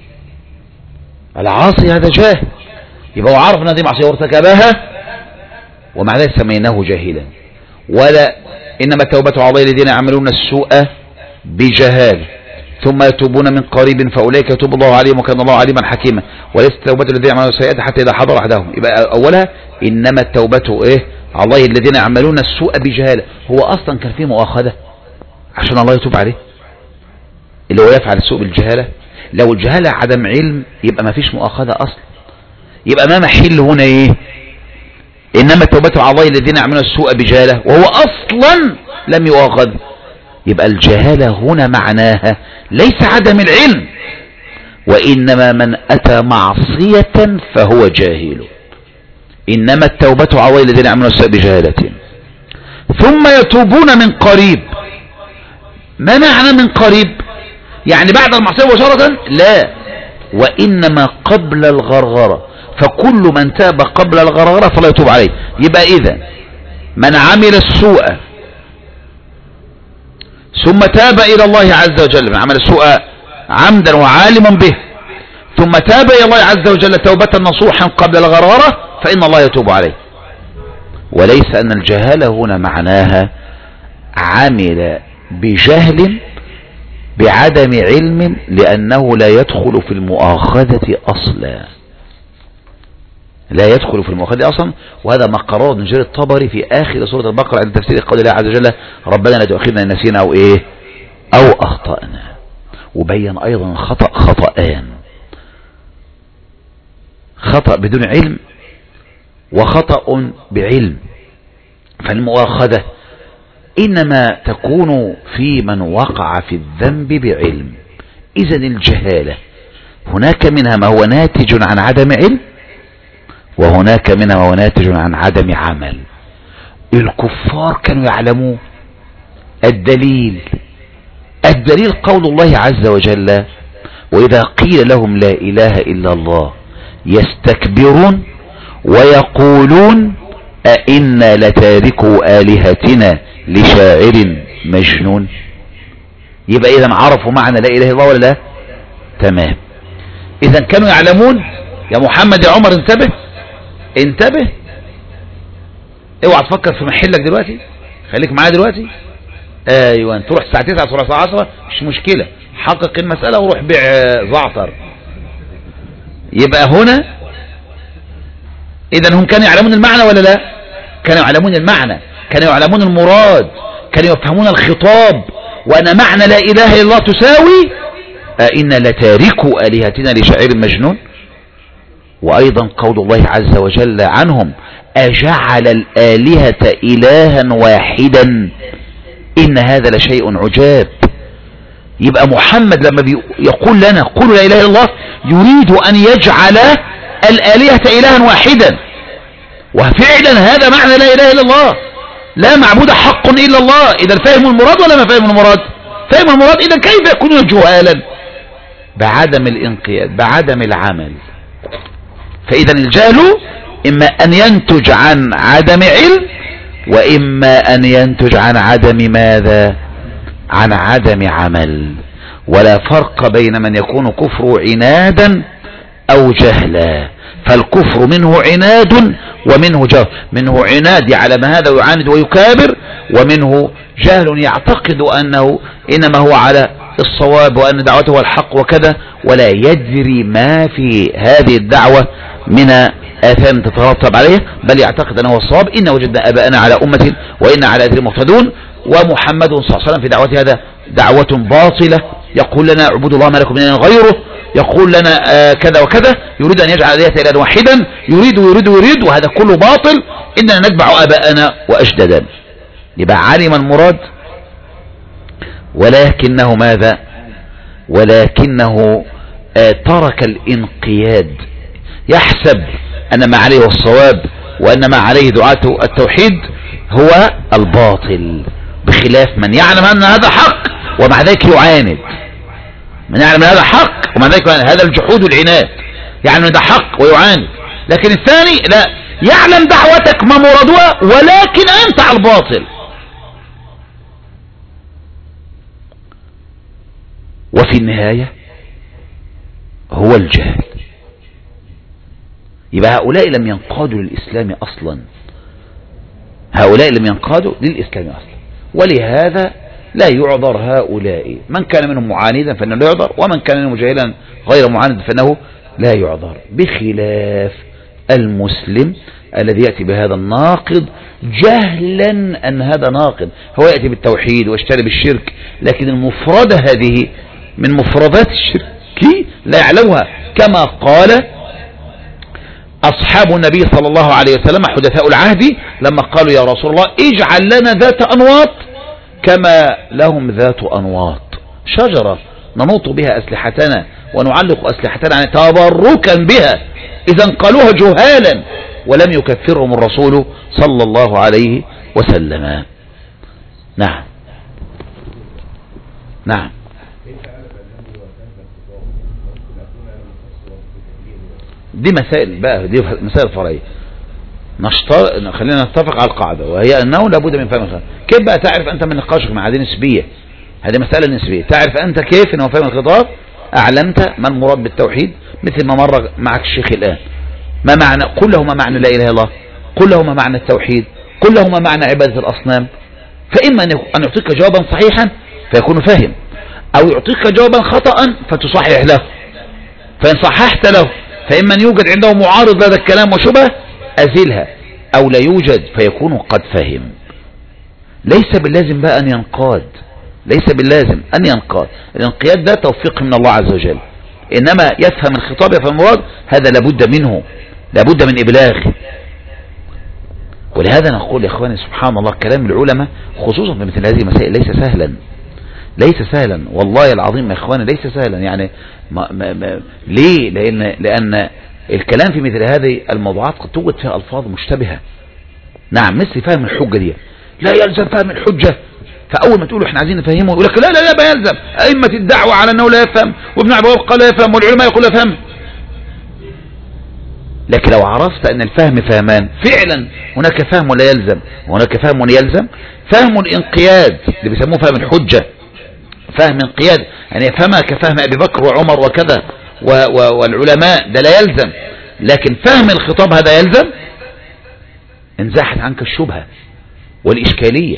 العاصي هذا جاهل، يبقى هو عارف ان هذه معصية وارتكبها ومع ذلك سميناه جاهلا. ولا انما التوبة على الذين يعملون السوء بجهال ثم يتوبون من قريب فاولئك يتوب الله عليهم وكان الله عليما حكيما. وليست التوبة الذين يعملون السيئات حتى اذا حضر احدهم. يبقى اولها انما التوبة على الله الذين يعملون السوء بجهالة. هو اصلا كان فيه مؤاخذة عشان الله يتوب عليه اللي هو يفعل السوء بالجهالة. لو الجهالة عدم علم يبقى ما فيش مؤاخذة اصلا، يبقى ما محل هنا انما التوبة على الله الذين يعملون السوء بجهالة وهو اصلا لم يؤاخذ. يبقى الجهالة هنا معناها ليس عدم العلم، وإنما من أتى معصية فهو جاهل. إنما التوبة على الله الذين يعملون السوء بجهالة ثم يتوبون من قريب. ما معنى من قريب؟ يعني بعد المعصية مباشرة؟ لا، وإنما قبل الغرغرة. فكل من تاب قبل الغرغرة فلا يتوب عليه. يبقى إذا من عمل السوء ثم تاب إلى الله عز وجل، من عمل السوء عمدا وعالم به ثم تاب إلى الله عز وجل توبة نصوحا قبل الغرغرة فإن الله يتوب عليه. وليس أن الجهالة هنا معناها عمل بجهل بعدم علم، لأنه لا يدخل في المؤاخذة أصلا، لا يدخل في المؤاخذة أصلا. وهذا ما قرره ابن جرير الطبري في آخر سورة البقرة عند تفسير قول الله عز وجل ربنا لا تؤاخذنا إن نسينا أو أخطأنا. وبين أيضا خطأان: خطأ بدون علم وخطأ بعلم. فالمؤاخذة إنما تكون في من وقع في الذنب بعلم. إذن الجهالة هناك منها ما هو ناتج عن عدم علم، وهناك منها ما هو ناتج عن عدم عمل. الكفار كانوا يعلمون. الدليل قول الله عز وجل: وإذا قيل لهم لا إله إلا الله يستكبرون ويقولون أئنا لتاركوا آلهتنا لشاعر مجنون. يبقى إذا عرفوا معنى لا إله إلا الله ولا لا؟ تمام. إذا كانوا يعلمون. يا محمد يا عمر انتبه، اوعى تفكر في محلك دلوقتي، خليك معايا دلوقتي. ايوه، تروح الساعه 9 تروح الساعه 10 مش مشكله، حقق المساله وروح بيع زعتر. يبقى هنا اذا هم كانوا يعلمون المعنى ولا لا؟ كانوا يعلمون المعنى، كانوا يعلمون المراد، كانوا يفهمون الخطاب، وان معنى لا اله الا الله تساوي أئنا لتاركوا آلهتنا لشاعر مجنون. وأيضا قول الله عز وجل عنهم: أجعل الآلهة إلها واحدا إن هذا لشيء عجاب. يبقى محمد لما يقول لنا قولوا لا إله إلا الله يريد أن يجعل الآلهة إلها واحدا، وفعلا هذا معنى لا إله إلا الله، لا معبود حق إلا الله. إذا فهم المراد ولا ما فهم المراد؟ فهم المراد. إذا كيف يكونون جهالا؟ بعدم الانقياد، بعدم العمل. فإذا الجهل إما أن ينتج عن عدم علم، وإما أن ينتج عن عدم ماذا؟ عن عدم عمل. ولا فرق بين من يكون كفر عنادا أو جهلا، فالكفر منه عناد ومنه جهل. منه عناد يعلم هذا ويعاند ويكابر، ومنه جهل يعتقد أنه إنما هو على الصواب وأن دعوته الحق وكذا، ولا يدري ما في هذه الدعوة من آثام تترتب عليه، بل يعتقد أنه الصواب. إن وجدنا آباءنا على أمة وإن على أثر مهتدون. ومحمد صلى الله عليه وسلم في دعوته هذا دعوة باطلة، يقول لنا اعبدوا الله ما لكم من إله غيره، يقول لنا كذا وكذا، يريد أن يجعل آلهة إلها واحدا، يريد، وهذا كله باطل. إننا نتبع آباءنا وأجدادنا. يبقى علم المراد، ولكنه ماذا؟ ولكنه ترك الانقياد، يحسب أن ما عليه الصواب وأن ما عليه دعاة التوحيد هو الباطل، بخلاف من يعلم أن هذا حق ومع ذلك يعاند. من يعلم أن هذا حق ومع ذلك يعاند، هذا الجحود والعناد، يعلم أن هذا حق ويعاند. لكن الثاني لا، يعلم دعوتك ما مرادها ولكن أنت على الباطل. وفي النهاية هو الجهل. يبقى هؤلاء لم ينقادوا للإسلام أصلا، هؤلاء لم ينقادوا للإسلام أصلا، ولهذا لا يعذر هؤلاء. من كان منهم معاندا فإنه لا يعذر، ومن كان منهم جاهلا غير معاند فإنه لا يعذر، بخلاف المسلم الذي يأتي بهذا الناقض جهلا أن هذا ناقض. هو يأتي بالتوحيد ويجتنب الشرك، لكن المفردة هذه من مفردات الشرك لا يعلمها، كما قال أصحاب النبي صلى الله عليه وسلم حدثاء العهد لما قالوا يا رسول الله اجعل لنا ذات أنواط كما لهم ذات أنواط، شجرة ننوط بها أسلحتنا ونعلق أسلحتنا تبركا بها. إذا قالوها جهالا ولم يكفرهم الرسول صلى الله عليه وسلم. نعم نعم. دي مسائل بقى، دي مسائل فرعية. خلينا نتفق على القاعدة، وهي أنه لابد من فهم الخطاب. كيف بقى تعرف أنت من نقاشك مع هذه نسبية؟ هذه مسألة نسبية. تعرف أنت كيف أنه فهم الخطاب؟ أعلمت ما المراد بالتوحيد، مثل ما مر معك الشيخ الآن. ما معنى؟ قل له ما معنى لا إله إلا الله، قل له ما معنى التوحيد، قل له ما معنى عبادة الأصنام. فإما أن يعطيك جوابا صحيحا فيكون فاهم، أو يعطيك جوابا خطأ فتصحح له. فإن صححت له فإما أن يوجد عنده معارض لهذا الكلام وشبه أزلها، أو لا يوجد فيكون قد فهم. ليس باللازم بقى أن ينقاد، ليس باللازم أن ينقاد. الانقياد ده توفيق من الله عز وجل، إنما يفهم الخطاب يفهم المراد، هذا لابد منه، لابد من إبلاغه. ولهذا نقول يا إخواني سبحان الله كلام العلماء خصوصا في مثل هذه المسائل ليس سهلا والله العظيم يا إخواني ليس سهلا. يعني ليه؟ لأن الكلام في مثل هذه الموضوعات قد توجد فيها ألفاظ مشتبهة. نعم مثل فهم الحجة دي لا يلزم فهم الحجة، فأول ما تقولوا احنا عايزين نفهمه يقول لك لا ما يلزم، أئمة الدعوة على أنه لا يفهم، وابن عبد الوهاب قال لا يفهم، والعلماء يقول لا يفهم. لكن لو عرفت أن الفهم فهمان فعلا، هناك فهم لا يلزم وهناك فهم يلزم. فهم الانقياد اللي بيسموه فهم الحجة، فهم انقياد يعني يفهمها كفهم أبي بكر وعمر وكذا والعلماء، ده لا يلزم. لكن فهم الخطاب هذا يلزم. انزاحت عنك الشبهة والإشكالية،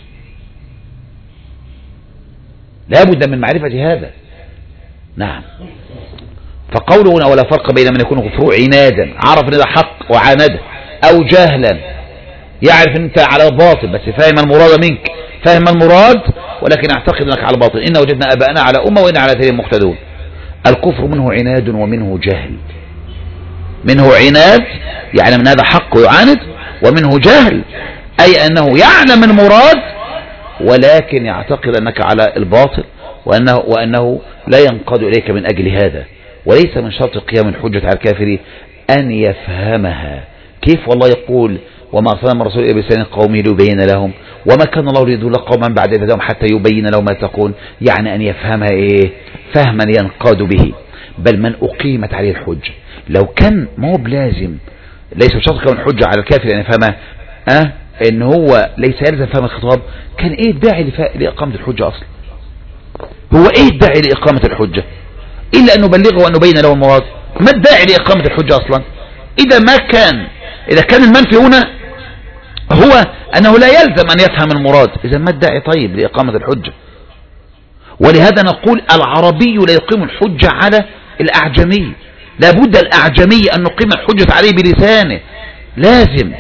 لا بد من معرفة هذا. نعم. فقوله هنا ولا فرق بين من يكون كفره عنادا، عرف ان ده حق وعانده، او جهلا يعرف ان انت على الباطل بس فاهم المراد منك، فاهم المراد ولكن اعتقد انك على الباطل. ان وجدنا اباءنا على امه وان على ذلك مقتدون. الكفر منه عناد ومنه جهل. منه عناد يعلم ان هذا حق ويعاند، ومنه جهل اي انه يعلم المراد ولكن يعتقد انك على الباطل وانه لا ينقاد اليك من اجل هذا. وليس من شرط قيام الحجة على الكافر أن يفهمها. كيف والله يقول وما أرسلنا من رسول إلا بلسان قومه ليبين لهم، وما كان الله يريد قوما بعد ذلك حتى يبين لهم ما تقول. يعني أن يفهمها فهما ينقاد به. بل من أقيمت عليه الحجة لو كان ما هو بلازم، ليس من شرط قيام الحجة على الكافر أن يفهمها إن هو ليس يلزم فهم الخطاب، كان الداعي لإقامة الحجة أصلا؟ هو الداعي لإقامة الحجة إلا أن نبلغه وأن نبين له المراد؟ ما الداعي لإقامة الحجة أصلا؟ إذا كان المنفي هنا هو أنه لا يلزم أن يفهم المراد، إذا ما الداعي طيب لإقامة الحجة؟ ولهذا نقول العربي لا يقيم الحجة على الأعجمي، لابد الأعجمي أن نقيم الحجة عليه بلسانه، لازم.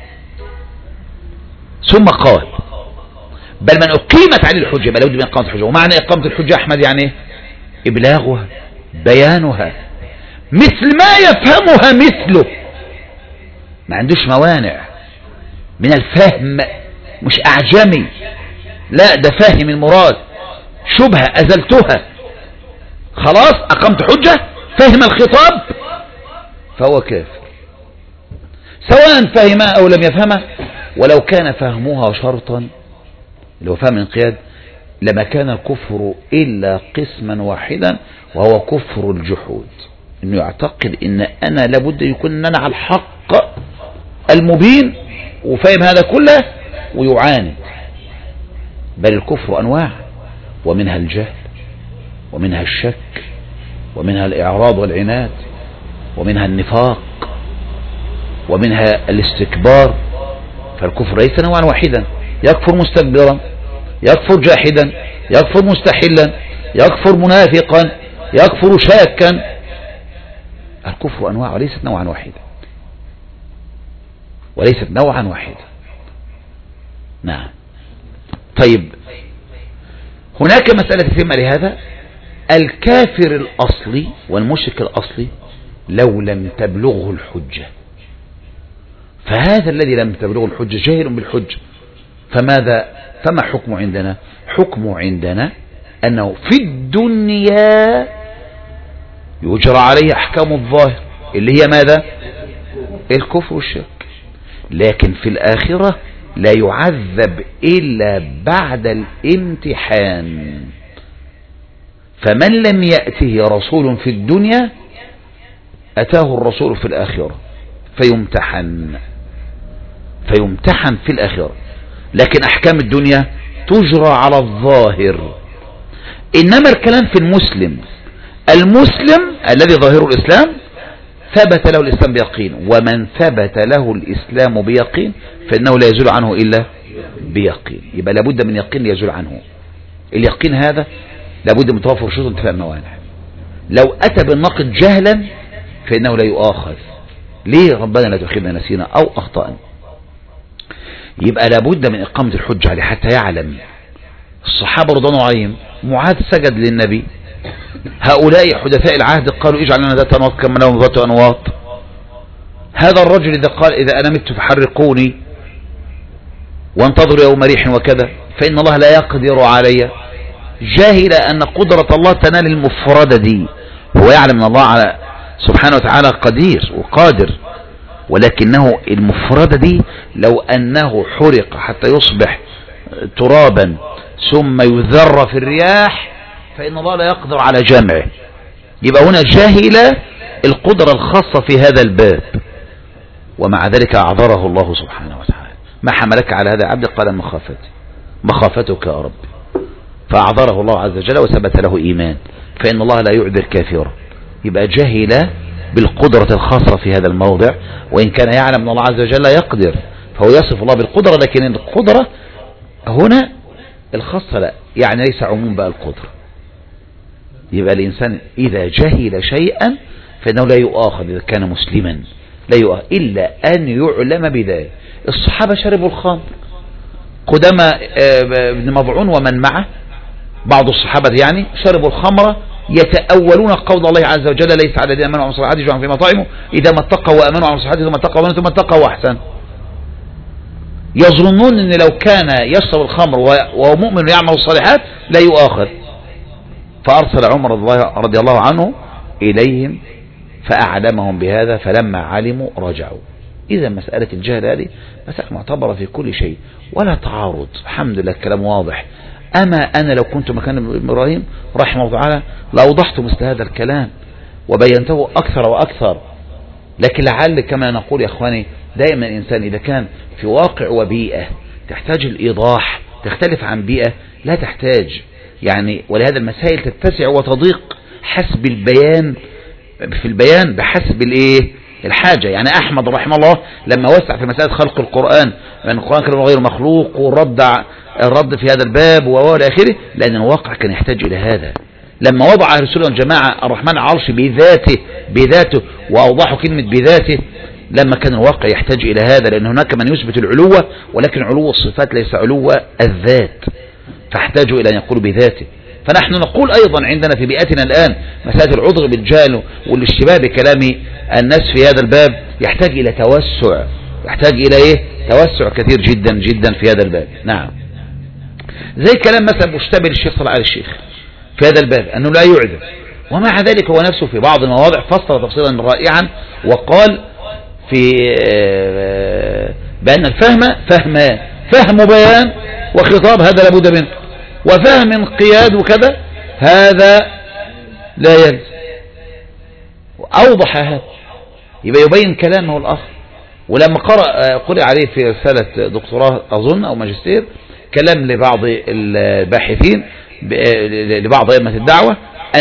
ثم قال بل من أقيمت عليه الحجة، بل لابد من إقامة الحجة. ومعنى إقامة الحجة أحمد يعني إبلاغها، بيانها، مثل ما يفهمها مثله، ما عندوش موانع من الفهم، مش أعجمي، لا ده فاهم المراد، شبهة أزلتها، خلاص أقمت حجة، فهم الخطاب، فهو كافر سواء فهمها أو لم يفهمها. ولو كان فهمها شرطا اللي هو فهم الانقياد لما كان الكفر إلا قسما واحدا، وهو كفر الجحود، إنه يعتقد إن أنا لابد يكون أن أنا على الحق المبين وفهم هذا كله ويعاند. بل الكفر أنواع، ومنها الجهل، ومنها الشك، ومنها الإعراض والعناد، ومنها النفاق، ومنها الاستكبار. فالكفر ليس نوعا واحدا، يكفر مستكبرا، يكفر جاحدا، يكفر مستحلا، يكفر منافقا، يكفر شاكا. الكفر أنواع وليست نوعا واحدا، نعم. طيب هناك مسألة ثم لهذا، الكافر الأصلي والمشرك الأصلي لو لم تبلغه الحجة، فهذا الذي لم تبلغه الحجة جاهل بالحجة، فما حكم عندنا؟ حكم عندنا أنه في الدنيا يجرى عليه أحكام الظاهر اللي هي ماذا؟ الكفر والشرك، لكن في الآخرة لا يعذب إلا بعد الامتحان. فمن لم يأته رسول في الدنيا أتاه الرسول في الآخرة فيمتحن في الآخرة. لكن أحكام الدنيا تجرى على الظاهر. إنما الكلام في المسلم الذي ظاهر الإسلام ثبت له الإسلام بيقين، ومن ثبت له الإسلام بيقين فإنه لا يزول عنه إلا بيقين. يبقى لابد من يقين يزول عنه. اليقين هذا لابد من توافر شروط انتفاء الموانع. لو أتى بالنقد جهلا فإنه لا يؤاخذ. ليه؟ ربنا لا تؤاخذنا نسينا أو أخطأنا. يبقى لابد من إقامة الحجة عليه حتى يعلم. الصحابة رضوان الله عليهم، معاذ سجد للنبي، هؤلاء حدثاء العهد قالوا اجعل لنا ذات أنواط كما لهم ذات أنواط. هذا الرجل إذا قال إذا أنا مت فحرقوني، وانتظر يوم ريح وكذا فإن الله لا يقدر علي، جاهل أن قدرة الله تنال المفردة دي. هو يعلم أن الله على سبحانه وتعالى قدير وقادر، ولكنه المفردة دي لو أنه حرق حتى يصبح ترابا ثم يذر في الرياح فإن الله لا يقدر على جمعه. يبقى هنا جاهل القدرة الخاصة في هذا الباب، ومع ذلك أعذره الله سبحانه وتعالى. ما حملك على هذا العبد؟ قال مخافتك يا رب، فأعذره الله عز وجل وثبت له إيمان، فإن الله لا يعذر كافرا. يبقى جهل بالقدرة الخاصة في هذا الموضع، وإن كان يعلم أن الله عز وجل لا يقدر فهو يصف الله بالقدرة، لكن القدرة هنا الخاصة لا، يعني ليس عموم بقى القدرة. يبقى الإنسان إذا جهل شيئا فإنه لا يؤاخذ إذا كان مسلما، لا يؤاخذ إلا أن يعلم بذلك. الصحابة شربوا الخمر، قدامى ابن مضعون ومن معه بعض الصحابة يعني شربوا الخمر يتأولون قول الله عز وجل ليس على الذين آمنوا وعملوا الصالحات جزاء في مطاعمه إذا ما اتقوا وآمنوا وعملوا الصالحات ثم اتقوا وآمنوا ثم اتقوا وأحسن. يظنون أن لو كان يشرب الخمر وهو مؤمن يعمل الصالحات لا يؤاخذ، فأرسل عمر رضي الله عنه إليهم فأعلمهم بهذا، فلما علموا رجعوا. إذا مسألة الجهل هذه مسألة معتبرة في كل شيء ولا تعارض، الحمد لله الكلام واضح. أما أنا لو كنت مكان إبراهيم رحمه الله تعالى لأوضحت مثل هذا الكلام وبينته أكثر وأكثر، لكن لعل كما نقول يا أخواني دائما الإنسان إذا كان في واقع وبيئة تحتاج الإيضاح تختلف عن بيئة لا تحتاج يعني، ولهذا المسائل تتسع وتضيق حسب البيان، في البيان بحسب الحاجة. يعني أحمد رحمه الله لما وسع في مسألة خلق القرآن، لأن القرآن كلام غير مخلوق والرد في هذا الباب وإلى آخره، لأن الواقع كان يحتاج إلى هذا. لما وضع أهل السنة والجماعة الرحمن العرش بذاته وأوضحوا كلمة بذاته، لما كان الواقع يحتاج إلى هذا، لأن هناك من يثبت العلو ولكن علو الصفات ليس علو الذات، فاحتاجوا إلى أن يقولوا بذاته. فنحن نقول أيضا عندنا في بيئتنا الآن مسألة العذر بالجهل والاشتباه بكلام الناس في هذا الباب يحتاج إلى توسع، يحتاج إلى توسع كثير جدا جدا في هذا الباب. نعم، زي كلام مثلا مشتبه الشيخ صلى على الشيخ في هذا الباب أنه لا يعذر، ومع ذلك هو نفسه في بعض المواضع فصل تفصيلا رائعا وقال في بأن الفهم فهم بيان وخطاب هذا لابد منه، وفهم انقياد وكذا هذا لا يلزم. أوضح هذا يبقى يبين كلامه الآخر. ولما قرأ عليه في رسالة دكتوراه أظن أو ماجستير كلام لبعض الباحثين لبعض أئمة الدعوة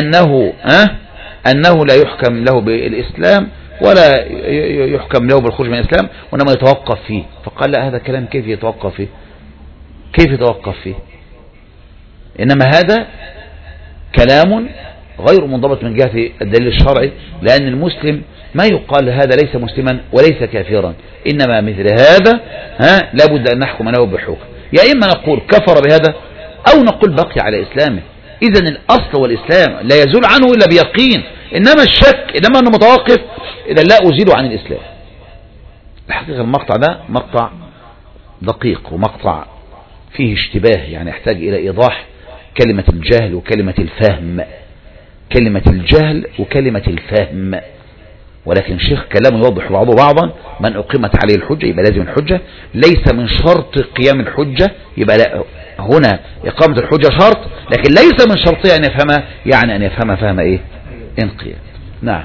أنه لا يحكم له بالإسلام ولا يحكم له بالخروج من الإسلام وإنما يتوقف فيه. فقال لا، هذا كلام كيف يتوقف فيه؟ كيف يتوقف فيه؟ إنما هذا كلام غير منضبط من جهة الدليل الشرعي، لأن المسلم ما يقال هذا ليس مسلما وليس كافرا، إنما مثل هذا لابد أن نحكم له بحكم، يا إما نقول كفر بهذا أو نقول بقي على إسلامه. إذن الأصل والإسلام لا يزول عنه إلا بيقين، إنما الشك إنما أنه متوقف إذا لا أزيله عن الإسلام. الحقيقة المقطع ده مقطع دقيق ومقطع فيه اشتباه، يعني يحتاج إلى إيضاح كلمة الجهل وكلمة الفهم، كلمة الجهل وكلمة الفهم. ولكن الشيخ كلامه يوضح بعضه بعضا. من أقيمت عليه الحجة يبقى لازم الحجة، ليس من شرط قيام الحجة، يبقى لا، هنا إقامة الحجة شرط لكن ليس من شرطها أن يفهمها، يعني أن يفهم فهم انقياد. نعم.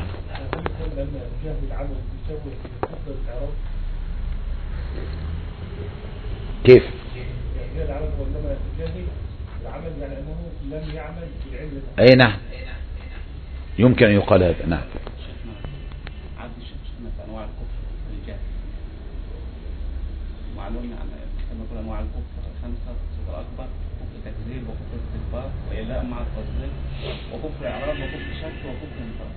كيف؟ أي نعم، يمكن أن يقال هذا. نعم. معلومنا عن كما قلنا انواع الكفر 5: كفر اكبر، كفر تكذيب، وكفر استكبار، والاء مع التصديق، وكفر اعراض، وكفر شك، وكفر انكار.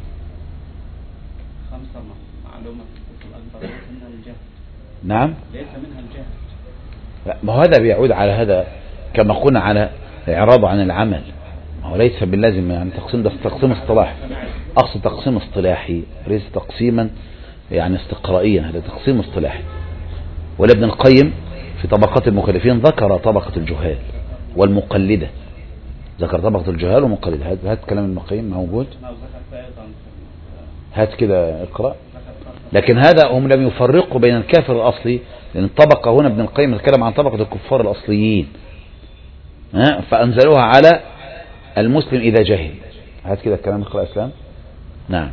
5 معلومه الكفر الاكبر ليس منها الجهل. نعم، ليس منها الجهل. لا، ما هذا بيعود على هذا كما قلنا على اعراض عن العمل، ما هو ليس باللازم، يعني تقسيم ده تقسيم اصطلاحي، اقصد تقسيم اصطلاحي ليس تقسيما يعني استقرائيا، هذا تقسيم اصطلاحي. ولا ابن القيم في طبقات المكلفين ذكر طبقة الجهال والمقلدة، ذكر طبقة الجهال والمقلدة. هات كلام ابن القيم موجود، هات كده اقرأ. لكن هذا هم لم يفرقوا بين الكافر الأصلي، لأن الطبقة هنا ابن القيم يتكلم عن طبقة الكفار الأصليين، فأنزلوها على المسلم إذا جهل. هات كده الكلام اقرأ اسلام. نعم.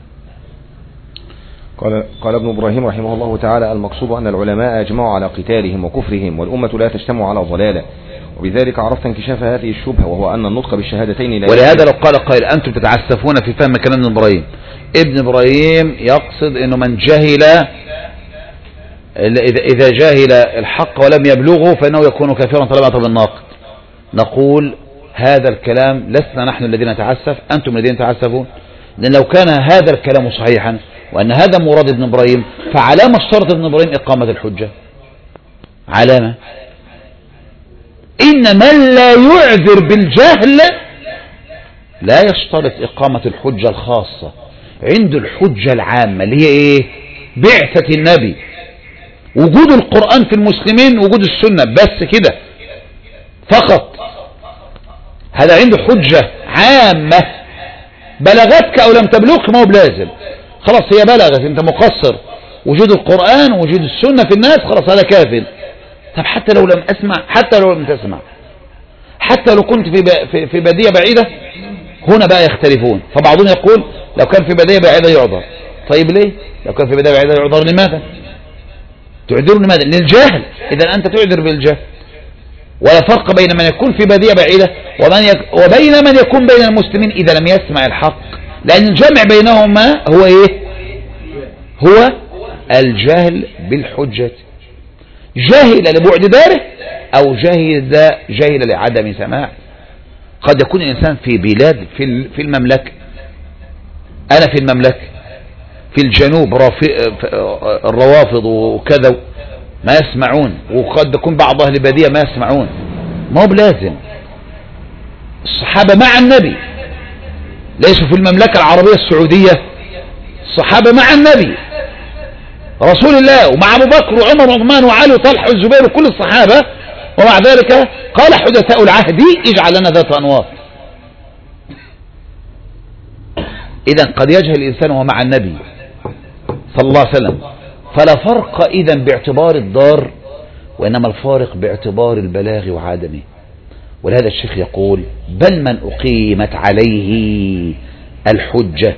قال ابن إبراهيم رحمه الله تعالى: المقصود أن العلماء أجمعوا على قتالهم وكفرهم، والأمة لا تجتمع على ضلالة، وبذلك عرفت انكشاف هذه الشبهة، وهو أن النطق بالشهادتين لا. ولهذا لو قال قائل أنتم تتعسفون في فهم كلام ابن إبراهيم، ابن إبراهيم يقصد أنه من جهل، إذا جاهل الحق ولم يبلغه فإنه يكون كافرا طالما أتى بالناقض. نقول هذا الكلام لسنا نحن الذين نتعسف، أنتم الذين تعسفون. لأن لو كان هذا الكلام صحيحا وأن هذا مراد ابن إبراهيم، فعلامة اشترط ابن إبراهيم إقامة الحجة؟ علامة إن من لا يعذر بالجهل لا يشترط إقامة الحجة الخاصة، عنده الحجة العامة اللي هي إيه؟ بعثة النبي، وجود القرآن في المسلمين، وجود السنة، بس كده فقط. هذا عنده حجة عامة، بلغتك أو لم تبلغك ما هو بلازم، خلاص هي بلغت، انت مقصر، وجود القرآن وجود السنة في الناس خلاص هذا كافر. طب حتى لو لم أسمع، حتى لو لم تسمع، حتى لو كنت في بدية بعيدة، هنا بقى يختلفون. فبعضهم يقول لو كان في بدية بعيدة يعذر. طيب ليه؟ لو كان في بدية بعيدة يعذر لماذا؟ تعذر لماذا؟ للجهل. إذا أنت تعذر بالجهل، ولا فرق بين من يكون في بدية بعيدة وبين من يكون بين المسلمين إذا لم يسمع الحق، لأن الجمع بينهما هو إيه؟ هو الجهل بالحجة. جاهل لبعد داره أو جاهل لعدم سماع. قد يكون الإنسان في بلاد في المملكة، أنا في المملكة في الجنوب الروافض وكذا ما يسمعون، وقد يكون بعض أهل البادية ما يسمعون، ما هو بلازم. الصحابة مع النبي ليسوا في المملكة العربية السعودية، الصحابة مع النبي رسول الله ومع أبو بكر وعمر وعثمان وعلي وطلحة والزبير وكل الصحابة، ومع ذلك قال حدثاء العهد اجعل لنا ذات أنوار. إذا قد يجهل الإنسان وهو مع النبي صلى الله عليه وسلم، فلا فرق إذا باعتبار الدار، وإنما الفارق باعتبار البلاغ وعدمه. ولهذا الشيخ يقول بل من أقيمت عليه الحجة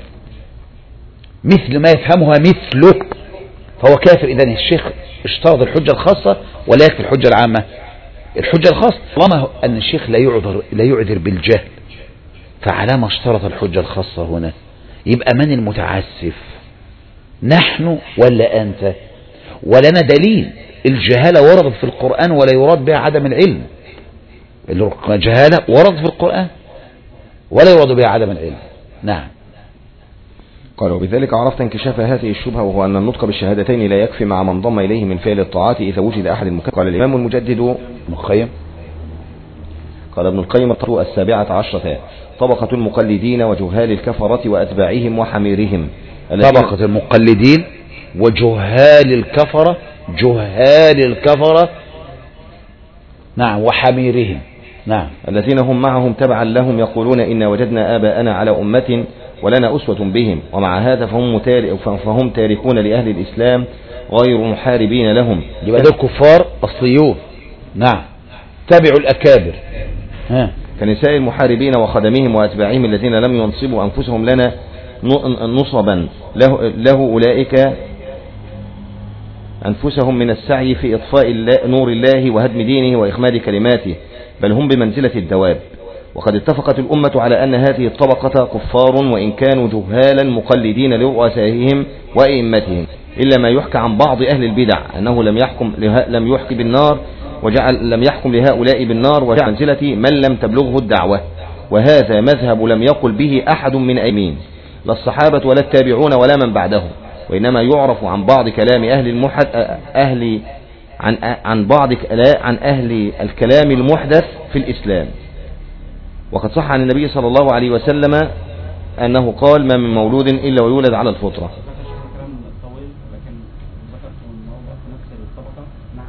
مثل ما يفهمها مثله فهو كافر. إذن الشيخ اشترط الحجة الخاصة ولا يكفي الحجة العامة. الحجة الخاصة طالما أن الشيخ لا يعذر بالجهل، فعلى ما اشترط الحجة الخاصة هنا، يبقى من المتعسف؟ نحن ولا أنت؟ ولنا دليل. الجهالة وردت في القرآن ولا يراد بها عدم العلم. الجهالة وردت في القرآن ولا يراد بها عدم العلم. نعم. قال وبذلك عرفت انكشاف هذه الشبهة، وهو أن النطق بالشهادتين لا يكفي مع من ضم إليه من فعل الطاعات إذا وجد أحد المكلفين. قال الإمام المجدد مخيم، قال ابن القيم 17 طبقة المقلدين وجهال الكفرة وأتباعهم وحميرهم. طبقة المقلدين وجهال الكفرة، جهال الكفرة، نعم، وحميرهم، نعم، الذين هم معهم تبعا لهم يقولون إن وجدنا آباءنا على أمة ولنا أسوة بهم، ومع هذا فهم تاركون لأهل الإسلام غير محاربين لهم. يبقى دول كفار أصليون، نعم، تابعوا الأكابر كنساء المحاربين وخدمهم وأتباعهم الذين لم ينصبوا أنفسهم لنا نصبا له أولئك أنفسهم من السعي في إطفاء نور الله وهدم دينه وإخماد كلماته، بل هم بمنزلة الدواب. وقد اتفقت الأمة على أن هذه الطبقة كفار وإن كانوا جهالا مقلدين لرؤسائهم وإئمتهم، إلا ما يحكى عن بعض أهل البدع أنه لم يحكي بالنار لم يحكم لهؤلاء بالنار وجعل منزلة من لم تبلغه الدعوة، وهذا مذهب لم يقل به أحد من أئمين لا الصحابة ولا التابعون ولا من بعدهم، وإنما يعرف عن بعض كلام عن أهل الكلام المحدث في الإسلام. وقد صح عن النبي صلى الله عليه وسلم أنه قال ما من مولود إلا ويولد على الفطرة.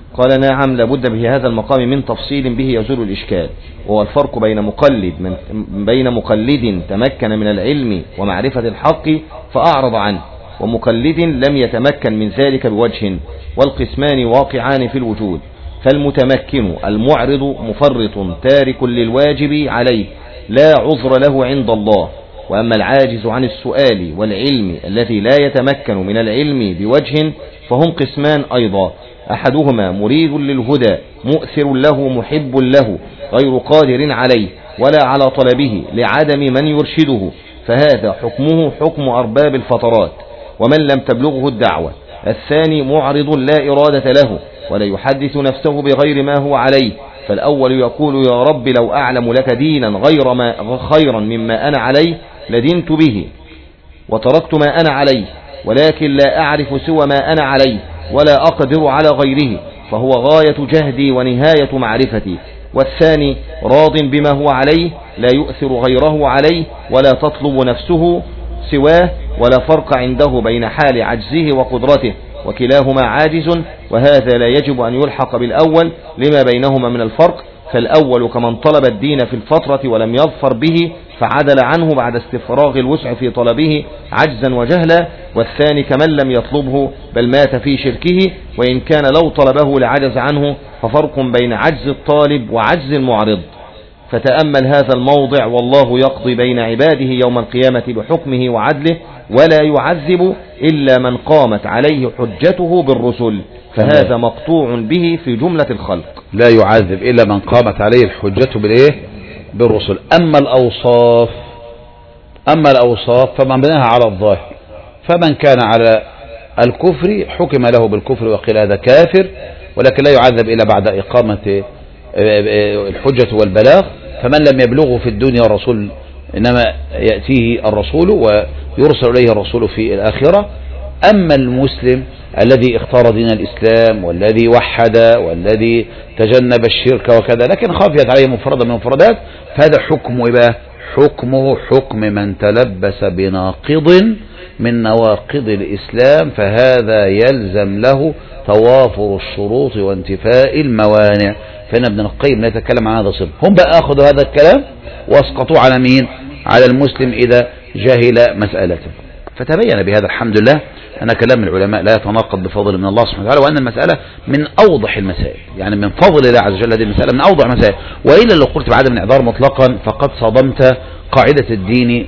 قال نعم، لابد في هذا المقام من تفصيل به يزول الإشكال، وهو الفرق بين مقلد تمكن من العلم ومعرفة الحق فأعرض عنه، ومقلد لم يتمكن من ذلك بوجه، والقسمان واقعان في الوجود. فالمتمكن المعرض مفرط تارك للواجب عليه لا عذر له عند الله، وأما العاجز عن السؤال والعلم الذي لا يتمكن من العلم بوجه فهم قسمان أيضا، أحدهما مريد للهدى مؤثر له محب له غير قادر عليه ولا على طلبه لعدم من يرشده، فهذا حكمه حكم أرباب الفترات ومن لم تبلغه الدعوة. الثاني معرض لا إرادة له ولا يحدث نفسه بغير ما هو عليه، فالأول يقول يا رب لو أعلم لك دينا خيرا مما أنا عليه لدينت به وتركت ما أنا عليه، ولكن لا أعرف سوى ما أنا عليه ولا أقدر على غيره، فهو غاية جهدي ونهاية معرفتي. والثاني راض بما هو عليه لا يؤثر غيره عليه ولا تطلب نفسه سواه، ولا فرق عنده بين حال عجزه وقدرته، وكلاهما عاجز، وهذا لا يجب أن يلحق بالأول لما بينهما من الفرق. فالأول كمن طلب الدين في الفترة ولم يظفر به فعدل عنه بعد استفراغ الوسع في طلبه عجزا وجهلا، والثاني كمن لم يطلبه بل مات في شركه، وإن كان لو طلبه لعجز عنه، ففرق بين عجز الطالب وعجز المعرض. فتأمل هذا الموضع، والله يقضي بين عباده يوم القيامة بحكمه وعدله، ولا يعذب إلا من قامت عليه حجته بالرسل، فهذا مقطوع به في جملة الخلق. لا يعذب إلا من قامت عليه الحجة بالرسل. أما الأوصاف فمن بناها على الظاهر، فمن كان على الكفر حكم له بالكفر وقيل هذا كافر، ولكن لا يعذب إلا بعد إقامة الحجة والبلاغ. فمن لم يبلغه في الدنيا الرسول إنما يأتيه الرسول ويرسل إليه الرسول في الآخرة. أما المسلم الذي اختار دين الإسلام والذي وحد والذي تجنب الشرك وكذا، لكن خافيت عليه مفردة من المفردات، فهذا حكمه حكمه حكم من تلبس بناقض من نواقض الإسلام، فهذا يلزم له توافر الشروط وانتفاء الموانع. فإن ابن القيم لا يتكلم عن هذا الصنف. هم بقى أخذوا هذا الكلام واسقطوه على مين؟ على المسلم إذا جهل مسألته. فتبين بهذا الحمد لله أن كلام العلماء لا يتناقض بفضل من الله سبحانه وتعالى، وأن المسألة من أوضح المسائل، يعني من فضل الله عز وجل هذه المسألة من أوضح المسائل. وإلا لو قلت بعدم الإعذار مطلقا فقد صدمت قاعدة الدين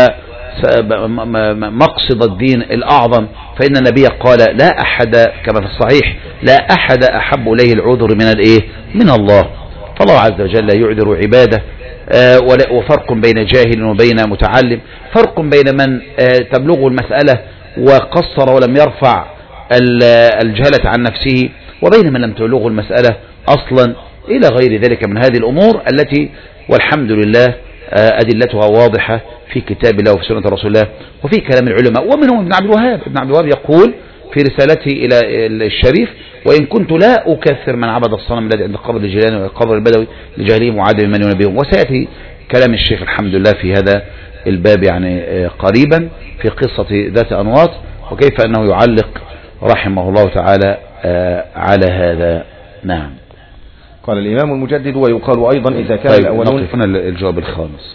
ومقصد الدين الأعظم. فإن النبي قال لا أحد كما في الصحيح لا أحد أحب إليه العذر من الله. فالله عز وجل يعذر عباده، وفرق بين جاهل وبين متعلم، فرق بين من تبلغه المسألة وقصر ولم يرفع الجهلة عن نفسه، وبين من لم تبلغه المسألة أصلا، إلى غير ذلك من هذه الأمور التي والحمد لله أدلتها واضحة في كتاب الله وفي سنة رسول الله وفي كلام العلماء. ومنهم ابن عبد الوهاب. ابن عبد الوهاب يقول في رسالته إلى الشريف: وإن كنت لا أكثر من عبد الصنم الذي عند قبر الجيلاني وقبر البدوي لجهلهم وعدم من ينبئهم. وسيأتي كلام الشيخ الحمد لله في هذا الباب يعني قريبا في قصة ذات أنواط، وكيف أنه يعلق رحمه الله تعالى على هذا. نعم. قال الإمام المجدد: ويقال أيضا إذا كان الأولون. هنا الجواب الخامس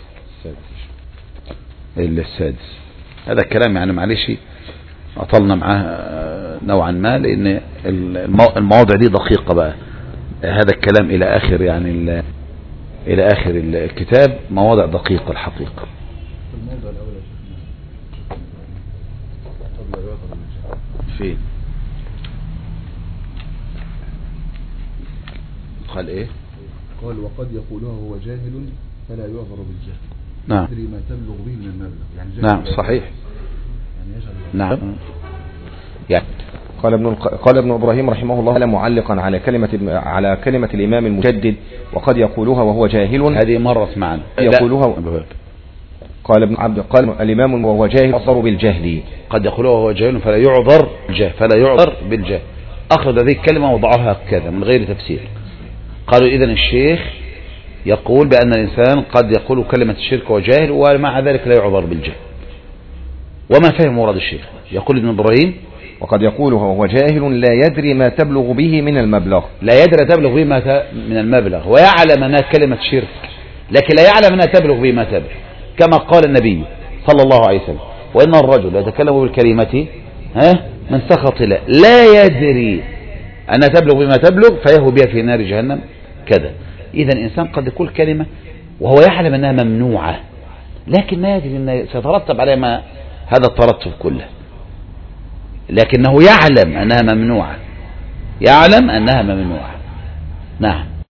السادس. هذا الكلام يعني معلش أطلنا معاه نوعا ما، لأن المواضع دي دقيقة بقى. هذا الكلام إلى آخر يعني إلى آخر الكتاب مواضع دقيقة الحقيقة. الموضع الأول فين؟ قال إيه؟ قال: وقد يقولها هو جاهل فلا يعذر بالجهل. نعم. يدري ما تبلغ به من المبلغ. يعني نعم صحيح. يعني يجهل. نعم. يعني قال ابن إبراهيم رحمه الله معلقا على كلمة الإمام المجدد: وقد يقولها وهو جاهل. هذه مرت معنا. يقولها. قال ابن عبد قال الإمام وهو جاهل يعذر بالجهل. قد يقولها وهو جاهل فلا يعذر بالجهل. أخذ هذه الكلمة وضعها كذا من غير تفسير. قالوا إذن الشيخ يقول بأن الإنسان قد يقول كلمة الشرك وجاهل ومع ذلك لا يعذر بالجهل. وما فهم مراد الشيخ؟ يقول ابن إبراهيم: وقد يقول وهو جاهل لا يدري ما تبلغ به من المبلغ. لا يدري تبلغ به من المبلغ، ويعلم أنها كلمة شرك، لكن لا يعلم أنها تبلغ به ما تبلغ، كما قال النبي صلى الله عليه وسلم: وإن الرجل يتكلم بالكلمة من سخط الله لا يدري أنها تبلغ بما تبلغ فيهوي بها في نار جهنم كذا. إذا الإنسان قد يقول كلمة وهو يعلم أنها ممنوعة، لكن ما يدري أن سيترتب عليها ما هذا الترتب كله، لكنه يعلم أنها ممنوعة، يعلم أنها ممنوعة. نعم.